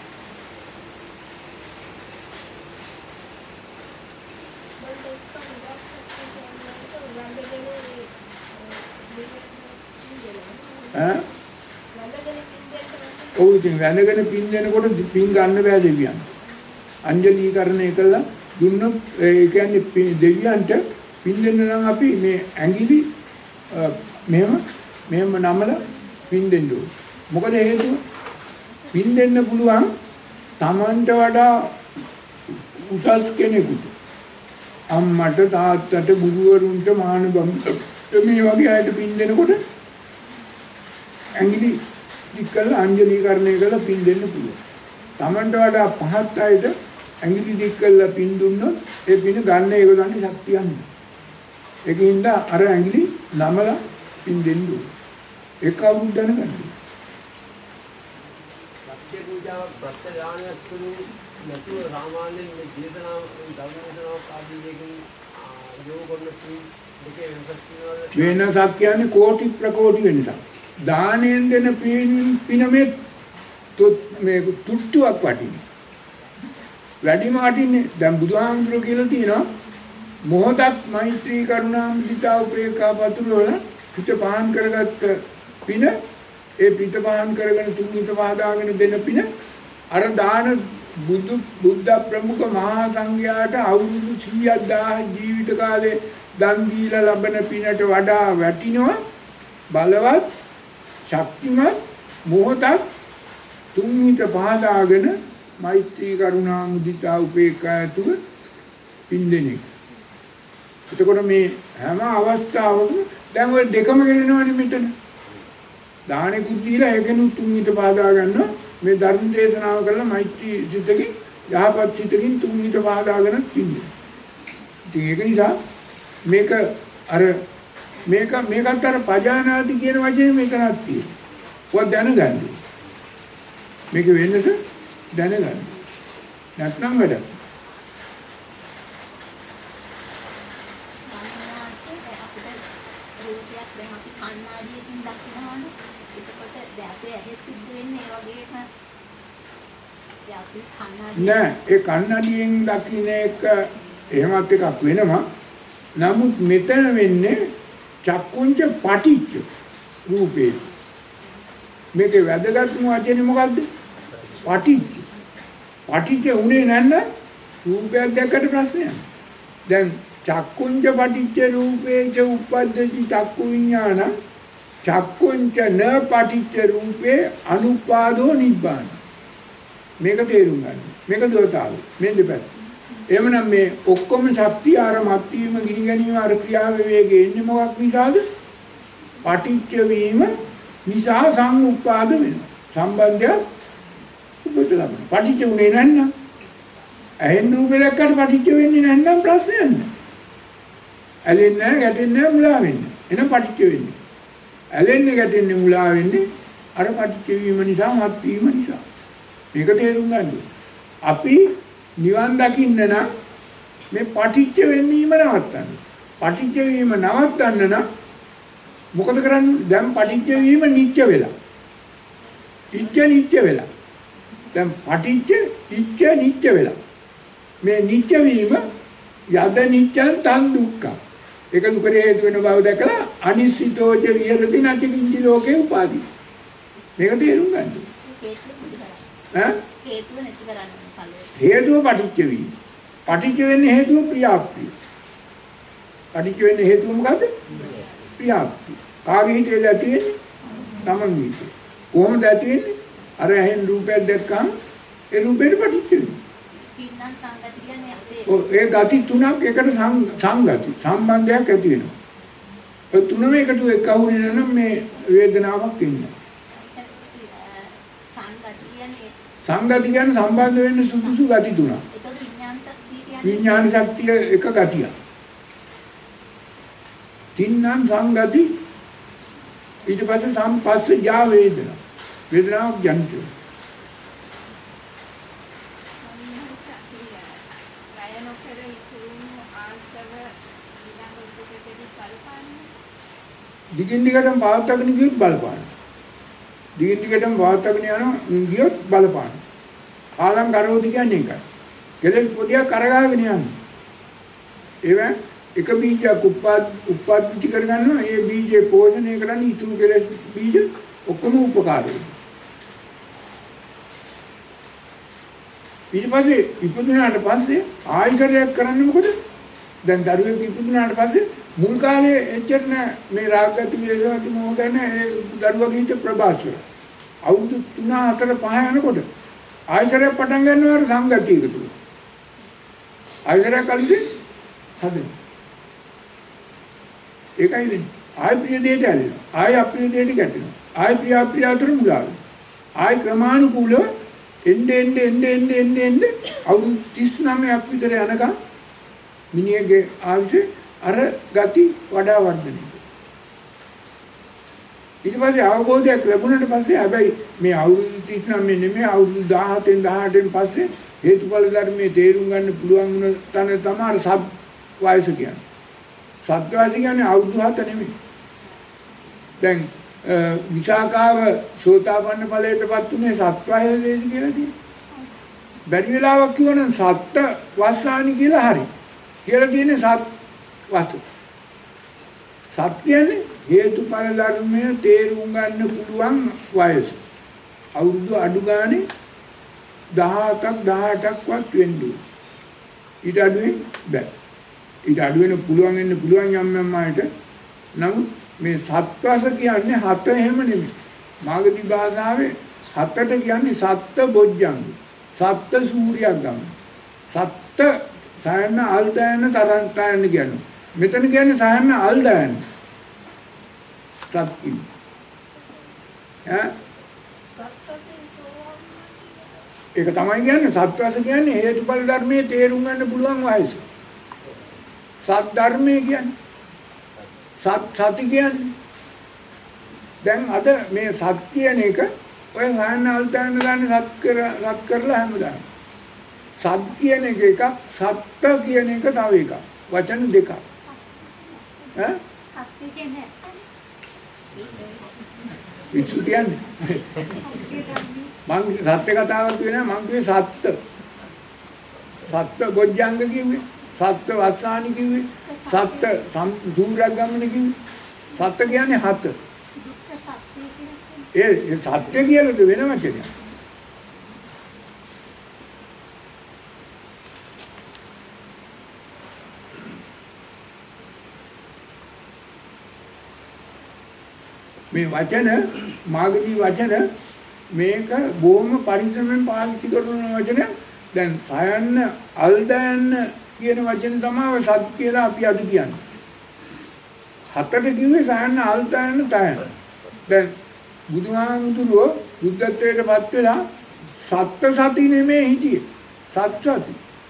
Speaker 1: ඔව් ඉතින් වැඳගෙන පින් දෙනකොට පින් ගන්න බෑ දෙවියන්. අංජලීකරණය කළා දුන්නොත් ඒ කියන්නේ දෙවියන්ට පින් දෙන්න නම් අපි මේ ඇඟිලි මෙහෙම නමලා පින් දෙන්න ඕන. මොකද හේතුව? පින් දෙන්න පුළුවන් Tamanට වඩා උසස් කෙනෙකුට. අම්මට තාත්තට ගුරුවරුන්ට මානවකම්ට මේ වගේ අයට පින් දෙනකොට ඇඟිලි දික්කලා අංජලීකරණය කරලා පින් දෙන්න පුළුවන්. Tamanට වඩා පහත් අයට ඇඟිලි දික්කලා පින් දුන්නොත් ඒ පින ගන්න ඒගොල්ලන්ට ශක්තියක් නැහැ. ඒකින්ද අර ඇඟිලි නමලා පින් දෙන්න ඕනේ. ඒක අවුරුද්ද දැනගන්න.
Speaker 3: සත්‍ය පූජාව ප්‍රත්‍යඥානයක් තුරු නැතුව සාමාන්‍යයෙන් මේ දේශනාව ධර්මදේශනාවක් ආදී එකකින් යොමු කරන දෙකේ වෙනසක් තියෙනවා.
Speaker 1: වෙනසක් කියන්නේ කෝටි ප්‍රකෝටි වෙනසක්. දානෙන් දෙන පින මේ තුට්ටුවක් වටින්නේ. වැඩිම වටින්නේ දැන් බුදුහාමුදුරුවෝ කියලා තියෙනවා මොහොතක් මෛත්‍රී කරුණා මුදිතා උපේක්ඛා පතුරවල පිට පහන් කරගත්ත පින ඒ පිට පහන් කරගෙන තුන්හිත පහදාගෙන දෙන පින අර දාන බුද්ධ ප්‍රමුඛ මහා සංඝයාට අවුරුදු 100,000 ජීවිත කාලේ දන් දීලා ලබන පිනට වඩා වටිනවා බලවත් ශක්තිමත් මොහොතක් තුන්හිත පහදාගෙන මෛත්‍රී කරුණා මුදිතා උපේක්ඛා තුව පින්දෙනේ. එතකොට මේ හැම අවස්ථාවකම දැන් ඔය දෙකම කරනවනේ මෙතන. දානෙකුත් දීලා ඒකෙනුත් තුන්හිත පහදා ගන්නවා. මේ ධර්ම දේශනාව කරලා මෛත්‍රී සිතකින් යහපත් සිතකින් තුන්හිත පහදාගෙන පින්දෙනවා. ඉතින් ඒක නිසා මේක අර මේකත් අර පජානාති කියන වචනේ මෙතනක් තියෙනවා. ඔය දැනගන්න. මේක වෙනස දැනගන්න. නැත්නම් වැඩක්. නෑ ඒ කන්නඩියෙන් දකින්න එක එහෙමත් එකක් වෙනවා. නමුත් මෙතන වෙන්නේ චක්කුංච පටිච්ච රූපේ. මේකේ වැදගත්ම වචනේ මොකද්ද? පටිච්ච. පටිච්ච උනේ නැන්න රූපයක් දැක්කට ප්‍රශ්නයක්. දැන් චක්කුංච පටිච්ච රූපේච උප්පද්දති චක්කු විඥාන චක්කුංච න පටිච්ච රූපේ අනුපාදෝ නිබ්බාන. මේක තේරුම් ගන්න. මේක දෝතාවු. මේ දෙපැත්ත. එහෙමනම් මේ ඔක්කොම ශක්තිය අර මත් වීම ගිනි ගැනීම අර ක්‍රියාව වේගයේ ඉන්නේ මොකක් නිසාද? පටිච්ච වීම නිසා සම්උපාද වෙනවා. සම්බන්ධය උපත ලබනවා. පටිච්ච උනේ නැත්නම් ඇහෙන් රූපේ දැක්කට පටිච්ච වෙන්නේ නැත්නම් ප්‍රශ්නයක් නෑ. ඇලෙන්නේ නැහැ, ගැටෙන්නේ නැහැ, මුලා වෙන්නේ. එහෙනම් පටිච්ච වෙන්නේ. ඇලෙන්නේ ගැටෙන්නේ මුලා වෙන්නේ අර පටිච්ච වීම නිසා මත් වීම නිසා. මේක තේරුම් ගන්න. අපි නිවන් දකින්න නම් මේ පටිච්ච වෙන්නීම නවත්තන්න. පටිච්ච වීම නවත්තන්න නම් මොකද කරන්නේ? දැන් පටිච්ච වීම නිච්ච වෙලා. ඉච්ඡ නිච්ච වෙලා. දැන් පටිච්ච ඉච්ඡ නිච්ච වෙලා. මේ නිච්ච වීම යද නිච්චං තන් දුක්ඛ. ඒක දුකේ හේතු වෙන බව දැකලා අනිසිතෝච විහෙරති නැච කිංචි ලෝකේ උපාදී. මේක තේරුම් ගන්න.
Speaker 4: හේතුව නැති කරන්න ඵලය.
Speaker 1: හේතුව පටිච්ච වීම. පටිච්ච වෙන්නේ හේතුව ප්‍රියාප්තිය. පටිච්ච වෙන්නේ හේතුව මොකද්ද? ප්‍රියාප්තිය. කාගේ හිතේද ඇති වෙන්නේ? තමන් හිතේ. කොහොමද ඇති වෙන්නේ? අර ඇහෙන් රූපයක් දැක්කම ඒ රූපෙට පටිච්ච වෙනවා.
Speaker 4: පින්නම් සංගති කියන්නේ අපේ.
Speaker 1: ඒ ගති තුනක් එකට සංගති සම්බන්ධයක් ඇති වෙනවා. ඒ තුනම එකතු එක්වුනේ නම් මේ වේදනාවක් ඉන්නවා. සංගති කියන්නේ සම්බන්ධ වෙන්න සුදුසු ගති තුනක්.
Speaker 4: ඒක විඥාන ශක්තිය කියන්නේ
Speaker 1: විඥාන ශක්තිය එක ගතියක්. තින්නම් සංගති ඊට පස්සේ සම්පස්සජා වේදනා. වේදනාවක් ජනිත වෙනවා. දිගින් දිගටම පවත්වාගෙන ගියොත් බලපාන. දිගින් දිගටම පවත්වාගෙන යනවා ගියොත් බලපාන. ආලම් කරෝති කියන්නේ ඒකයි. කෙලෙස් පොදියක් කරගාගෙන යනවා. ඒවා එක බීජයක් උප්පාදිත කරගන්නවා. ඒ බීජේ පෝෂණය කරන්නේ ඊතුරු කෙලෙස් බීජ ඔක්කොම උපකාර වෙනවා. ඊට පස්සේ ඉපදුනාට පස්සේ ආයතරයක් කරන්නේ මොකද? දැන් දරුවෙක් ඉපදුනාට පස්සේ මුල් කාලේ එච්චර නෑ මේ රාගගති විශේෂවති මොහ ගැන ඒ දරුවගේ හිත ප්‍රබාස්වර. අවුරුදු 3 4 5 යනකොට ආයතරය පටන් ගන්නවාර සංගතියකට. ආයතරය කල්ලි හදේ. ඒකයි දෙන්නේ. ආය ප්‍රිය දෙයට ඇලෙනවා. ආය අප්‍රිය දෙයට ගැටෙනවා. ආය ප්‍රිය අප්‍රිය අතර මුලාවෙනවා. ආය ක්‍රමානුකූලව එන්නේ අවුරුදු 39ක් විතර යනකම් මිනිහගේ ආයුෂ අර ගති වඩා වර්ධනය. ඊට පස්සේ අවබෝධයක් ලැබුණාට පස්සේ හැබැයි මේ අවුරුදු 39 නෙමෙයි අවුරුදු 17න් 18න් පස්සේ හේතුඵල ධර්මයේ තේරුම් ගන්න පුළුවන් වුණ තැන තමයි සබ් වයස කියන්නේ. සබ් වයස කියන්නේ අවුරුදු 7 නෙමෙයි. දැන් විචාකාව සෝතාපන්න ඵලයටපත් උනේ සත්වයේදී කියලා තියෙනවා. බැරි වෙලාවක් කියවනම් සත්ත්‍ය වස්සානි කියලා හරි. කියලා තියෙන්නේ සත් වස්තු. සත් කියන්නේ හේතුඵල ධර්මයේ තේරුම් ගන්න පුළුවන් වයස. අවුරුදු අඩු ගානේ 17ක් 18ක්වත් වෙන්නේ. ඊට අඩුවෙන් බෑ. ඊට අඩු වෙන පුළුවන් වෙන්න පුළුවන් යම් අයට. නමුත් මේ සත්වස කියන්නේ හත එහෙම නෙමෙයි. මාගදී භාෂාවේ හතට කියන්නේ සත්ත්‍ය බොජ්ජංග. සත්ත්‍ය සූර්යයක් ගන්න. සත්ත්‍ය සයන්න අල්දායන තරන්තායන කියන්නේ. මෙතන කියන්නේ සයන්න අල්දායන. සත්‍ය. ඒක තමයි කියන්නේ සත්වස කියන්නේ හේතුඵල ධර්මයේ තේරුම් ගන්න පුළුවන් වයස. සත් ධර්මයේ කියන්නේ සති කියන්නේ දැන් අද මේ සත් කියන එක ඔය සායනල් දාන්න සත් කරලා හැමදාම සත් කියන එක එකක් සත්ත්‍ය කියන එක තව එකක් වචන දෙකක් ඈ
Speaker 4: සත්‍ය කියන්නේ
Speaker 1: ඉක්සු කියන්නේ මං සත්‍ය කතාවක් කියනවා මං කිව්වේ සත්ත්‍ය බොජ්ජංග කිව්වේ සත්ත්‍ය වස්සානි කිව්වේ සත්ත්‍ය සූරක් ගමන කිව්වේ සත්ත්‍ය කියන්නේ හත ඒ සත්‍ය කියලාද වෙන වචනයක් මේ වචන මාගදී වචන මේක බොහොම පරිස්සමෙන් පාවිච්චි කරන වචන දැන් සයන්න අල්දායන්න කියන වචන තමයි සත් කියලා අපි අද කියන්නේ. හතට කිව්වේ සයන්න අල්දායන්න තයන්න. දැන් බුදුහාමුදුරුවෝ බුද්ධත්වයටපත් වෙලා සත්‍ය සති නෙමෙයි හිටියේ. සත්‍ය සති.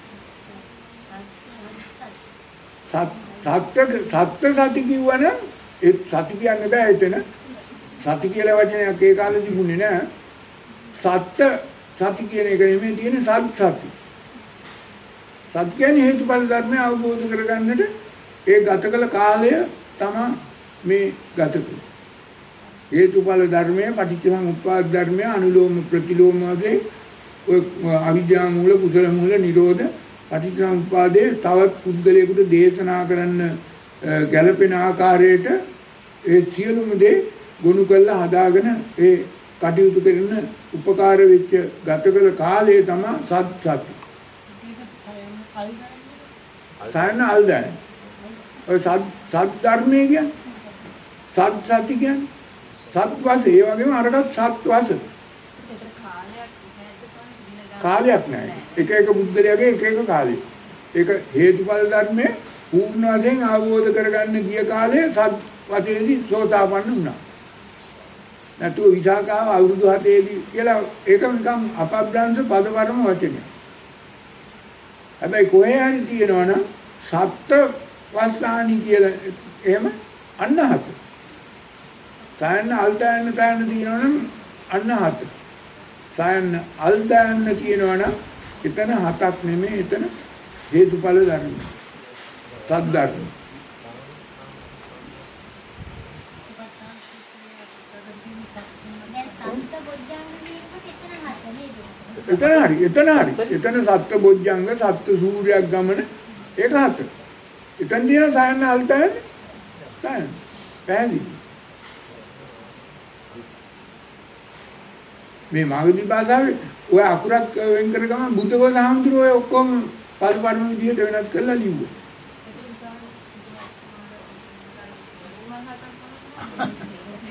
Speaker 1: සත්‍ය සති කිව්වනම් ඒ සති කියන්න බෑ එතන. සති කියලා වචනයක් ඒ කාලේ තිබුණේ නෑ. සත්‍ය සති කියන එක නෙමෙයි තියෙන්නේ සත්‍ය. සත්‍ය කියන්නේ හේතුඵල ධර්මය අවබෝධ කරගන්නට ඒ ගත කළ කාලය තමයි මේ ගත කරන්නේ. හේතුඵල ධර්මය පටිච්චසමුප්පාද ධර්මය අනුලෝම ප්‍රතිලෝම වශයෙන් ඔය අවිද්‍යා මූල කුසල මූල නිරෝධ පටිච්චසමුප්පාදේ තවත් පුද්ගලයෙකුට දේශනා කරන්න ගැළපෙන ආකාරයට ඒ සියලුම දේ ගොනු කරලා හදාගෙන ඒ කටයුතු කරන උපකාර වෙච්ච ගත කළ කාලය තමයි සත්‍ය. සයන අල්දාන. ඔය සත් ධර්මයේ කියන්නේ සත්‍ය කියන්නේ සත්වස ඒ වගේම අරකට සත්වස. කාලයක් නැහැ. එක එක බුද්ධලයාගේ එක එක කාලේ. ඒක හේතුඵල ධර්මයේ පූර්ණ වශයෙන් අවබෝධ කරගන්න ගිය කාලේ සත් වශයෙන්දී සෝතාපන්න වුණා. නැතුව විසාකාව අවුරුදු 7ේදී කියලා ඒක නිකන් අපබ්‍රංශ පදවර්ම වචනයක්. හැබැයි කොහේ හරි තියෙනවනම් සත්ත්‍ය වස්සානි කියලා එහෙම අන්න හත. සයන්න අල්දායන්න තයන්න තියෙනවනම් අන්න හත. සයන්න අල්දායන්න කියනවනම් එතන හතක් නෙමෙයි එතන හේතුඵල ධර්ම. සත් ධර්ම. එතන හරි. එතන සත්ත්‍ය බොජ්ජංග සත්ත්‍ය සූර්යයක් ගමන ඒක හත. එතන තියෙන සයන්න අල්දායන්න තයන්න. පැහැදිලි. මේ මාගදී භාෂාවේ ඔය අකුරක් වෙන් කර ගමන් බුද්ධඝෝෂ හාමුදුරුවෝ ඔය ඔක්කොම පරිපරම විදියට වෙනස් කරලා ලිව්වා.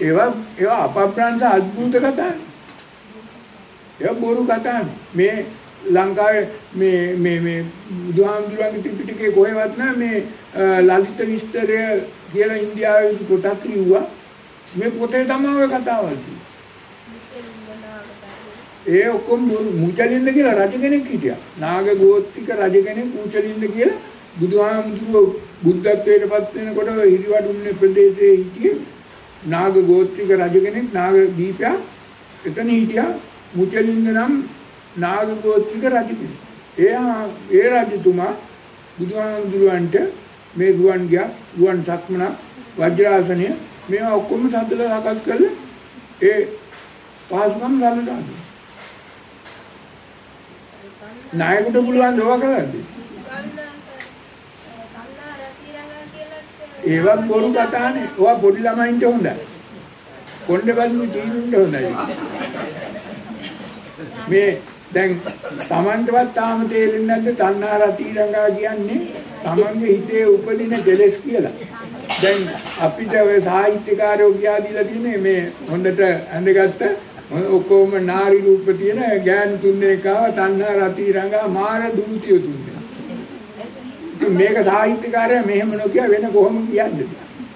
Speaker 1: ඒවා අපබ්‍රංශ අద్భుත කතානේ. ඒ බොරු කතානේ. මේ ලංකාවේ මේ බුදුහාමුදුරන්ගේ ත්‍රිපිටකයේ කොහෙවත් නැහැ මේ ලලිත විස්තරය කියලා ඉන්දියාවේ පොතක් ලිව්වා. මේ පොතේ තමයි ඔය කතාවල් ඒ ඔක්කොම මුචලින්ද කියලා රජ කෙනෙක් හිටියා. නාග ගෝත්‍රික රජ කෙනෙක් මුචලින්ද කියලා බුදුහාමුදුරුවෝ බුද්ධත්වයට පත් වෙනකොට හිරිවඩුන්නේ ප්‍රදේශයේ හිටියේ නාග ගෝත්‍රික රජ කෙනෙක් නාග දීපයා එතන හිටියා මුචලින්ද නම් නාග ගෝත්‍රික රජ කෙනෙක්. ඒ රජතුමා බුදුහාමුදුරුවන්ට මේ රුවන් සක්මන වජ්‍රාසනය මේවා ඔක්කොම සද්දලා සකස් කරලා ඒ පහසුකම් ගන්නවා. නායකට පුළුවන් දෝවා කරද්දී ඒවත් බොරු කතානේ. ඔයා පොඩි ළමයින්ට හොඳයි. කොණ්ඩේ බලමු ජීවින්ට හොඳයි. මේ දැන් Tamanටවත් තාම තේරෙන්නේ නැද්ද තණ්හා රතිරංගා කියන්නේ Tamanගේ හිතේ උපදින කෙලෙස් කියලා. දැන් අපිට ඔය සාහිත්‍යකාරයෝ කියා දීලා තියෙන්නේ මේ හොඳට ඇඳගත්ත ඔක්කොම නාරි රූප තියෙන ගෑනු තුන්දෙනෙක් ආව තණ්හා රතිරංගා මාර දූතිය තුන්දෙනෙක්. ඉතින් මේක සාහිත්‍යකාරයා මෙහෙම නොකිය වෙන කොහොම කියන්නේ?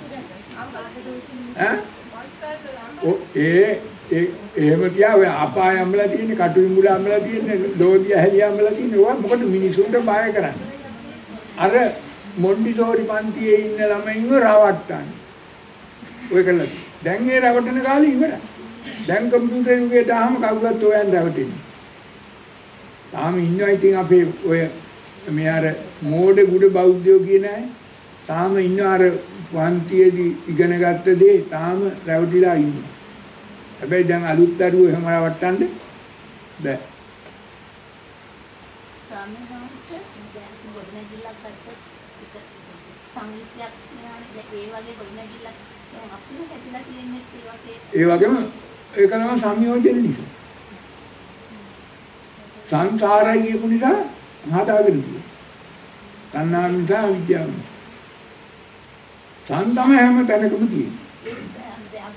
Speaker 1: එහෙම තියා ඔය අපාය අම්බලා තියෙන, කටු ඉඹුලා අම්බලා තියෙන, ලෝදිය හැලිය අම්බලා තියෙන ඕවා මොකද මිනිසුන්ට බය කරන්නේ? අර මොන්ටිසෝරි පන්තියේ ඉන්න ළමයින්ව රවට්ටන්නේ. ඔය කළා. දැන් ඒ රවට්ටන කාලේ ඉවරයි. දැන් කම්පියුටර් යුගයේ තාම කවුරුත් ඔයන් රවට්ටින්නේ. තාම ඉන්නවා ඉතින් අපේ ඔය මේ අර මෝඩ ගුඩ බෞද්ධයෝ කියන අය තාම ඉන්නවා අර පන්තියේදී ඉගෙන ගත්ත දේ තාම රැවටිලා ඉන්නවා. හැබැයි දැන් අලුත් දරුවෝ එහෙම රවට්ටන්න බෑ.
Speaker 4: ස්වාමීන් වහන්සේ දැන් ගොඩනැගිල්ලක් ගත්තොත් සංගීතයක් කියනවානේ ඒ වගේ ගොඩනැගිල්ලක් දැන් අපිට හැදිලා තියෙන්නේ
Speaker 1: ඒ වගේම ඒක තමයි සංයෝජන නිසා. සංසාරය කියපු නිසා හදාගෙන තියෙනවා. තණ්හා නිසා විද්‍යාව නිසා. සංතම හැම තැනකම තියෙනවා.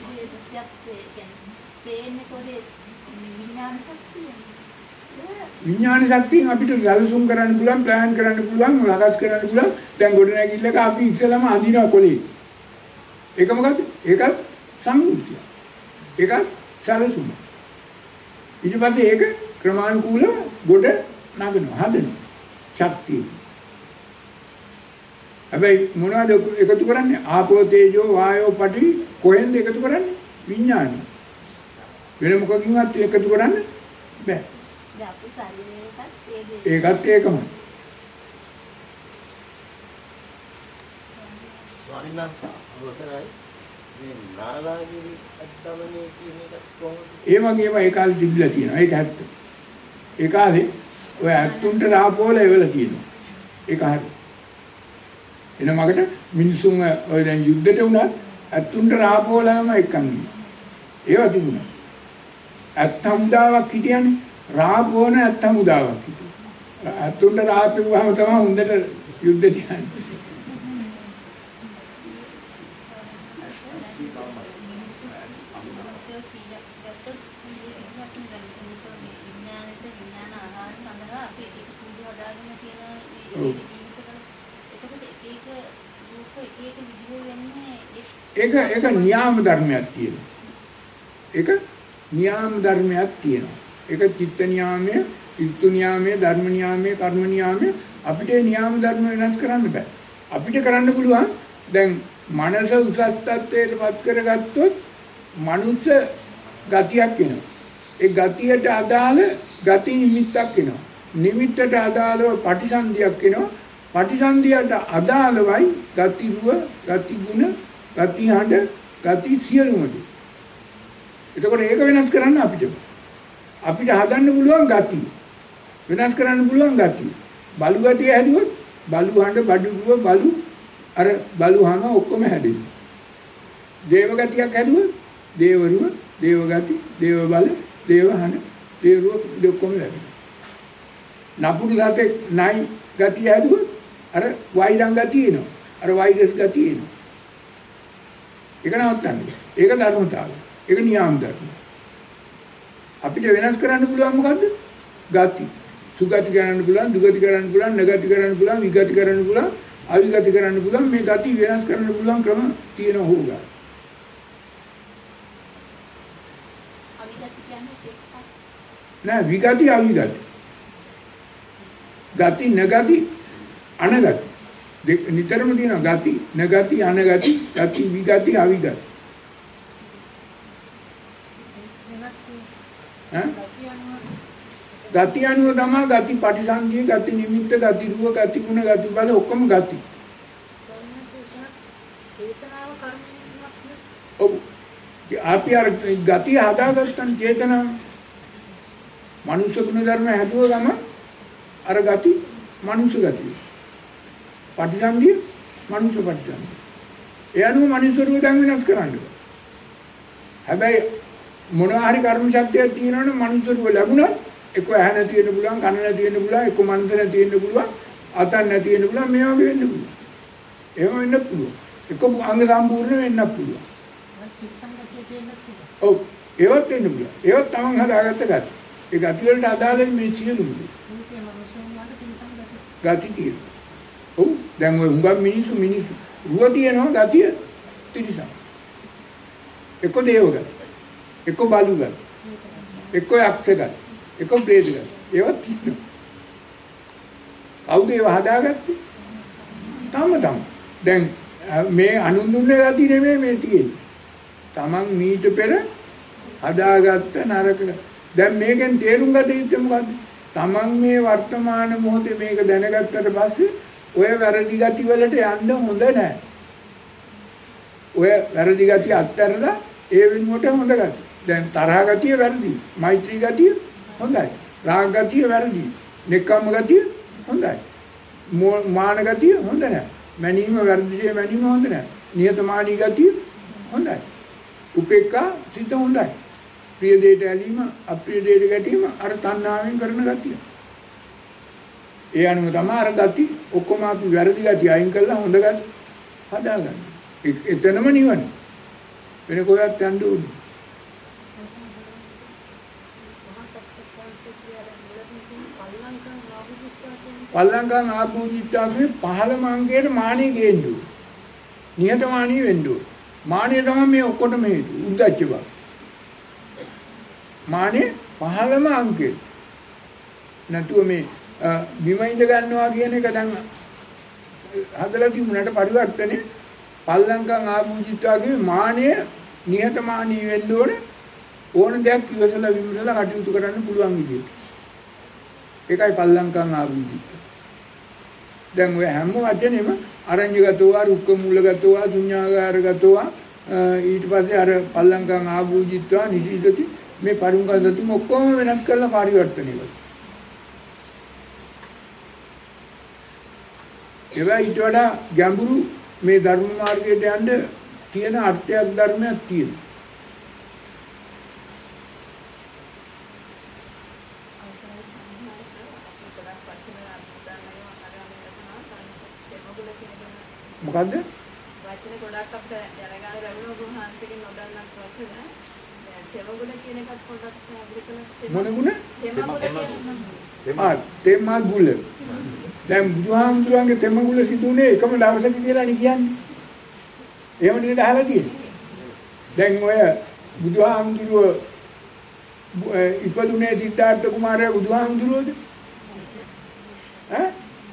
Speaker 1: විඥාන ශක්තියෙන් අපිට සැලසුම් කරන්න පුළුවන්, ප්ලෑන් කරන්න පුළුවන්, ලකස් කරන්න පුළුවන්. දැන් ගොඩනැගිල්ලක අපි ඉස්සෙල්ලාම අඳිනවා කොලේ. ඒක මොකද්ද? ඒකත් සංයුක්තිය. ඒකත් සැලසුම. ඊට පස්සේ ඒක ක්‍රමානුකූලව ගොඩ නගනවා, හදනවා. ශක්තිය. හැබැයි මොනවද එකතු කරන්නේ? ආපෝ තේජෝ වායෝ පඨවි කොහෙන්ද එකතු කරන්නේ? විඥානය. වෙන මොකකින්වත් එකතු කරන්න බෑ. ඒකත් ඒකමයි.
Speaker 5: ස්වාමීන් වහන්සේ මේ නාලාගිරි අද්දමනේ කියන එක කොහොමද?
Speaker 1: ඒ වගේම ඒ කාලේ තිබිලා තියෙනවා. ඒක ඇත්ත. ඒ කාලේ ඔය අත්තුන්ට රාපෝල එවල තියෙනවා. ඒක හරි. එනමකට මිනිසුන් ඔය දැන් යුද්ධෙට වුණත් අත්තුන්ට රාපෝලම එක්කන් ගියා. ඒව තිබුණා. අත් හමුදාවක් හිටියනේ. රාපෝන අත් හමුදාවක් හිටියා. අත්තුන්ට රාපෙව්වම තමයි හොඳට යුද්ධෙට යන්නේ. ඒක න්‍යාම ධර්මයක් තියෙනවා. ඒක න්‍යාම ධර්මයක් තියෙනවා. ඒක චිත්ත න්‍යාමය, ඍතු න්‍යාමය, ධර්ම න්‍යාමය, කර්ම න්‍යාමය අපිට න්‍යාම ධර්ම වෙනස් කරන්න බෑ. අපිට කරන්න පුළුවන් දැන් මනස උසස් තත්ත්වයට පත් කරගත්තොත් මනුස්ස ගතියක් එනවා. ඒ ගතියට අදාළ ගති නිමිත්තක් එනවා. නිමිත්තට අදාළව පටිසන්ධියක් එනවා. පටිසන්ධියට අදාළවයි ගති රුව, ගති ගුණ, ගති හඬ, ගති සියලුමද. එතකොට ඒක වෙනස් කරන්න අපිට හදන්න පුළුවන් ගති. වෙනස් කරන්න පුළුවන් ගති. බලු ගතිය හැදුවොත් බලු හඬ, බඩු රුව, බලු අර බලු හම ඔක්කොම හැදෙනවා. දේව ගතියක් හැදුවොත් දේව රුව, දේව ගති, දේව බල, දේව හඬ, දේව රුව ඔක්කොම ලැබෙනවා. නපුරු ගතේ නයි ගතිය හැදුවොත් අර වෛරං ගතිය එනවා. අර වෛරස් ගතිය එනවා. ඒක නවත්තන්නේ. ඒක ධර්මතාවය. ඒක නියම ධර්ම. අපිට වෙනස් කරන්න පුළුවන් මොකද්ද? ගති. සුගති කරන්න පුළුවන්, දුගති කරන්න පුළුවන්, නගති කරන්න පුළුවන්, විගති කරන්න පුළුවන්, අවිගති කරන්න පුළුවන්. මේ ගති වෙනස් කරන්න පුළුවන් ක්‍රම තියෙන හොගා.
Speaker 4: අවිගති කියන්නේ
Speaker 1: නෑ විගති අවිගති. ගති නගති අනගති. නිතරම තියෙනවා ගති නගති අනගති ගති විගති අවිගති. ගති අනුව තමයි ගති පටිසන්ධිය ගති නිමිත්ත ගති රූප ගති ගුණ ගති බල ඔක්කොම ගති. ඔව් අපි අර ගති හදාගත්තන් චේතනාව මනුෂ්‍ය ගුණ ධර්ම හැදුව ගම අර ගති මනුෂ්‍ය ගතිය. පටිසන්ධිය මනුෂ්‍ය පටිසන්ධිය. ඒ අනුව මනුෂ්‍ය රූප දැන් වෙනස් කරන්න. හැබැයි මොනවා හරි කර්ම ශක්තියක් තියෙනවනේ මනුෂ්‍ය රූප ලැබුණා එක්ක ඇහැ නැති වෙන්න පුළුවන් කන නැති වෙන්න පුළුවන් එක්ක මනස නැති වෙන්න පුළුවන් අතන් නැති වෙන්න පුළුවන් මේ වගේ වෙන්න පුළුවන්. එහෙම වෙන්න පුළුවන්. එක්ක අංග සම්පූර්ණ වෙන්න පුළුවන්. ඔව් ඒවත් වෙන්න පුළුවන්. ඒවත් තමන් හදාගත්ත ගති. ඒ ගති වලට අදාළයි මේ සියලුම ගති තියෙනවා. ඔව් දැන් ඔය හුඟක් මිනිස්සු රුව තියෙනවා ගතිය තිරිසන්. එක්ක දේව ගති. එක්ක බලු ගති. එක්ක යක්ෂ ගති. එක්ක ප්‍රේත ගති. ඒවත් තියෙනවා. කවුද ඒව හදාගත්තේ? තම. දැන් මේ අනුන්දුන්නේ ගති නෙමෙයි මේ තියෙන්නේ. තමන් මීට පෙර හදාගත්ත නරක. දැන් මේකෙන් තේරුම් ගත යුත්තේ මොකද්ද? තමන් මේ වර්තමාන මොහොතේ මේක දැනගත්තට පස්සේ ඔය වැරදි ගති වලට යන්න හොඳ නැහැ. ඔය වැරදි ගති අත්හැරලා ඒ වෙනුවට හොඳ ගති. දැන් තරහ ගතිය වැරදි. මෛත්‍රී ගතිය හොඳයි. රාග ගතිය වැරදි. නෙක්ඛම්ම ගතිය හොඳයි. මාන ගතිය හොඳ නැහැ. මැනීම වැරදිසේ මැනීම හොඳ නැහැ. නියතමානී ගතිය හොඳයි. උපේක්ඛා සිත හොඳයි. ප්‍රිය දෙයට ඇලීම අප්‍රිය දෙයට ගැටීම අර තණ්හාවෙන් කරන ගතිය. ඒ අනුව තමයි අර ගති ඔක්කොම අපි වැරදි ගති අයින් කරලා හොඳ ගති හදාගන්න. එතනම නිවන. වෙන කොහෙවත් යන්න ඕනේ. පල්ලංකම් ආභූජිත්තාගේ 15 අංගයේ මානෙ ගේන්න ඕනේ. නිහතමානී වෙන්න ඕනේ. මානෙ තමයි මේ ඔක්කොටම හේතු. උද්දච්ච බව. මානෙ 15 අංකේ. නැතුව මේ බිම ඉඳ ගන්නවා කියන එක දැන් හදලා තිබුණාට පරිවර්තනේ පල්ලංකම් ආභූජිත්වාගේ මානෙ නිහතමානී වෙන්න ඕනේ. ඕන දෙයක් ඉවසලා විමසලා කටයුතු කරන්න පුළුවන් විදියට. ඒකයි පල්ලංකම් ආභූජිත්ව. දැන් ඔය හැම වචනේම අරඤ්‍යගතව රුක්ක මූලගතව ශුඤ්ඤාගාරගතව ඊට පස්සේ අර පල්ලංකම් ආභූජිත්ව නිසීදති මේ පරිමුඛ ඔක්කොම වෙනස් කරලා පරිවර්තනය කරනවා. ඒවා ඊට වඩා ගැඹුරු මේ ධර්ම මාර්ගයට යන්න තියෙන අර්ථයක් ධර්මයක් තියෙනවා. මොකද්ද?
Speaker 6: වචන ගොඩක් අපිට දැනගන්න ලැබුණා ගුණාංශකින් නොදන්නත් වචන. තෙමගුණ කියන එකත් පොඩ්ඩක් පැහැදිලි කළා.
Speaker 1: මොන ගුණ?
Speaker 6: තෙමගුණ.
Speaker 1: තෙමගුල. දැන් බුදුහාමුදුරන්ගේ තෙමගුල සිදුනේ එකම දවසක කියලානේ කියන්නේ. එහෙම නේද අහලා තියෙන්නේ. දැන් ඔය බුදුහාමුදුරුව ඉපදුනේ සිද්ධාර්ථ කුමාරයා බුදුහාමුදුරුවෝද? ඈ?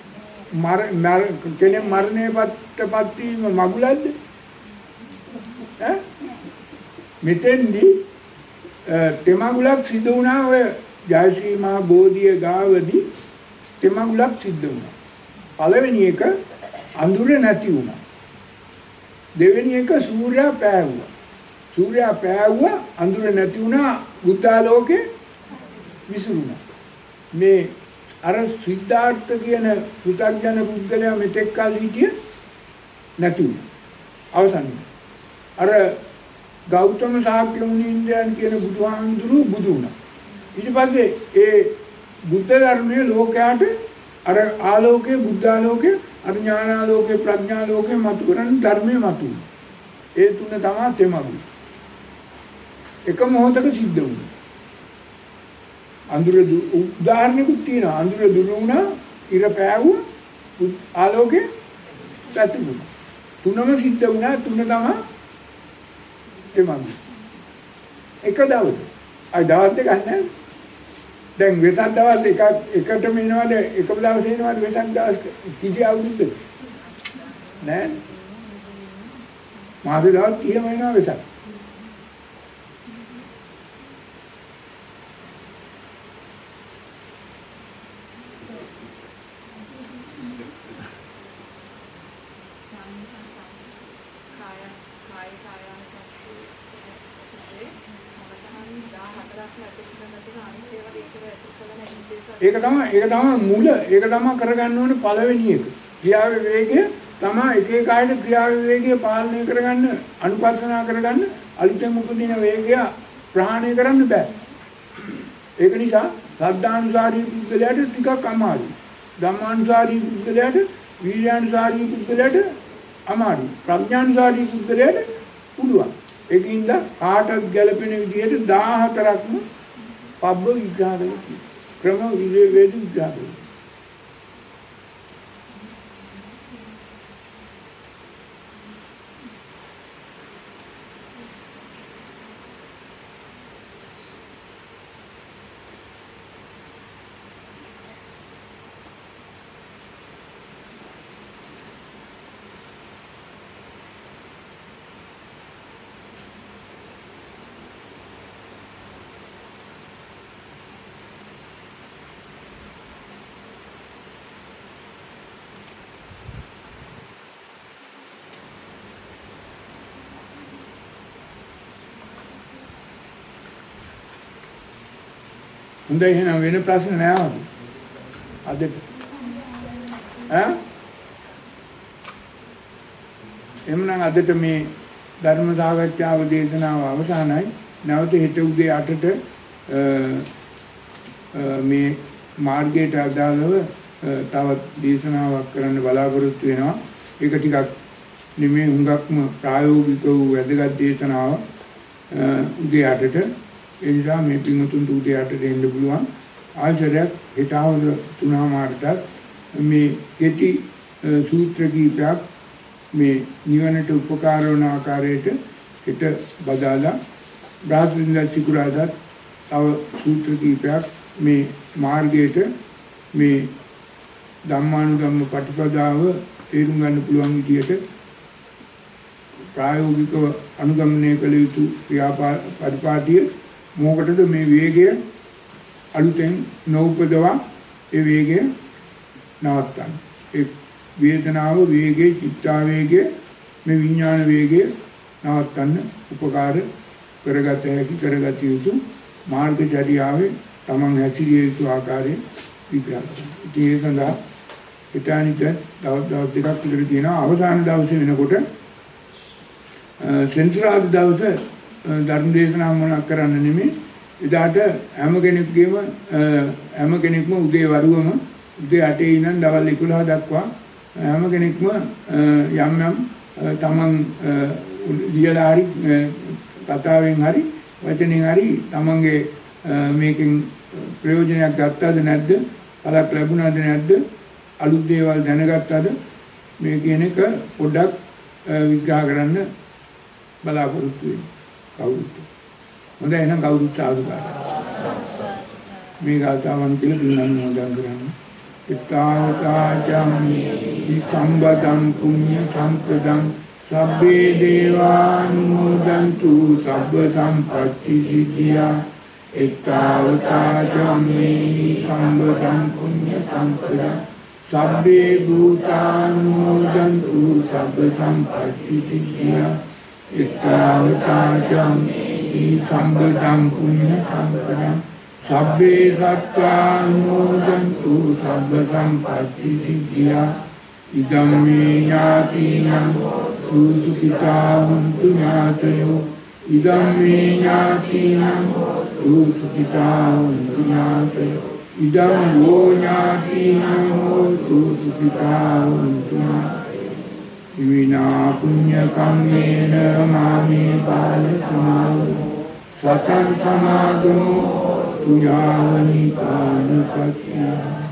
Speaker 1: කෙනෙක් මරණයටපත් වීම මගුලක්ද? ඈ? මෙතෙන්දී තෙමගුලක් සිදු වුණා ඔය ජයශ්‍රී මහ බෝධිය ගාවදී තෙමගුලක් සිද්ධ වුණා. පළවෙනි එක අඳුර නැති වුණා. දෙවෙනි එක සූර්යයා පෑවුවා. සූර්යයා පෑවුවා අඳුර නැති වුණා බුද්ධාලෝකේ විසුරුණා. මේ අර සිද්ධාර්ථ කියන පුතග්ජන පුද්ගලයා මෙතෙක් කල හිටිය නැති වුණා. අවසන්. අර ගෞතම ශාක්‍ය මුනින්දයන් කියන බුදුහාමුදුරුවෝ බුදු වුණා. ඊට පස්සේ ඒ බුද්ධ ධර්මයේ ලෝකයට අර ආලෝකයේ බුද්ධාලෝකයේ අඥානාලෝකයේ ප්‍රඥාලෝකයේ මතු කරන ධර්මයේ මතු. ඒ තුන තමයි තෙමගුල. එක මොහොතක සිද්ධ වුණා. අඳුර උදාහරණයක් තියෙනවා. අඳුර දුරු වුණා, ඉර පෑවුවා, ආලෝකේ පැතිරුණා. තුනම සිද්ධ වුණා. තුන තමයි එමඟ. එක දවස්. අය දවස් දෙකක් නැහැ. දැන් වෙසක් දවස් එකටම එනවාද එකම දවසේ එනවාද වෙසක් දවස් කිසි අවුරුද්දක නෑ. මාසේ දවස් 30ම එනවා වෙසක්. ඒක තමයි මූල. ඒක තමයි කරගන්න ඕනේ පළවෙනි එක. ක්‍රියාවේ වේගය තමයි එක එක ආයත ක්‍රියාවේ වේගය පාලනය කරගන්න, අනුපස්සනා කරගන්න, අලුතෙන් උපදින වේගය ප්‍රහාණය කරන්න බෑ. ඒක නිසා සද්ධානුසාරී පුද්ගලයාට ටිකක් අමාරුයි. ධම්මානුසාරී පුද්ගලයාට, වීර්යානුසාරී පුද්ගලයාට අමාරුයි. ප්‍රඥානුසාරී පුද්ගලයාට පුළුවන්. ඒකින්ද කාටත් ගැළපෙන විදිහට 14ක්ම පබ්බ විග්‍රහ කරනවා. ක්‍රම විවේද විග්‍රහ කරනවා. හොඳයි එහෙනම් වෙන ප්‍රශ්න නෑවද? අද එමුනම් අදට මේ ධර්ම සාකච්ඡාව දේශනාව අවසానයි. නැවත හෙට උදේ 8ට මේ මාර්ගයට අදාළව තවත් දේශනාවක් කරන්න බලාපොරොත්තු වෙනවා. ඒක ටිකක් නෙමෙයි හුඟක්ම ප්‍රායෝගික වූ වැදගත් දේශනාවක් උදේ 8ට. ඒ නිසා මේ පින්වතුන්ට උදේ 8ට එන්න පුළුවන්. ආචාර්යයක් හිතාවද 3:00ට මේ කෙටි සූත්‍ර කීපයක් මේ නිවනට උපකාර වන ආකාරයට හිත බදාලා බ්‍රහස්පතින්දා සිකුරාදා තව සූත්‍ර කීපයක් මේ මාර්ගයට මේ ධම්මානුගම්ම ප්‍රතිපදාව තේරුම් ගන්න පුළුවන් විදියට ප්‍රායෝගිකව අනුගමනය කළ යුතු ක්‍රියාපරිපාටිය මොකටද මේ වේගය අලුතෙන් නෝපදවා ඒ වේගය නවත්තන්න. ඒ වේදනාව වේගයේ චිත්තාවේගය මේ විඥාන වේගය නවත්තන්න උපකාර කරගත හැකි කරගත යුතු මාර්ගචර්යාවේ තමන් හැසිරිය යුතු ආකාරය විග්‍රහ කරනවා. ඒ සඳහා හිතානිට දවස් දෙකක් විතර තියෙනවා. අවසාන දවසේ වෙනකොට සෙන්සුරාදා දවසේ ධර්ම දේශනා මොනක් කරන්න නෙමෙයි. එදාට හැම කෙනෙක්ම උදේ වරුවම උදේ 8 ඉඳන් දවල් 11 දක්වා හැම කෙනෙක්ම යම් තමන් ලියලා හරි කතාවෙන් හරි වචනෙන් හරි තමන්ගේ මේකෙන් ප්‍රයෝජනයක් ගත්තද නැද්ද? පළක් ලැබුණාද නැද්ද? අලුත් දේවල් දැනගත්තද? මේ කියන එක පොඩ්ඩක් විග්‍රහ කරන්න බලාපොරොත්තු වෙනවා. කවුරුත් හොඳයි එහෙනම් කවුරුත් සාදුකාරයි. මේ ගාතාවන් කියලා පින්නන් මොදන් කරන්නේ. ඉත්තාවතාචම්මි සම්බදම් පුඤ්ඤ සම්පදං සබ්බේ දේවානුමෝදන්තු සබ්බ සම්පත්ති සිද්ධියා. ඉත්තාවතාචම්මි සම්බදම් පුඤ්ඤ සම්පදං සබ්බේ භූතානුමෝදන්තු සබ්බ සම්පත්ති සිද්ධියා. ඉත්තාවතාචම්මි සම්බදම් පුඤ්ඤ සම්පදං සබ්බේ සත්තානුමෝදන්තු සබ්බ සම්පත්ති සිද්ධියා. ඉදම් මේ ඥාතිනම් සුඛිතා හොන්තු ඥාතයෝ. ඉදම් මේ ඥාතිනම් සුඛිතා හොන්තු ඥාතයෝ. ඉදම් වෝ ඥාතිනම් සුඛිතා හොන්තු ඥාතයෝ. විනා පුඤ්ඤ කම්මේන මාමේ බාල සමාදෝ සතං සමාගමෝ තුයාව නිපානපත්තිය